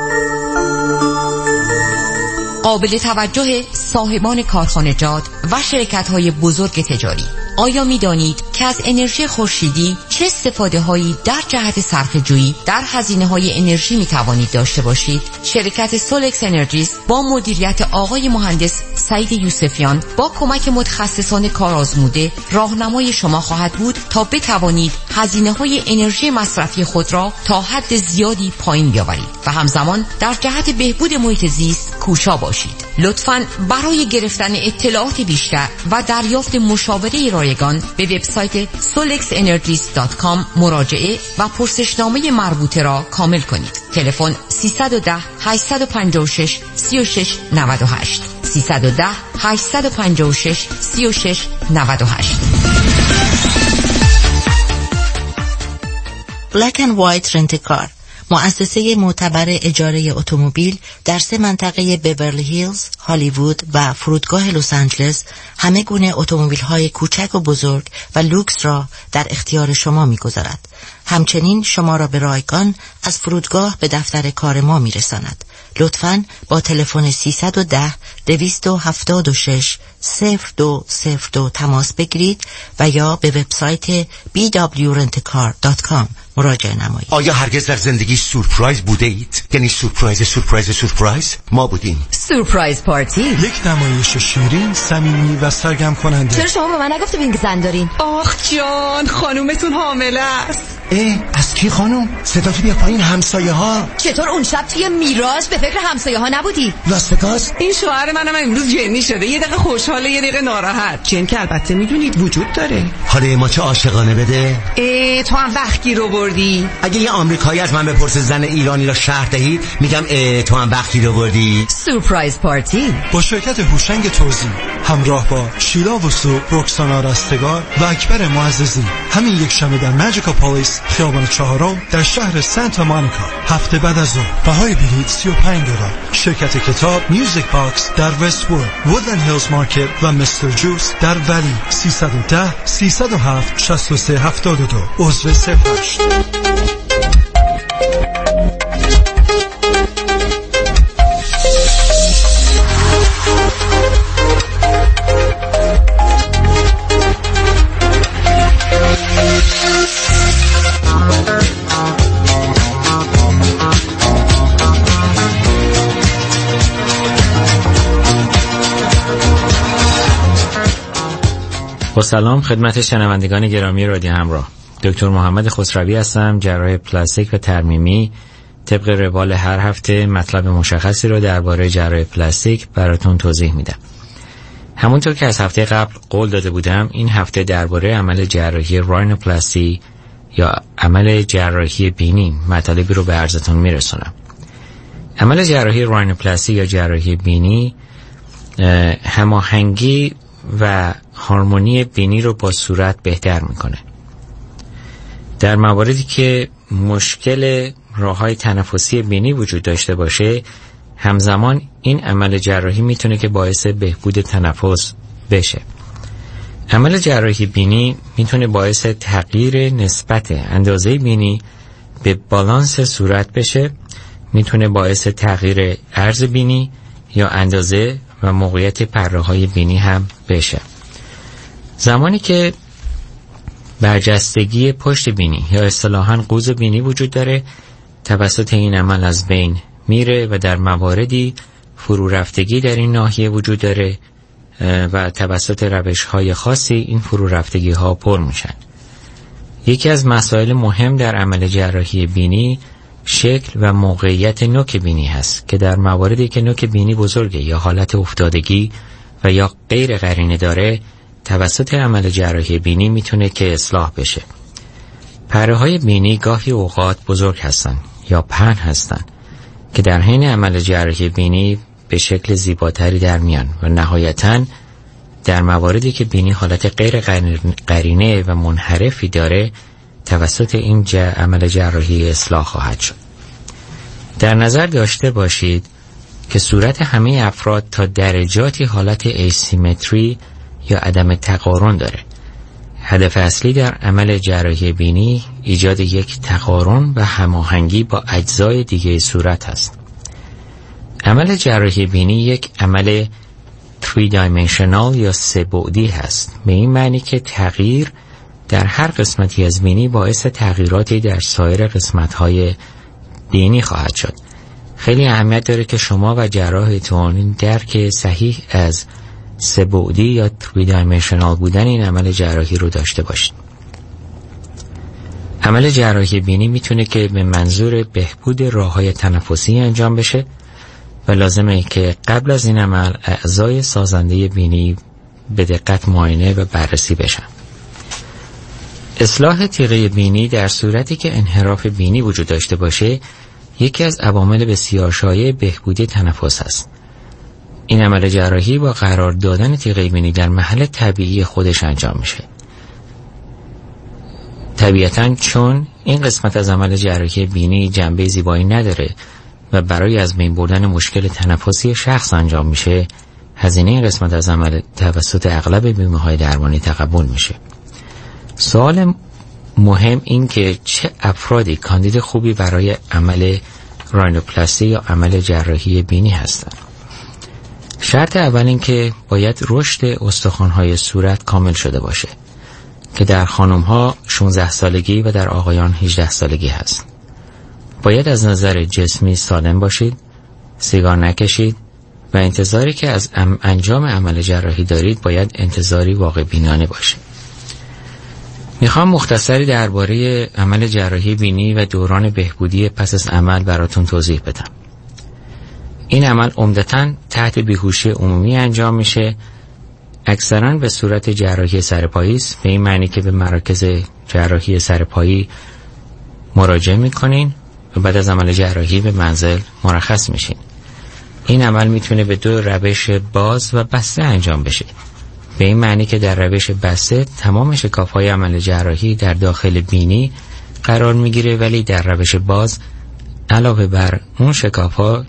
قابل توجه صاحبان کارخانجات و شرکت‌های بزرگ تجاری، آیا می‌دانید که از انرژی خورشیدی چه استفاده‌هایی در جهت صرفه‌جویی در هزینه‌های انرژی می‌توانید داشته باشید؟ شرکت سولکس انرژیز با مدیریت آقای مهندس سعید یوسفیان با کمک متخصصان کارآزموده راهنمای شما خواهد بود تا بتوانید هزینه‌های انرژی مصرفی خود را تا حد زیادی پایین بیاورید و همزمان در جهت بهبود محیط زیست کوشا باشید. لطفاً برای گرفتن اطلاعات بیشتر و دریافت مشاوره رایگان به وبسایت solexenergies.com مراجعه و پرسشنامه مربوطه را کامل کنید. تلفن 310 856 36 98 310 856 36 98. Black and White Rent a Car، مؤسسه معتبر اجاره اتومبیل در 3 منطقه بیورلی هیلز، هالیوود و فرودگاه لس آنجلس همه گونه اتومبیل‌های کوچک و بزرگ و لوکس را در اختیار شما می‌گذارد. همچنین شما را به رایگان از فرودگاه به دفتر کار ما می‌رساند. لطفاً با تلفن 310 276 0202 تماس بگیرید و یا به وبسایت bwrentcar.com مراجعه نمایید. آیا هرگز در زندگی سورپرایز بوده اید؟ یعنی سورپرایز ما بودیم. سورپرایز پارتی، یک نمایش شیرین، صمیمی و سرگرم کننده. چرا شما به من نگفتید این زن دارین؟ آخ جان، خانومتون حامله است. از کی خانم؟ صداتو بیا پایین. همسایه ها. چطور اون شب توی میراج به فکر همسایه ها نبودی؟ لاس این شوهر منم امروز جنی شده، یه دقیقه خوشحاله یه دقیقه ناراحت. جن که البته میدونید وجود داره. حالا ما چه عاشقانه بده. تو هم وقتی رو بردی. اگه یه آمریکایی از من بپرسه زن ایرانی را شرح دهید، میگم تو هم وقتی رو بردی. سورپرایز پارتی با شرکت هوشنگ توزیع، همراه با شیلا وسو، رکسانا رستگار و اکبر معززی، همین یک شنبه در ماجیکا پالیس خیابان 4 در شهر سانتا مونیکا، هفته بعد از ظهر. بهای بلیط $35. شرکت کتاب میوزیک باکس در وست وود، وودلند هیلز مارکت و مستر جوس در ولی. 310 307 6372 عضو 08. با سلام خدمت شنوندگان گرامی رادیو همراه. دکتر محمد خسروی هستم، جراح پلاستیک و ترمیمی. طبق روال هر هفته مطلب مشخصی رو درباره جراحی پلاستیک براتون توضیح میدم. همونطور که از هفته قبل قول داده بودم، این هفته درباره عمل جراحی راینوپلاستی یا عمل جراحی بینی مطالبی رو به عرضتون میرسونم. عمل جراحی راینوپلاستی یا جراحی بینی هماهنگی و هارمونی بینی رو با صورت بهتر میکنه. در مواردی که مشکل راه‌های تنفسی بینی وجود داشته باشه، همزمان این عمل جراحی میتونه که باعث بهبود تنفس بشه. عمل جراحی بینی میتونه باعث تغییر نسبت اندازه بینی به بالانس صورت بشه، میتونه باعث تغییر عرض بینی یا اندازه و موقعیت پره‌های بینی هم بشه. زمانی که برجستگی پشت بینی یا اصطلاحاً قوز بینی وجود داره، توسط این عمل از بین میره و در مواردی فرو رفتگی در این ناحیه وجود داره و توسط روش‌های خاصی این فرو رفتگی ها پر میشن. یکی از مسائل مهم در عمل جراحی بینی شکل و موقعیت نوک بینی هست که در مواردی که نوک بینی بزرگه یا حالت افتادگی و یا غیر قرینه داره، توسط عمل جراحی بینی میتونه که اصلاح بشه. پره‌های بینی گاهی اوقات بزرگ هستن یا پهن هستن که در حین عمل جراحی بینی به شکل زیباتری در میان و نهایتاً در مواردی که بینی حالت غیر قرینه و منحرفی داره، توسط این عمل جراحی اصلاح خواهد شد. در نظر داشته باشید که صورت همه افراد تا درجاتی حالت ایسیمتری یا عدم تقارن داره. هدف اصلی در عمل جراحی بینی ایجاد یک تقارن و هماهنگی با اجزای دیگه صورت هست. عمل جراحی بینی یک عمل 3 dimensional یا 3 بعدی هست، به این معنی که تغییر در هر قسمتی از بینی باعث تغییراتی در سایر قسمت‌های بینی خواهد شد. خیلی اهمیت داره که شما و جراحتون درک صحیح از 3 بعدی یا 3 dimensional بودن این عمل جراحی رو داشته باشید. عمل جراحی بینی میتونه که به منظور بهبود راه‌های تنفسی انجام بشه و لازمه که قبل از این عمل اعضای سازنده بینی به دقت معاینه و بررسی بشن. اصلاح تیغه بینی در صورتی که انحراف بینی وجود داشته باشه، یکی از عوامل بسیار شایع بهبودی تنفس است. این عمل جراحی با قرار دادن تیغه بینی در محل طبیعی خودش انجام میشه. طبیعتاً چون این قسمت از عمل جراحی بینی جنبه زیبایی نداره و برای از بین بردن مشکل تنفسی شخص انجام میشه، هزینه این قسمت از عمل توسط اغلب بیمه‌های درمانی تقبل میشه. سوال مهم این که چه افرادی کاندید خوبی برای عمل راینوپلاستی یا عمل جراحی بینی هستند. شرط اول این که باید رشد استخوان‌های صورت کامل شده باشه که در خانم‌ها 16 سالگی و در آقایان 18 سالگی هست. باید از نظر جسمی سالم باشید، سیگار نکشید و انتظاری که از انجام عمل جراحی دارید باید انتظاری واقع بینانه باشه. میخوام مختصری درباره عمل جراحی بینی و دوران بهبودی پس از عمل براتون توضیح بدم. این عمل عمدتاً تحت بیهوشی عمومی انجام میشه، اکثراً به صورت جراحی سرپایی است، به این معنی که به مراکز جراحی سرپایی مراجعه میکنین و بعد از عمل جراحی به منزل مرخص میشین. این عمل میتونه به 2 روش باز و بسته انجام بشه. به این معنی که در روش بسته تمام شکاف‌های عمل جراحی در داخل بینی قرار میگیره، ولی در روش باز علاوه بر اون شکاف‌ها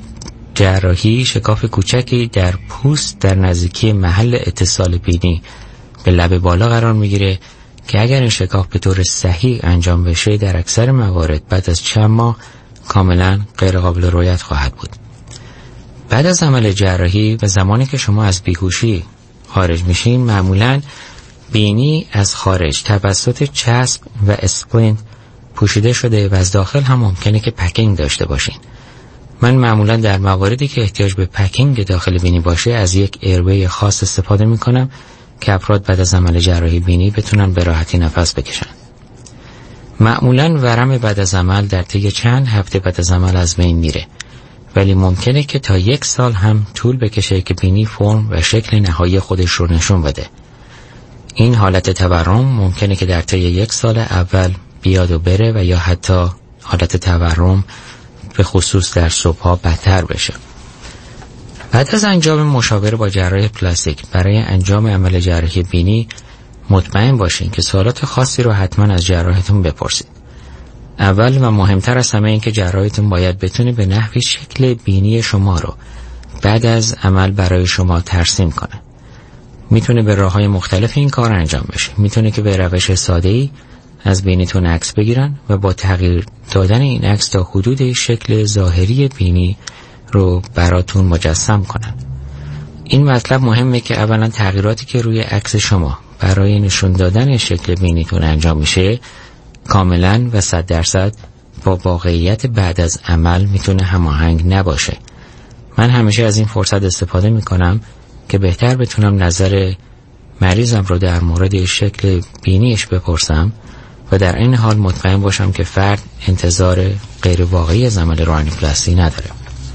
جراحی شکاف کوچکی در پوست در نزدیکی محل اتصال بینی به لب بالا قرار میگیره که اگر این شکاف به طور صحیح انجام بشه در اکثر موارد بعد از چند ماه کاملا غیر قابل رؤیت خواهد بود. بعد از عمل جراحی و زمانی که شما از بیهوشی خارج میشین، معمولا بینی از خارج توسط چسب و اسپلینت پوشیده شده و از داخل هم ممکنه که پکینگ داشته باشین. من معمولا در مواردی که احتیاج به پکینگ داخل بینی باشه از یک ایروی خاص استفاده میکنم که افراد بعد از عمل جراحی بینی بتونن به راحتی نفس بکشن. معمولا ورم بعد از عمل در طی چند هفته بعد از عمل از بین میره ولی ممکنه که تا 1 سال هم طول بکشه که بینی فرم و شکل نهایی خودش رو نشون بده. این حالت تورم ممکنه که در طی 1 سال اول بیاد و بره و یا حتی حالت تورم به خصوص در صبح‌ها بدتر بشه. بعد از انجام مشاوره با جراح پلاستیک برای انجام عمل جراحی بینی مطمئن باشین که سوالات خاصی رو حتما از جراحتون بپرسید. اول و مهمتر از همه این که جراحتون باید بتونه به نحوی شکل بینی شما رو بعد از عمل برای شما ترسیم کنه. میتونه به راه‌های مختلف این کار انجام بشه. میتونه که به روش ساده‌ای از بینیتون عکس بگیرن و با تغییر دادن این عکس تا حدود شکل ظاهری بینی رو براتون مجسم کنن. این مطلب مهمه که اولا تغییراتی که روی عکس شما برای نشون دادن شکل بینیتون انجام میشه کاملا و 100% با واقعیت بعد از عمل میتونه هماهنگ نباشه. من همیشه از این فرصت استفاده میکنم که بهتر بتونم نظر مریضم رو در مورد شکل بینیش بپرسم و در این حال مطمئن باشم که فرد انتظار غیر واقعی از عمل رینوپلاستی نداره.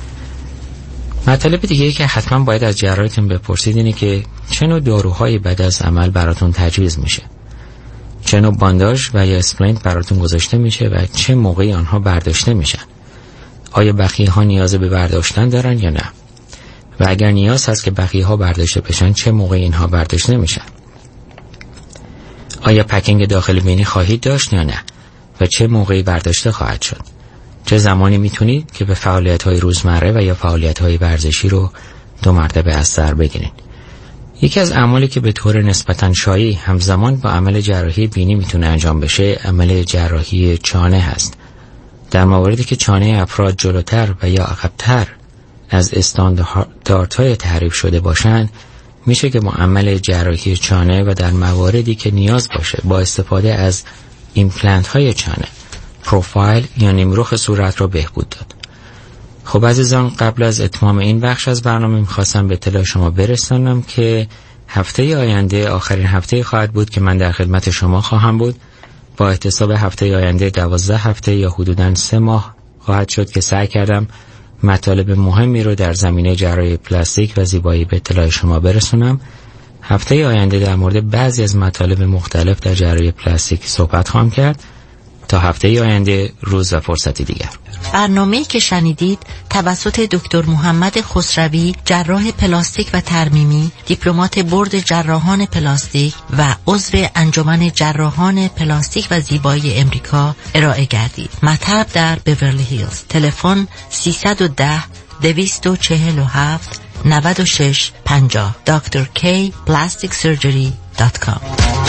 مطلب دیگه که حتما باید از جراحتون بپرسید اینه که چه نوع داروهایی بعد از عمل براتون تجویز میشه، چه نوع بانداژ و یا اسپلنت براتون گذاشته میشه و چه موقعی آنها برداشته میشن. آیا بقیه ها نیاز به برداشتن دارن یا نه؟ و اگر نیاز هست که بقیه ها برداشته بشن چه موقعی اینها برداشته میشن؟ آیا پکینگ داخل بینی خواهید داشت یا نه و چه موقعی برداشته خواهد شد؟ چه زمانی میتونید که به فعالیت‌های روزمره و یا فعالیت‌های ورزشی رو 2 مرتبه از سر بگیرید؟ یکی از اعمالی که به طور نسبتاً شایع همزمان با عمل جراحی بینی میتونه انجام بشه عمل جراحی چانه هست. در مواردی که چانه افراد جلوتر و یا عقب‌تر از استانداردهای تعریف شده باشن میشه که با عمل جراحی چانه و در مواردی که نیاز باشه با استفاده از ایمپلنت های چانه پروفایل یا نیمرخ صورت رو بهبود داد. خب عزیزان، قبل از اتمام این بخش از برنامه میخواستم به اطلاع شما برسانم که هفته آینده آخرین هفته خواهد بود که من در خدمت شما خواهم بود. با احتساب هفته آینده 12 هفته یا حدوداً 3 ماه خواهد شد که سعی کردم مطالب مهمی رو در زمینه جراحی پلاستیک و زیبایی به اطلاع شما برسونم. هفته آینده در مورد بعضی از مطالب مختلف در جراحی پلاستیک صحبت خواهم کرد. تا هفته آینده، روز و فرصتی دیگر. برنامه‌ای که شنیدید توسط دکتر محمد خسروی، جراح پلاستیک و ترمیمی، دیپلمات بورد جراحان پلاستیک و عضو انجمن جراحان پلاستیک و زیبایی امریکا ارائه گردید. مطب در بیورلی هیلز. تلفن 310 247 9650. drkplasticsurgery.com.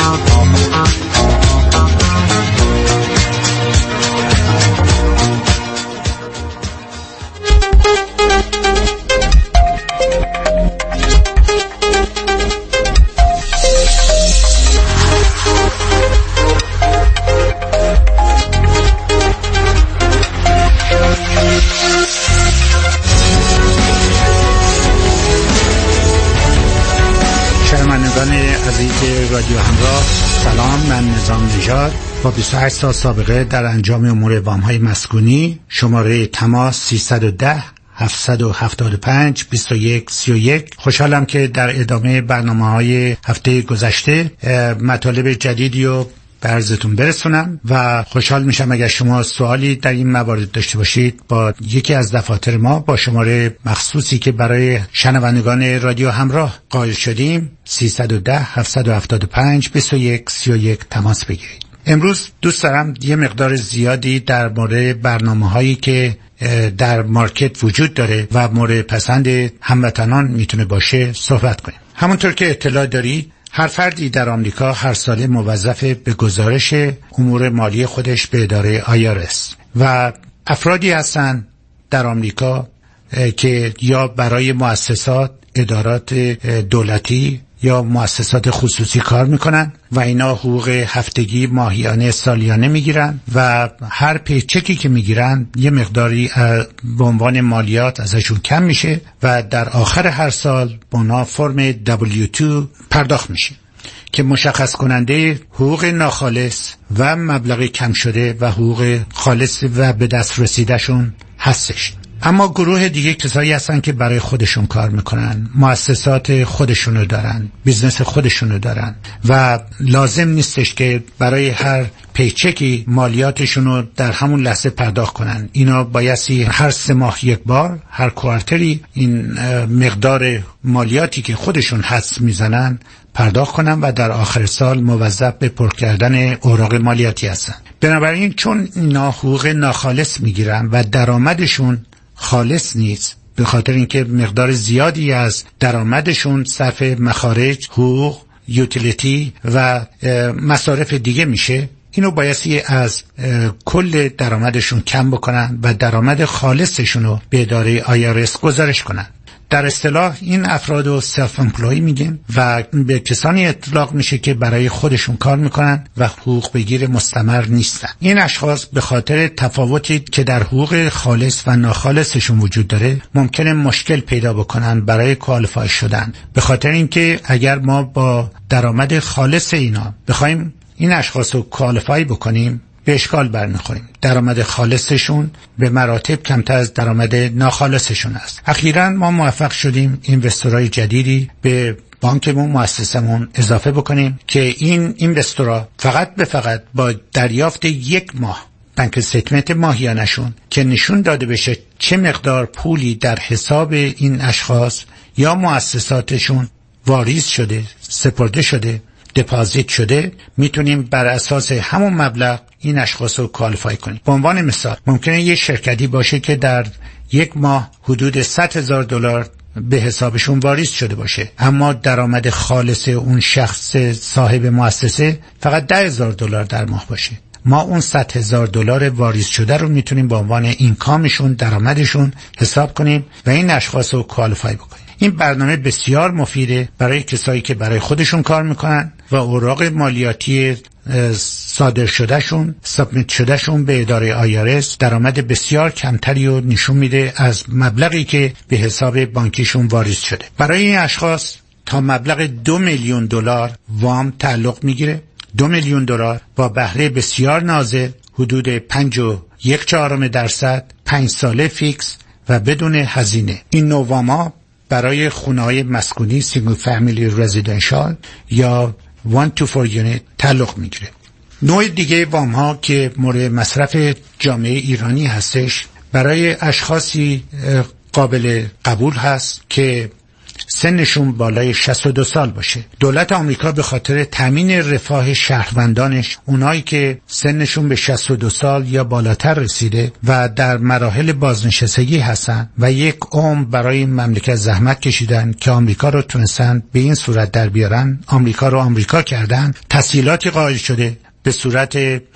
عزیز رادیو همراه، سلام. من نظام نژاد با 28 سال سابقه در انجام امور وام‌های مسکونی. شماره تماس 310 775 2131. خوشحالم که در ادامه برنامه‌های هفته گذشته مطالب جدیدی رو به عرضتون برسونم و خوشحال میشم اگر شما سوالی در این موارد داشته باشید با یکی از دفاتر ما با شماره مخصوصی که برای شنوندگان رادیو همراه قائل شدیم 310 775 2131 تماس بگیرید. امروز دوست دارم یه مقدار زیادی در مورد برنامه‌هایی که در مارکت وجود داره و مورد پسند هموطنان میتونه باشه صحبت کنیم. همونطور که اطلاع دارید هر فردی در آمریکا هر ساله موظف به گزارش امور مالی خودش به اداره IRS و افرادی هستند در آمریکا که یا برای مؤسسات، ادارات دولتی یا مؤسسات خصوصی کار میکنن و اینا حقوق هفتگی، ماهیانه، سالیانه میگیرن و هر پیچکی که میگیرن یه مقداری به عنوان مالیات ازشون کم میشه و در آخر هر سال اونا فرم W2 پرداخت میشه که مشخص کننده حقوق ناخالص و مبلغ کم شده و حقوق خالص و به دست رسیدشون هستش. اما گروه دیگه کسایی هستن که برای خودشون کار میکنن، مؤسسات خودشونو دارن، بیزنس خودشونو دارن و لازم نیستش که برای هر پیچکی مالیاتشونو در همون لحظه پرداخت کنن. اینا بایستی هر 3 ماه یک بار، هر کوارتری این مقدار مالیاتی که خودشون حدس میزنن پرداخت کنن و در آخر سال موظف به پر کردن اوراق مالیاتی هستن. بنابراین چون اینا حقوق ناخالص میگیرن و درآمدشون خالص نیست، به خاطر اینکه مقدار زیادی از درآمدشون صرف مخارج، حقوق، یوتیلیتی و مصارف دیگه میشه، اینو بایستی از کل درآمدشون کم بکنن و درآمد خالصشون رو به اداره IRS گزارش کنن. در اصطلاح این افراد رو سلف امپلوی میگیم و به کسانی اطلاق میشه که برای خودشون کار میکنن و حقوق بگیر مستمر نیستن. این اشخاص به خاطر تفاوتی که در حقوق خالص و ناخالصشون وجود داره ممکنه مشکل پیدا بکنن برای کوالیفای شدن، به خاطر اینکه اگر ما با درآمد خالص اینا بخوایم این اشخاص رو کوالیفای بکنیم به اشکال برمیخوریم. درآمد خالصشون به مراتب کمتر از درآمد ناخالصشون است. اخیراً ما موفق شدیم اینوستورای جدیدی به بانکمون، مؤسسمون اضافه بکنیم که این اینوستورا فقط با دریافت 1 ماه بانک استیتمنت ماهیانشون که نشون داده بشه چه مقدار پولی در حساب این اشخاص یا مؤسساتشون واریز شده، سپرده شده، دپازیت شده، میتونیم بر اساس همون مبلغ این اشخاص رو کوالیفای کنیم. به عنوان مثال ممکنه یه شرکتی باشه که در 1 ماه حدود $100,000 به حسابشون واریز شده باشه، اما درآمد خالص اون شخص صاحب مؤسسه فقط $10,000 در ماه باشه. ما اون $100,000 واریز شده رو میتونیم به عنوان اینکامشون، درآمدشون حساب کنیم و این اشخاص رو کوالیفای بکنیم. این برنامه بسیار مفیده برای کسایی که برای خودشون کار میکنن و اوراق مالیاتی صادر شدهشون، سابمیت شدهشون به اداره IRS درآمد بسیار کمتری رو نشون میده از مبلغی که به حساب بانکیشون واریز شده. برای این اشخاص تا مبلغ $2,000,000 وام تعلق میگیره. $2,000,000 با بهره بسیار نازل حدود 5.1% 5 ساله فیکس و بدون هزینه. این نوع وام‌ها برای خونه‌های مسکونی سینگل فامیلی رزیدنشال یا 1 to 4 یونیت تعلق میگیره. نوع دیگه وام ها که مورد مصرف جامعه ایرانی هستش برای اشخاصی قابل قبول هست که سنشون بالای 62 سال باشه. دولت آمریکا به خاطر تامین رفاه شهروندانش، اونایی که سنشون به 62 سال یا بالاتر رسیده و در مراحل بازنشستگی هستن و یک عمر برای مملکت زحمت کشیدن که آمریکا رو تونستن به این صورت در بیارن، آمریکا رو آمریکا کردن، تسهیلاتی قائل شده به صورت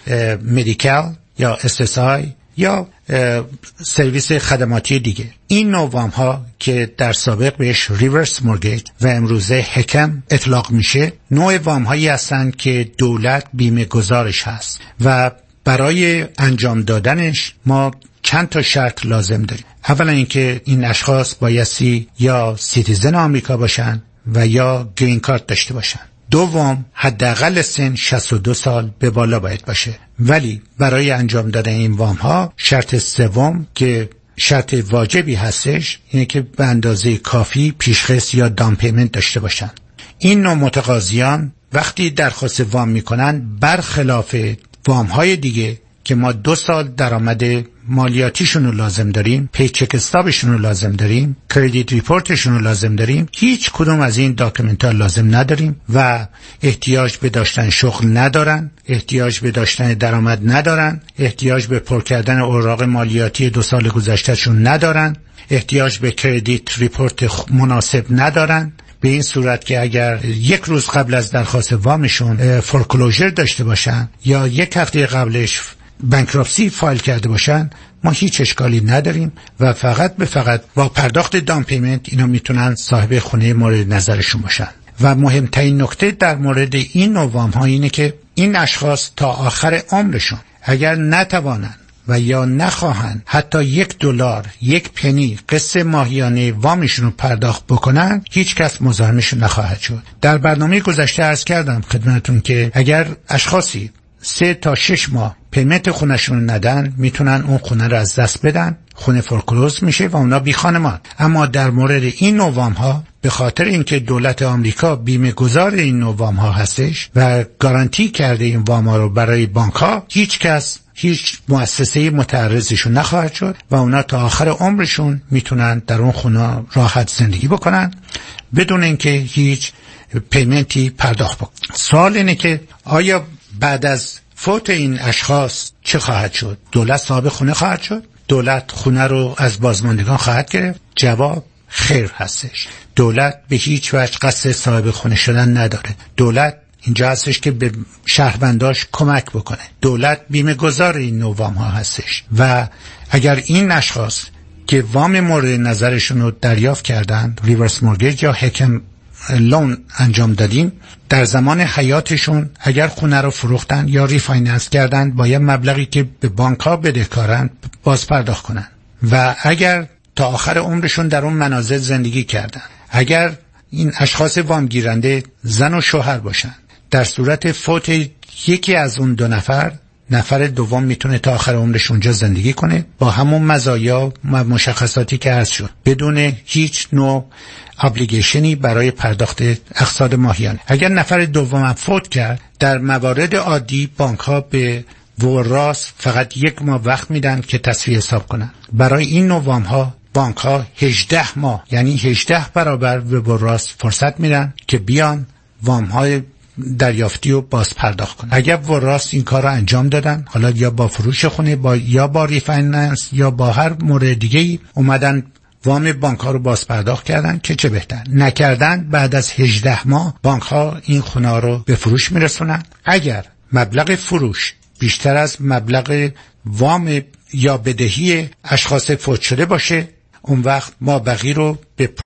مدیکال یا SSI یا سرویس خدماتی دیگه. این نوع وام ها که در سابق بهش ریورس مورگیج و امروزه حکم اطلاق میشه، نوع وام هایی هستن که دولت بیمه گزارش هست و برای انجام دادنش ما چند تا شرط لازم داریم. اولا اینکه این اشخاص بایستی یا سیتیزن آمریکا باشن و یا گرین کارت داشته باشن. دوم، حداقل سن 62 سال به بالا باید باشه. ولی برای انجام دادن این وام ها شرط سوم که شرط واجبی هستش اینه که به اندازه کافی پیشخست یا دان پیمنت داشته باشن. این نوع متقاضیان وقتی درخواست وام میکنن برخلاف وام های دیگه که ما 2 سال درآمد مالیاتیشون رو لازم داریم، پیچک استابشون رو لازم داریم، کردیت ریپورتشون رو لازم داریم، هیچ کدوم از این داکیومنت ها لازم نداریم و احتیاج به داشتن شغل ندارن، احتیاج به داشتن درآمد ندارن، احتیاج به پر کردن اوراق مالیاتی 2 سال گذشتهشون ندارن، احتیاج به کردیت ریپورت مناسب ندارن. به این صورت که اگر 1 روز قبل از درخواست وامشون فورکلوزر داشته باشن یا 1 هفته قبلش بانکراپسی فایل کرده باشن، ما هیچ اشکالی نداریم و فقط با پرداخت دان پیمنت اینا میتونن صاحب خونه مورد نظرشون باشن. و مهمترین نکته در مورد این نوع وام ها اینه که این اشخاص تا آخر عمرشون اگر نتوانن و یا نخواهن حتی $1 1 پنی قسط ماهیانه وامشون رو پرداخت بکنن، هیچ کس مزاحمشون نخواهد شد. در برنامه گذشته عرض کردم خدمتتون که اگر اشخاصی 3 تا 6 ماه پیمنت خونه‌شون ندن میتونن اون خونه رو از دست بدن، خونه فورکلوز میشه و اونا بی خانمان. اما در مورد این نوع وام ها به خاطر اینکه دولت آمریکا بیمه گذار این نوع وام ها هستش و گارانتی کرده این وام ها رو برای بانک ها، هیچ مؤسسه متعرضشون نخواهد شد و اونا تا آخر عمرشون میتونن در اون خونه راحت زندگی بکنن بدون اینکه هیچ پیمنتی پرداخت بکنن. سوال اینه که آیا بعد از فوت این اشخاص چه خواهد شد؟ دولت صاحب خونه خواهد شد؟ دولت خونه رو از بازماندگان خواهد گرفت؟ جواب خیر هستش. دولت به هیچ وجه قصد صاحب خونه شدن نداره. دولت اینجا هستش که به شهرونداش کمک بکنه. دولت بیمه گذار این نوع وام ها هستش و اگر این اشخاص که وام مورد نظرشون رو دریافت کردن، ریورس مورگیج یا هکم لون انجام دادیم، در زمان حیاتشون اگر خونه رو فروختن یا ریفایننس کردن باید مبلغی که به بانک ها بدهکارن باز پرداخت کنن و اگر تا آخر عمرشون در اون منازل زندگی کردن، اگر این اشخاص وام گیرنده زن و شوهر باشن، در صورت فوت یکی از اون دو نفر دوم میتونه تا آخر عمرش اونجا زندگی کنه با همون مزایا و مشخصاتی که عرض شد بدون هیچ نوع ابلیگیشنی برای پرداخت اقساط ماهیانه. اگر نفر دوم فوت کرد، در موارد عادی بانک ها به وراث فقط 1 ماه وقت میدن که تصفیه حساب کنن. برای این نوع وام ها بانک ها 18 ماه یعنی 18 برابر به وراث فرصت میدن که بیان وام های دریافتی رو باز پرداخت کنن. اگر وراث این کار رو انجام دادن، حالا یا با فروش خونه یا با ریفایننس یا با هر مورد دیگه‌ای اومدن وام بانک ها رو باز پرداخت کردن که چه بهتر. نکردن بعد از 18 ماه بانک ها این خونه رو به فروش میرسونن. اگر مبلغ فروش بیشتر از مبلغ وام یا بدهی اشخاص فوت شده باشه، اون وقت ما بقیه رو به